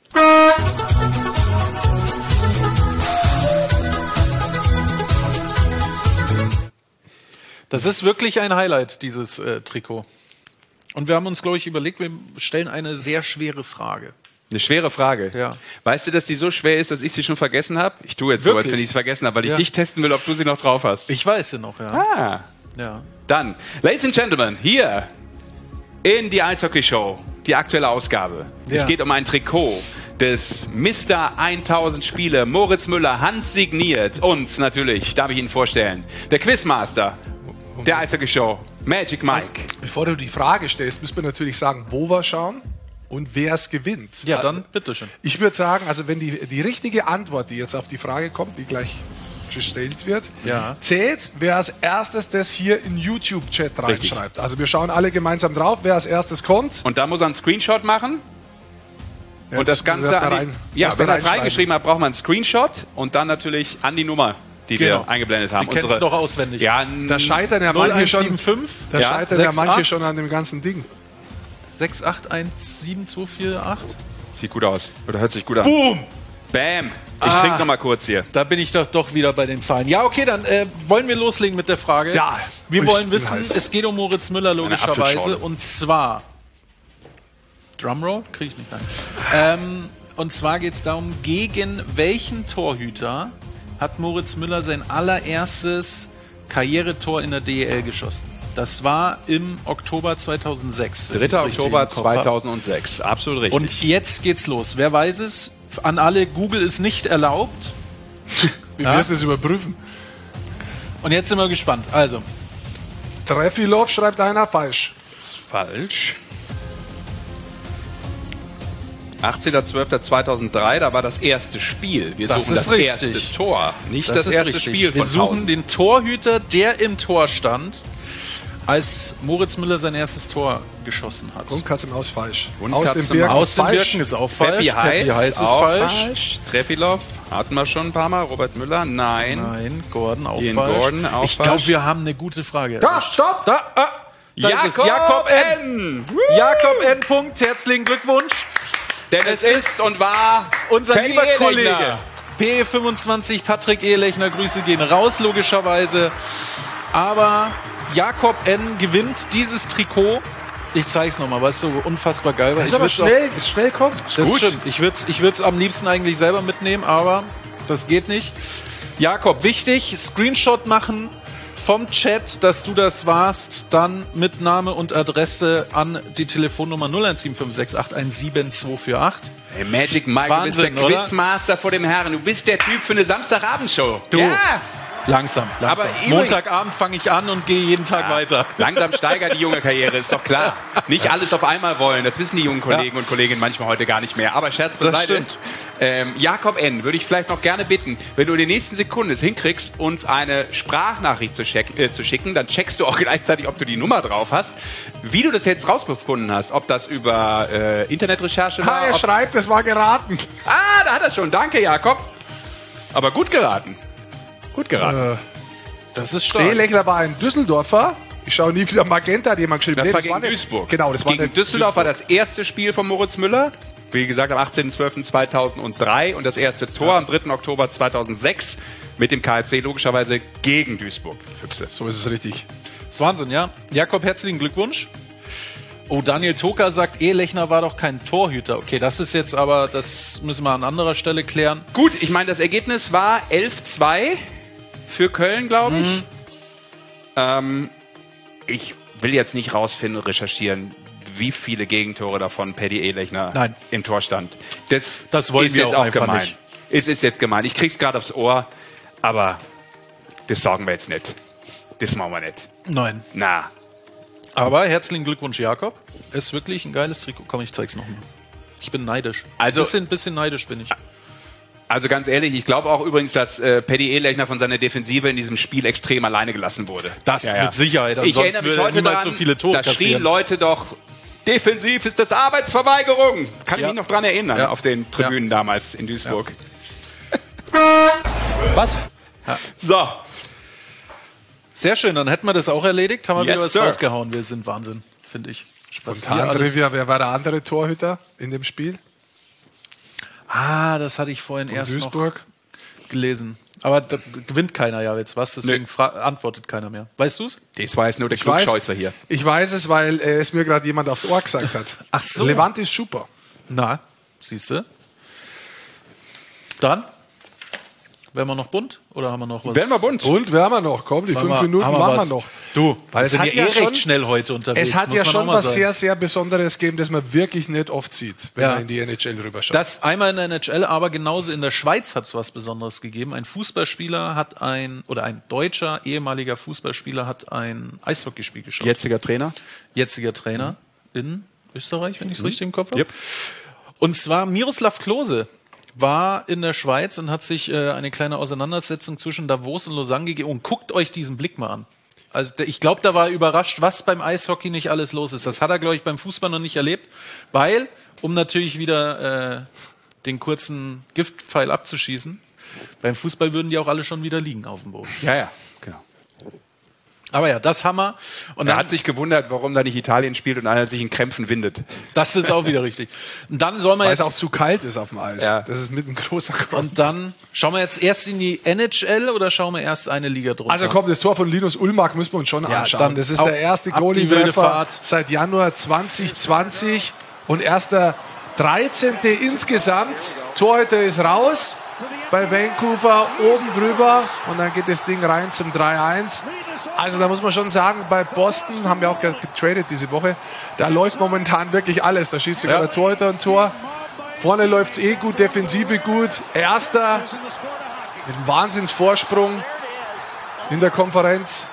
Das ist wirklich ein Highlight, dieses äh, Trikot. Und wir haben uns, glaube ich, überlegt, wir stellen eine sehr schwere Frage. Eine schwere Frage. Ja. Weißt du, dass die so schwer ist, dass ich sie schon vergessen habe? Ich tue jetzt so, als wenn ich sie vergessen habe, weil ich Ja. dich testen will, ob du sie noch drauf hast. Ich weiß sie noch, ja. Ah. Ja. Dann, Ladies and Gentlemen, hier in die Eishockey-Show, die aktuelle Ausgabe. Ja. Es geht um ein Trikot des Mister tausend Spiele, Moritz Müller, handsigniert. Und natürlich, darf ich Ihnen vorstellen, der Quizmaster der Eishockey-Show, Magic Mike. Also, bevor du die Frage stellst, müssen wir natürlich sagen, wo wir schauen und wer es gewinnt. Ja, also, dann bitteschön. Ich würde sagen, also wenn die, die richtige Antwort, die jetzt auf die Frage kommt, die gleich gestellt wird, Ja. zählt, wer als erstes das hier in YouTube-Chat reinschreibt. Also wir schauen alle gemeinsam drauf, wer als erstes kommt. Und da muss er einen Screenshot machen. Ja, und das Ganze, erst mal an die, rein- ja, erst wenn mal er es reingeschrieben hat, braucht man einen Screenshot und dann natürlich an die Nummer, die Genau. wir eingeblendet haben. Die kennst du doch auswendig. Ja, Da scheitern ja manche schon, da Ja, scheitern ja sechs, manche acht. schon an dem ganzen Ding. sechs acht eins sieben zwei vier acht. Sieht gut aus. Oder hört sich gut an. Boom! Bam! Ich Ah. trinke noch mal kurz hier. Da bin ich doch doch wieder bei den Zahlen. Ja, okay, dann äh, wollen wir loslegen mit der Frage. Ja, wir ich wollen bin wissen, heiß. es geht um Moritz Müller logischerweise. Apfelschorle. Und zwar Drumroll? Kriege ich nicht rein. Ähm, und zwar geht es darum, gegen welchen Torhüter hat Moritz Müller sein allererstes Karrieretor in der D E L geschossen? Das war im Oktober zweitausendsechs. wenn dritter ich's richtig Oktober im Kopf hab. zweitausendsechs. Absolut richtig. Und jetzt geht's los. Wer weiß es? An alle, Google ist nicht erlaubt. Wir Ja. müssen es überprüfen. Und jetzt sind wir gespannt. Also, Trefilov schreibt einer falsch. ist falsch. achtzehnter zwölfter zweitausenddrei, da war das erste Spiel. Wir Das suchen ist das richtig. erste Tor, nicht das das, ist erste richtig. Spiel Wir von suchen tausend. den Torhüter, der im Tor stand, als Moritz Müller sein erstes Tor geschossen hat. Und Katz im Aus falsch. Und aus Katz dem im Birken Aus dem falsch. Birken ist auch falsch. Peppi Heiß, Peppi Heiß ist auch falsch. Trefilov hatten wir schon ein paar Mal. Robert Müller, nein. Nein, Gordon auch Ian falsch. Gordon auch ich falsch. glaube, wir haben eine gute Frage. Da, stopp! Da, ah, da ist es. Jakob N. Jakob N. Punkt. Herzlichen Glückwunsch. Denn es ist und war Unser Paddy lieber Ehlechner. Kollege P fünfundzwanzig, Patrick Ehlechner, Grüße gehen raus, logischerweise. Aber Jakob N. gewinnt dieses Trikot. Ich zeig's nochmal, weil es so unfassbar geil war. Das ist Ich aber würd's schnell, es schnell kommt. Auch, das stimmt. Ich würde es ich würd's am liebsten eigentlich selber mitnehmen, aber das geht nicht. Jakob, wichtig, Screenshot machen vom Chat, dass du das warst, dann mit Name und Adresse an die Telefonnummer null eins sieben fünf sechs acht eins sieben zwei vier acht. Hey, Magic Mike, Wahnsinn, du bist der oder? Quizmaster vor dem Herren. Du bist der Typ für eine Samstagabendshow. Du. Ja. Langsam, langsam. Aber übrigens- Montagabend fange ich an und gehe jeden Tag weiter. Langsam steigert die junge Karriere, ist doch klar. Nicht alles auf einmal wollen, das wissen die jungen Kollegen Ja. und Kolleginnen manchmal heute gar nicht mehr. Aber Scherz Das beiseite. stimmt. Ähm, Jakob N. würde ich vielleicht noch gerne bitten, wenn du in den nächsten Sekunden es hinkriegst, uns eine Sprachnachricht zu, check, äh, zu schicken, dann checkst du auch gleichzeitig, ob du die Nummer drauf hast. Wie du das jetzt rausgefunden hast, ob das über äh, Internetrecherche Ha, war. er ob, schreibt, es war geraten. ah, da hat er schon. Danke, Jakob. Aber gut geraten. Gut geraten. Äh, Das ist stark. Ehlechner war ein Düsseldorfer. Ich schaue nie wieder Magenta, hat jemand geschrieben. Das Nee, war gegen nicht- Duisburg. Genau, das war gegen nicht Düsseldorf war Duisburg. das erste Spiel von Moritz Müller. Wie gesagt, am achtzehnter zwölfter zweitausenddrei und das erste Tor am dritten Oktober zweitausendsechs mit dem K F C logischerweise gegen Duisburg. Füchse. So ist es richtig. Das ist Wahnsinn, ja. Jakob, herzlichen Glückwunsch. Oh, Daniel Toka sagt, Ehlechner war doch kein Torhüter. Okay, das ist jetzt aber, das müssen wir an anderer Stelle klären. Gut, ich meine, das Ergebnis war elf zwei für Köln, glaube ich. Mhm. Ähm, ich will jetzt nicht rausfinden, recherchieren, wie viele Gegentore davon Paddy Ehlechner Nein. im Tor stand. Das, Das wollen ist wir jetzt auch auch einfach gemein. nicht. Es ist jetzt gemein. Ich krieg's gerade aufs Ohr, aber das sagen wir jetzt nicht. Das machen wir nicht. Nein. Na, Aber herzlichen Glückwunsch, Jakob. Ist wirklich ein geiles Trikot. Komm, ich zeig's nochmal. Ich bin neidisch. Also- bisschen, bisschen neidisch bin ich. also ganz ehrlich, ich glaube auch übrigens, dass äh, Paddy Ehlechner von seiner Defensive in diesem Spiel extrem alleine gelassen wurde. Das mit Sicherheit. Ich Ansonsten erinnere mich würde er heute niemals daran, so viele Tore da schrien kassieren. Leute doch, defensiv ist das Arbeitsverweigerung. Kann ich Ja. mich noch dran erinnern, Ja. auf den Tribünen damals in Duisburg. Was? So, Sehr schön, dann hätten wir das auch erledigt. Haben wir Yes, wieder was sir. rausgehauen. Wir sind Wahnsinn, finde ich. Was Und hier andere, alles- wer, wer war der andere Torhüter in dem Spiel? Ah, das hatte ich vorhin Von erst Duisburg? noch gelesen. Aber da gewinnt keiner ja jetzt was, deswegen fra- antwortet keiner mehr. Weißt du's? das war jetzt nur der Ich weiß, Klugscheißer hier. ich weiß es, weil äh, es mir gerade jemand aufs Ohr gesagt hat. Ach so. Levantis Schuper. Na, Siehst du? Dann werden wir noch bunt oder haben wir noch was? Werden wir bunt. Und werden wir noch. Komm, die Wollen fünf wir- Minuten haben wir machen wir was? noch. Du, Weil wir es sind hat ja ja eh schon- recht schnell heute unterwegs. Es hat muss ja man schon auch mal was sagen. sehr, sehr Besonderes gegeben, das man wirklich nicht oft sieht, wenn Ja. man in die N H L rüberschaut. Das einmal in der N H L, aber genauso in der Schweiz hat es was Besonderes gegeben. Ein Fußballspieler hat ein, oder ein deutscher ehemaliger Fußballspieler hat ein Eishockeyspiel geschaut. Jetziger Trainer? Jetziger Trainer in Österreich, wenn ich es Mhm. richtig im Kopf habe. Yep. Und zwar Miroslav Klose war in der Schweiz und hat sich äh, eine kleine Auseinandersetzung zwischen Davos und Lausanne gegeben. Und guckt euch diesen Blick mal an. Also der, ich glaube, da war er überrascht, was beim Eishockey nicht alles los ist. Das hat er, glaube ich, beim Fußball noch nicht erlebt. Weil, um natürlich wieder äh, den kurzen Giftpfeil abzuschießen, beim Fußball würden die auch alle schon wieder liegen auf dem Boden. Ja, ja, genau. Aber ja, das Hammer. Und er dann hat sich gewundert, warum da nicht Italien spielt und einer sich in Krämpfen windet. Das ist auch wieder richtig. Und dann soll man Weil es jetzt auch zu kalt ist auf dem Eis. Ja. Das ist mit ein großer Grund. Und dann schauen wir jetzt erst in die N H L oder schauen wir erst eine Liga drunter? Also komm, das Tor von Linus Ullmark müssen wir uns schon Ja, anschauen. dann Das ist auch der erste ab die wilde Goalie-Treffer Fahrt. seit Januar zwanzig zwanzig und erst der dreizehnte insgesamt. Torhüter ist raus bei Vancouver, oben drüber und dann geht das Ding rein zum drei eins. Also da muss man schon sagen, bei Boston haben wir auch getradet diese Woche, da läuft momentan wirklich alles. Da schießt sogar Ja. der Torhüter ein Tor. Vorne läuft's eh gut, Defensive gut. Erster mit einem Wahnsinnsvorsprung in der Konferenz.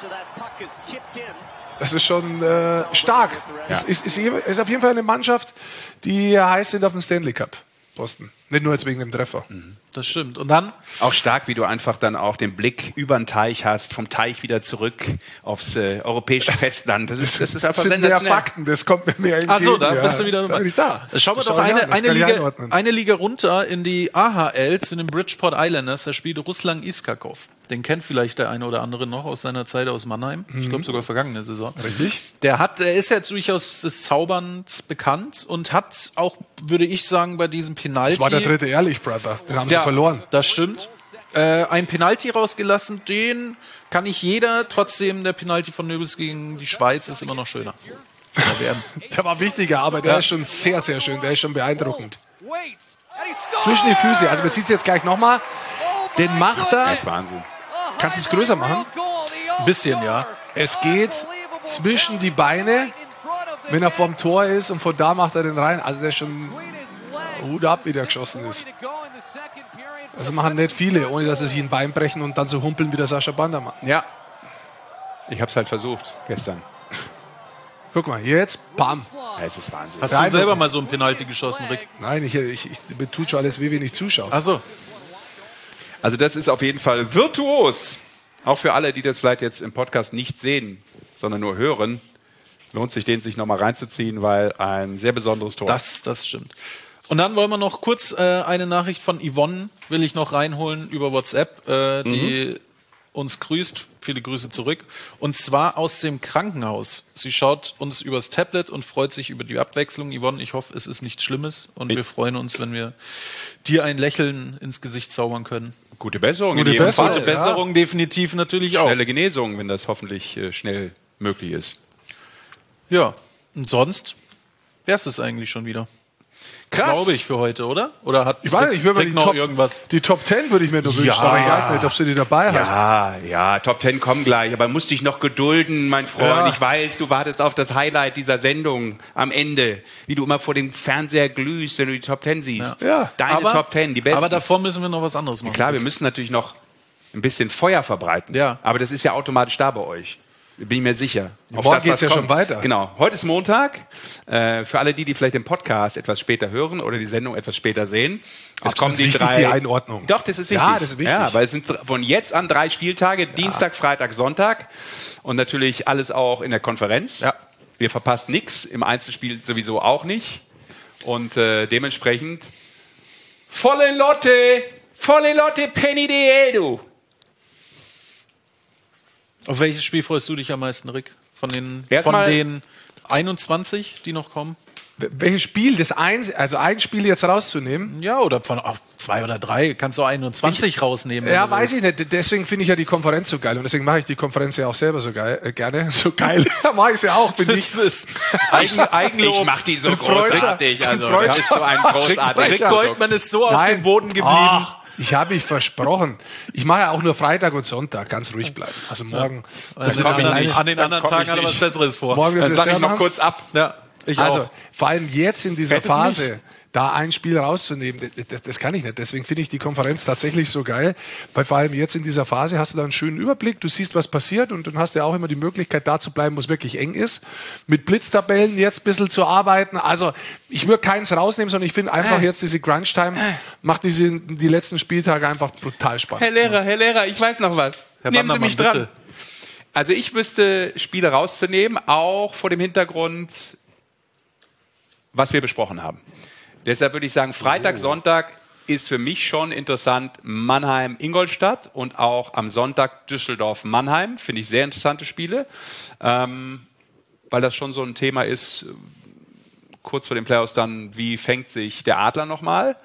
Das ist schon äh, stark. Es ist, ist, ist auf jeden Fall eine Mannschaft, die heiß sind auf den Stanley Cup. Boston. Nicht nur jetzt wegen dem Treffer. Das stimmt. Und dann? Auch stark, wie du einfach dann auch den Blick über den Teich hast, vom Teich wieder zurück aufs äh, europäische Festland. Das ist, das ist einfach Das sind mehr sensationell. Fakten, das kommt mir mehr entgegen. Ach so, da ja. bist du wieder Da dabei. bin ich da. Schauen wir Das doch schau ich eine, an, das eine, kann ich Liga, einordnen. eine Liga runter in die A H L zu den Bridgeport Islanders. Da spielt Ruslan Iskakov. Den kennt vielleicht der eine oder andere noch aus seiner Zeit aus Mannheim. Ich glaube sogar vergangene Saison. Richtig. Der hat, er ist ja durchaus des Zauberns bekannt und hat auch, würde ich sagen, bei diesem Penalty. Das war der dritte Ehrlich, Brother. Den haben Ja, sie verloren. Das stimmt. Äh, ein Penalty rausgelassen, den kann nicht jeder. Trotzdem, der Penalty von Nöbels gegen die Schweiz ist immer noch schöner. Der war wichtiger, aber der Ja. ist schon sehr, sehr schön. Der ist schon beeindruckend. Zwischen die Füße. Also man sieht es jetzt gleich nochmal. Den macht er. Das ist Wahnsinn. Kannst du es größer machen? Ein bisschen, ja. Es geht zwischen die Beine, wenn er vorm Tor ist und von da macht er den rein. Also der ist schon Hut ab, wie der geschossen ist. Also machen nicht viele, ohne dass sie sich ein Bein brechen und dann so humpeln wie der Sascha Bandermann. Ja. Ich habe es halt versucht gestern. Guck mal, jetzt, bam. Ja, es ist Wahnsinn. Hast du selber mal so ein Penalty geschossen, Rick? Nein, ich, ich, ich mir tut schon alles weh, wenn ich zuschaue. Ach so. Also das ist auf jeden Fall virtuos. Auch für alle, die das vielleicht jetzt im Podcast nicht sehen, sondern nur hören, lohnt sich den sich nochmal reinzuziehen, weil ein sehr besonderes Tor. Das, das stimmt. Und dann wollen wir noch kurz äh, eine Nachricht von Yvonne, will ich noch reinholen über WhatsApp, äh, die uns grüßt. Viele Grüße zurück. Und zwar aus dem Krankenhaus. Sie schaut uns übers Tablet und freut sich über die Abwechslung. Yvonne, ich hoffe, es ist nichts Schlimmes. Und wir freuen uns, wenn wir dir ein Lächeln ins Gesicht zaubern können. Gute Besserung. Gute in jedem Besserung, Fall. Gute Besserung definitiv natürlich auch. Schnelle Genesung, wenn das hoffentlich äh, schnell möglich ist. Ja, und sonst wäre es das eigentlich schon wieder. Krass. Glaube ich für heute, oder? Oder hat Ich weiß nicht, ich würde mal Rick die noch Top, irgendwas? die Top Ten würde ich mir nur wünschen, Ja. aber ich weiß nicht, ob du die dabei hast. Ja, ja, Top Ten kommen gleich, aber musst dich noch gedulden, mein Freund. Ja. Ich weiß, du wartest auf das Highlight dieser Sendung am Ende, wie du immer vor dem Fernseher glühst, wenn du die Top Ten siehst. Ja. Ja. Deine aber, Top Ten, die besten. Aber davor müssen wir noch was anderes machen. Klar, wir müssen natürlich noch ein bisschen Feuer verbreiten. Ja. Aber das ist ja automatisch da bei euch. Bin ich mir sicher. Auf Morgen das, geht's was ja kommt. schon weiter. Genau. Heute ist Montag. Äh, für alle die, die vielleicht den Podcast etwas später hören oder die Sendung etwas später sehen. Es Absolut kommen die wichtig, drei. die Einordnung. Doch, das ist wichtig. Ja, das ist wichtig. Ja, weil es sind von jetzt an drei Spieltage: Dienstag, Freitag, Sonntag und natürlich alles auch in der Konferenz. Ja. Wir verpassen nichts. Im Einzelspiel sowieso auch nicht. Und äh, dementsprechend volle Lotte, volle Lotte, Penny de Edu. Auf welches Spiel freust du dich am meisten, Rick? Von den, von Erstmal- den einundzwanzig, die noch kommen? Welches Spiel? Das eins, also ein Spiel jetzt rauszunehmen? Ja, oder von auch zwei oder drei. Kannst du einundzwanzig ich, rausnehmen. Ja, weiß ich nicht. Deswegen finde ich ja die Konferenz so geil. Und deswegen mache ich die Konferenz ja auch selber so geil, äh, gerne. So geil. mache ich es ja auch, finde ich. Ist Eigen, Eigenlob. Ich mache die so großartig. Also, das ist so ein großartiger. Rick Goldman ist so Nein. auf dem Boden geblieben. Ach, ich habe mich versprochen. Ich mache ja auch nur Freitag und Sonntag. Ganz ruhig bleiben. Also morgen. Ja. Also an, an, an den anderen Tagen hat er was Besseres vor. Morgen Dann sage ich noch kurz ab. Ja. Ich also auch. vor allem jetzt in dieser Phase, da ein Spiel rauszunehmen, das, das kann ich nicht. Deswegen finde ich die Konferenz tatsächlich so geil, weil vor allem jetzt in dieser Phase hast du da einen schönen Überblick, du siehst, was passiert und dann hast du ja auch immer die Möglichkeit, da zu bleiben, wo es wirklich eng ist. Mit Blitztabellen jetzt ein bisschen zu arbeiten. Also ich würde keins rausnehmen, sondern ich finde einfach jetzt diese Crunch-Time macht diese, die letzten Spieltage einfach brutal spannend. Herr Lehrer, Herr Lehrer, ich weiß noch was. Herr Nehmen Sie Wandermann, mich dran. bitte. Also ich wüsste, Spiele rauszunehmen, auch vor dem Hintergrund, was wir besprochen haben. Deshalb würde ich sagen, Freitag, oh. Sonntag ist für mich schon interessant. Mannheim, Ingolstadt und auch am Sonntag Düsseldorf, Mannheim. Finde ich sehr interessante Spiele, ähm, weil das schon so ein Thema ist, kurz vor den Playoffs dann, wie fängt sich der Adler nochmal?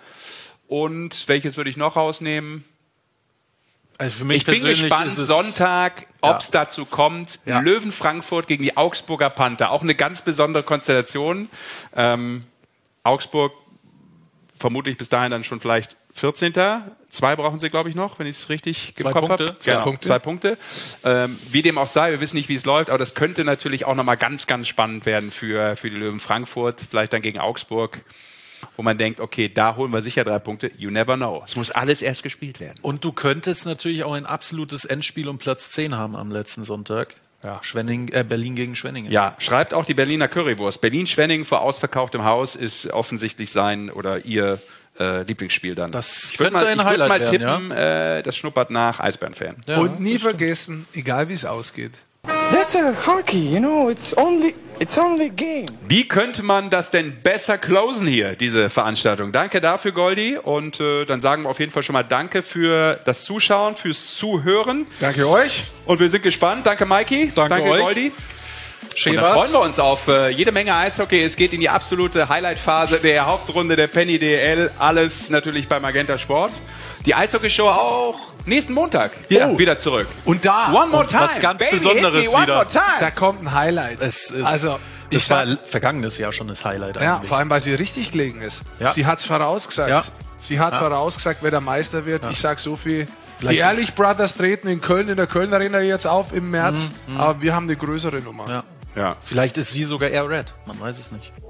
Und welches würde ich noch rausnehmen? Also für mich ich bin gespannt, Sonntag, ob es ja. dazu kommt. Ja. Löwen Frankfurt gegen die Augsburger Panther. Auch eine ganz besondere Konstellation. Ähm, Augsburg vermutlich bis dahin dann schon vielleicht vierzehnter Zwei brauchen sie, glaube ich, noch, wenn ich es richtig Zwei im Kopf habe. Punkte. Zwei genau, Punkte. Zwei Punkte. Ähm, wie dem auch sei, wir wissen nicht, wie es läuft, aber das könnte natürlich auch nochmal ganz, ganz spannend werden für, für die Löwen Frankfurt. Vielleicht dann gegen Augsburg, wo man denkt, okay, da holen wir sicher drei Punkte. You never know. Es muss alles erst gespielt werden. Und du könntest natürlich auch ein absolutes Endspiel um Platz zehn haben am letzten Sonntag. Ja. Schwenning, äh, Berlin gegen Schwenningen. Ja, schreibt auch die Berliner Currywurst. Berlin-Schwenningen vor ausverkauftem Haus ist offensichtlich sein oder ihr äh, Lieblingsspiel dann. Das ich würde könnte mal, ein ich würd Highlight mal werden, tippen, ja? äh, das schnuppert nach Eisbären-Fan. Ja, und nie vergessen, egal wie es ausgeht. That's a hockey, you know, it's only, it's only game. Wie könnte man das denn besser closen hier, diese Veranstaltung? Danke dafür, Goldi. Und äh, dann sagen wir auf jeden Fall schon mal Danke für das Zuschauen, fürs Zuhören. Danke euch. Und wir sind gespannt. Danke, Maiki. Danke, Danke euch. Goldi. Und dann freuen wir uns auf äh, jede Menge Eishockey. Es geht in die absolute Highlight-Phase der Hauptrunde der Penny D L. Alles natürlich bei Magenta Sport. Die Eishockey-Show auch nächsten Montag ja. wieder zurück. Und da One more time. Was ganz Baby, Besonderes hit me one wieder. more time. Da kommt ein Highlight. Es ist, also, ich das war sag, vergangenes Jahr schon das Highlight ja, eigentlich. vor allem, weil sie richtig gelegen ist. Ja. Sie hat es vorausgesagt. Ja. Sie hat Ja. vorausgesagt, wer der Meister wird. Ja. Ich sag so viel. Vielleicht die Ehrlich ist- Brothers treten in Köln, in der Köln Arena jetzt auf im März. Mhm, mhm. Aber wir haben eine größere Nummer. Ja. Ja. Vielleicht ist sie sogar Air Red. Man weiß es nicht.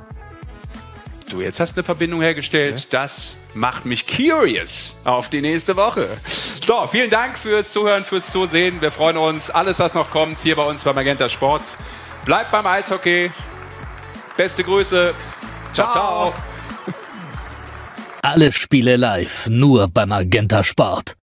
Du, jetzt hast du eine Verbindung hergestellt. Okay. Das macht mich curious auf die nächste Woche. So, vielen Dank fürs Zuhören, fürs Zusehen. Wir freuen uns. Alles, was noch kommt, hier bei uns bei Magenta Sport. Bleibt beim Eishockey. Beste Grüße. Ciao, ciao. Alle Spiele live, nur bei Magenta Sport.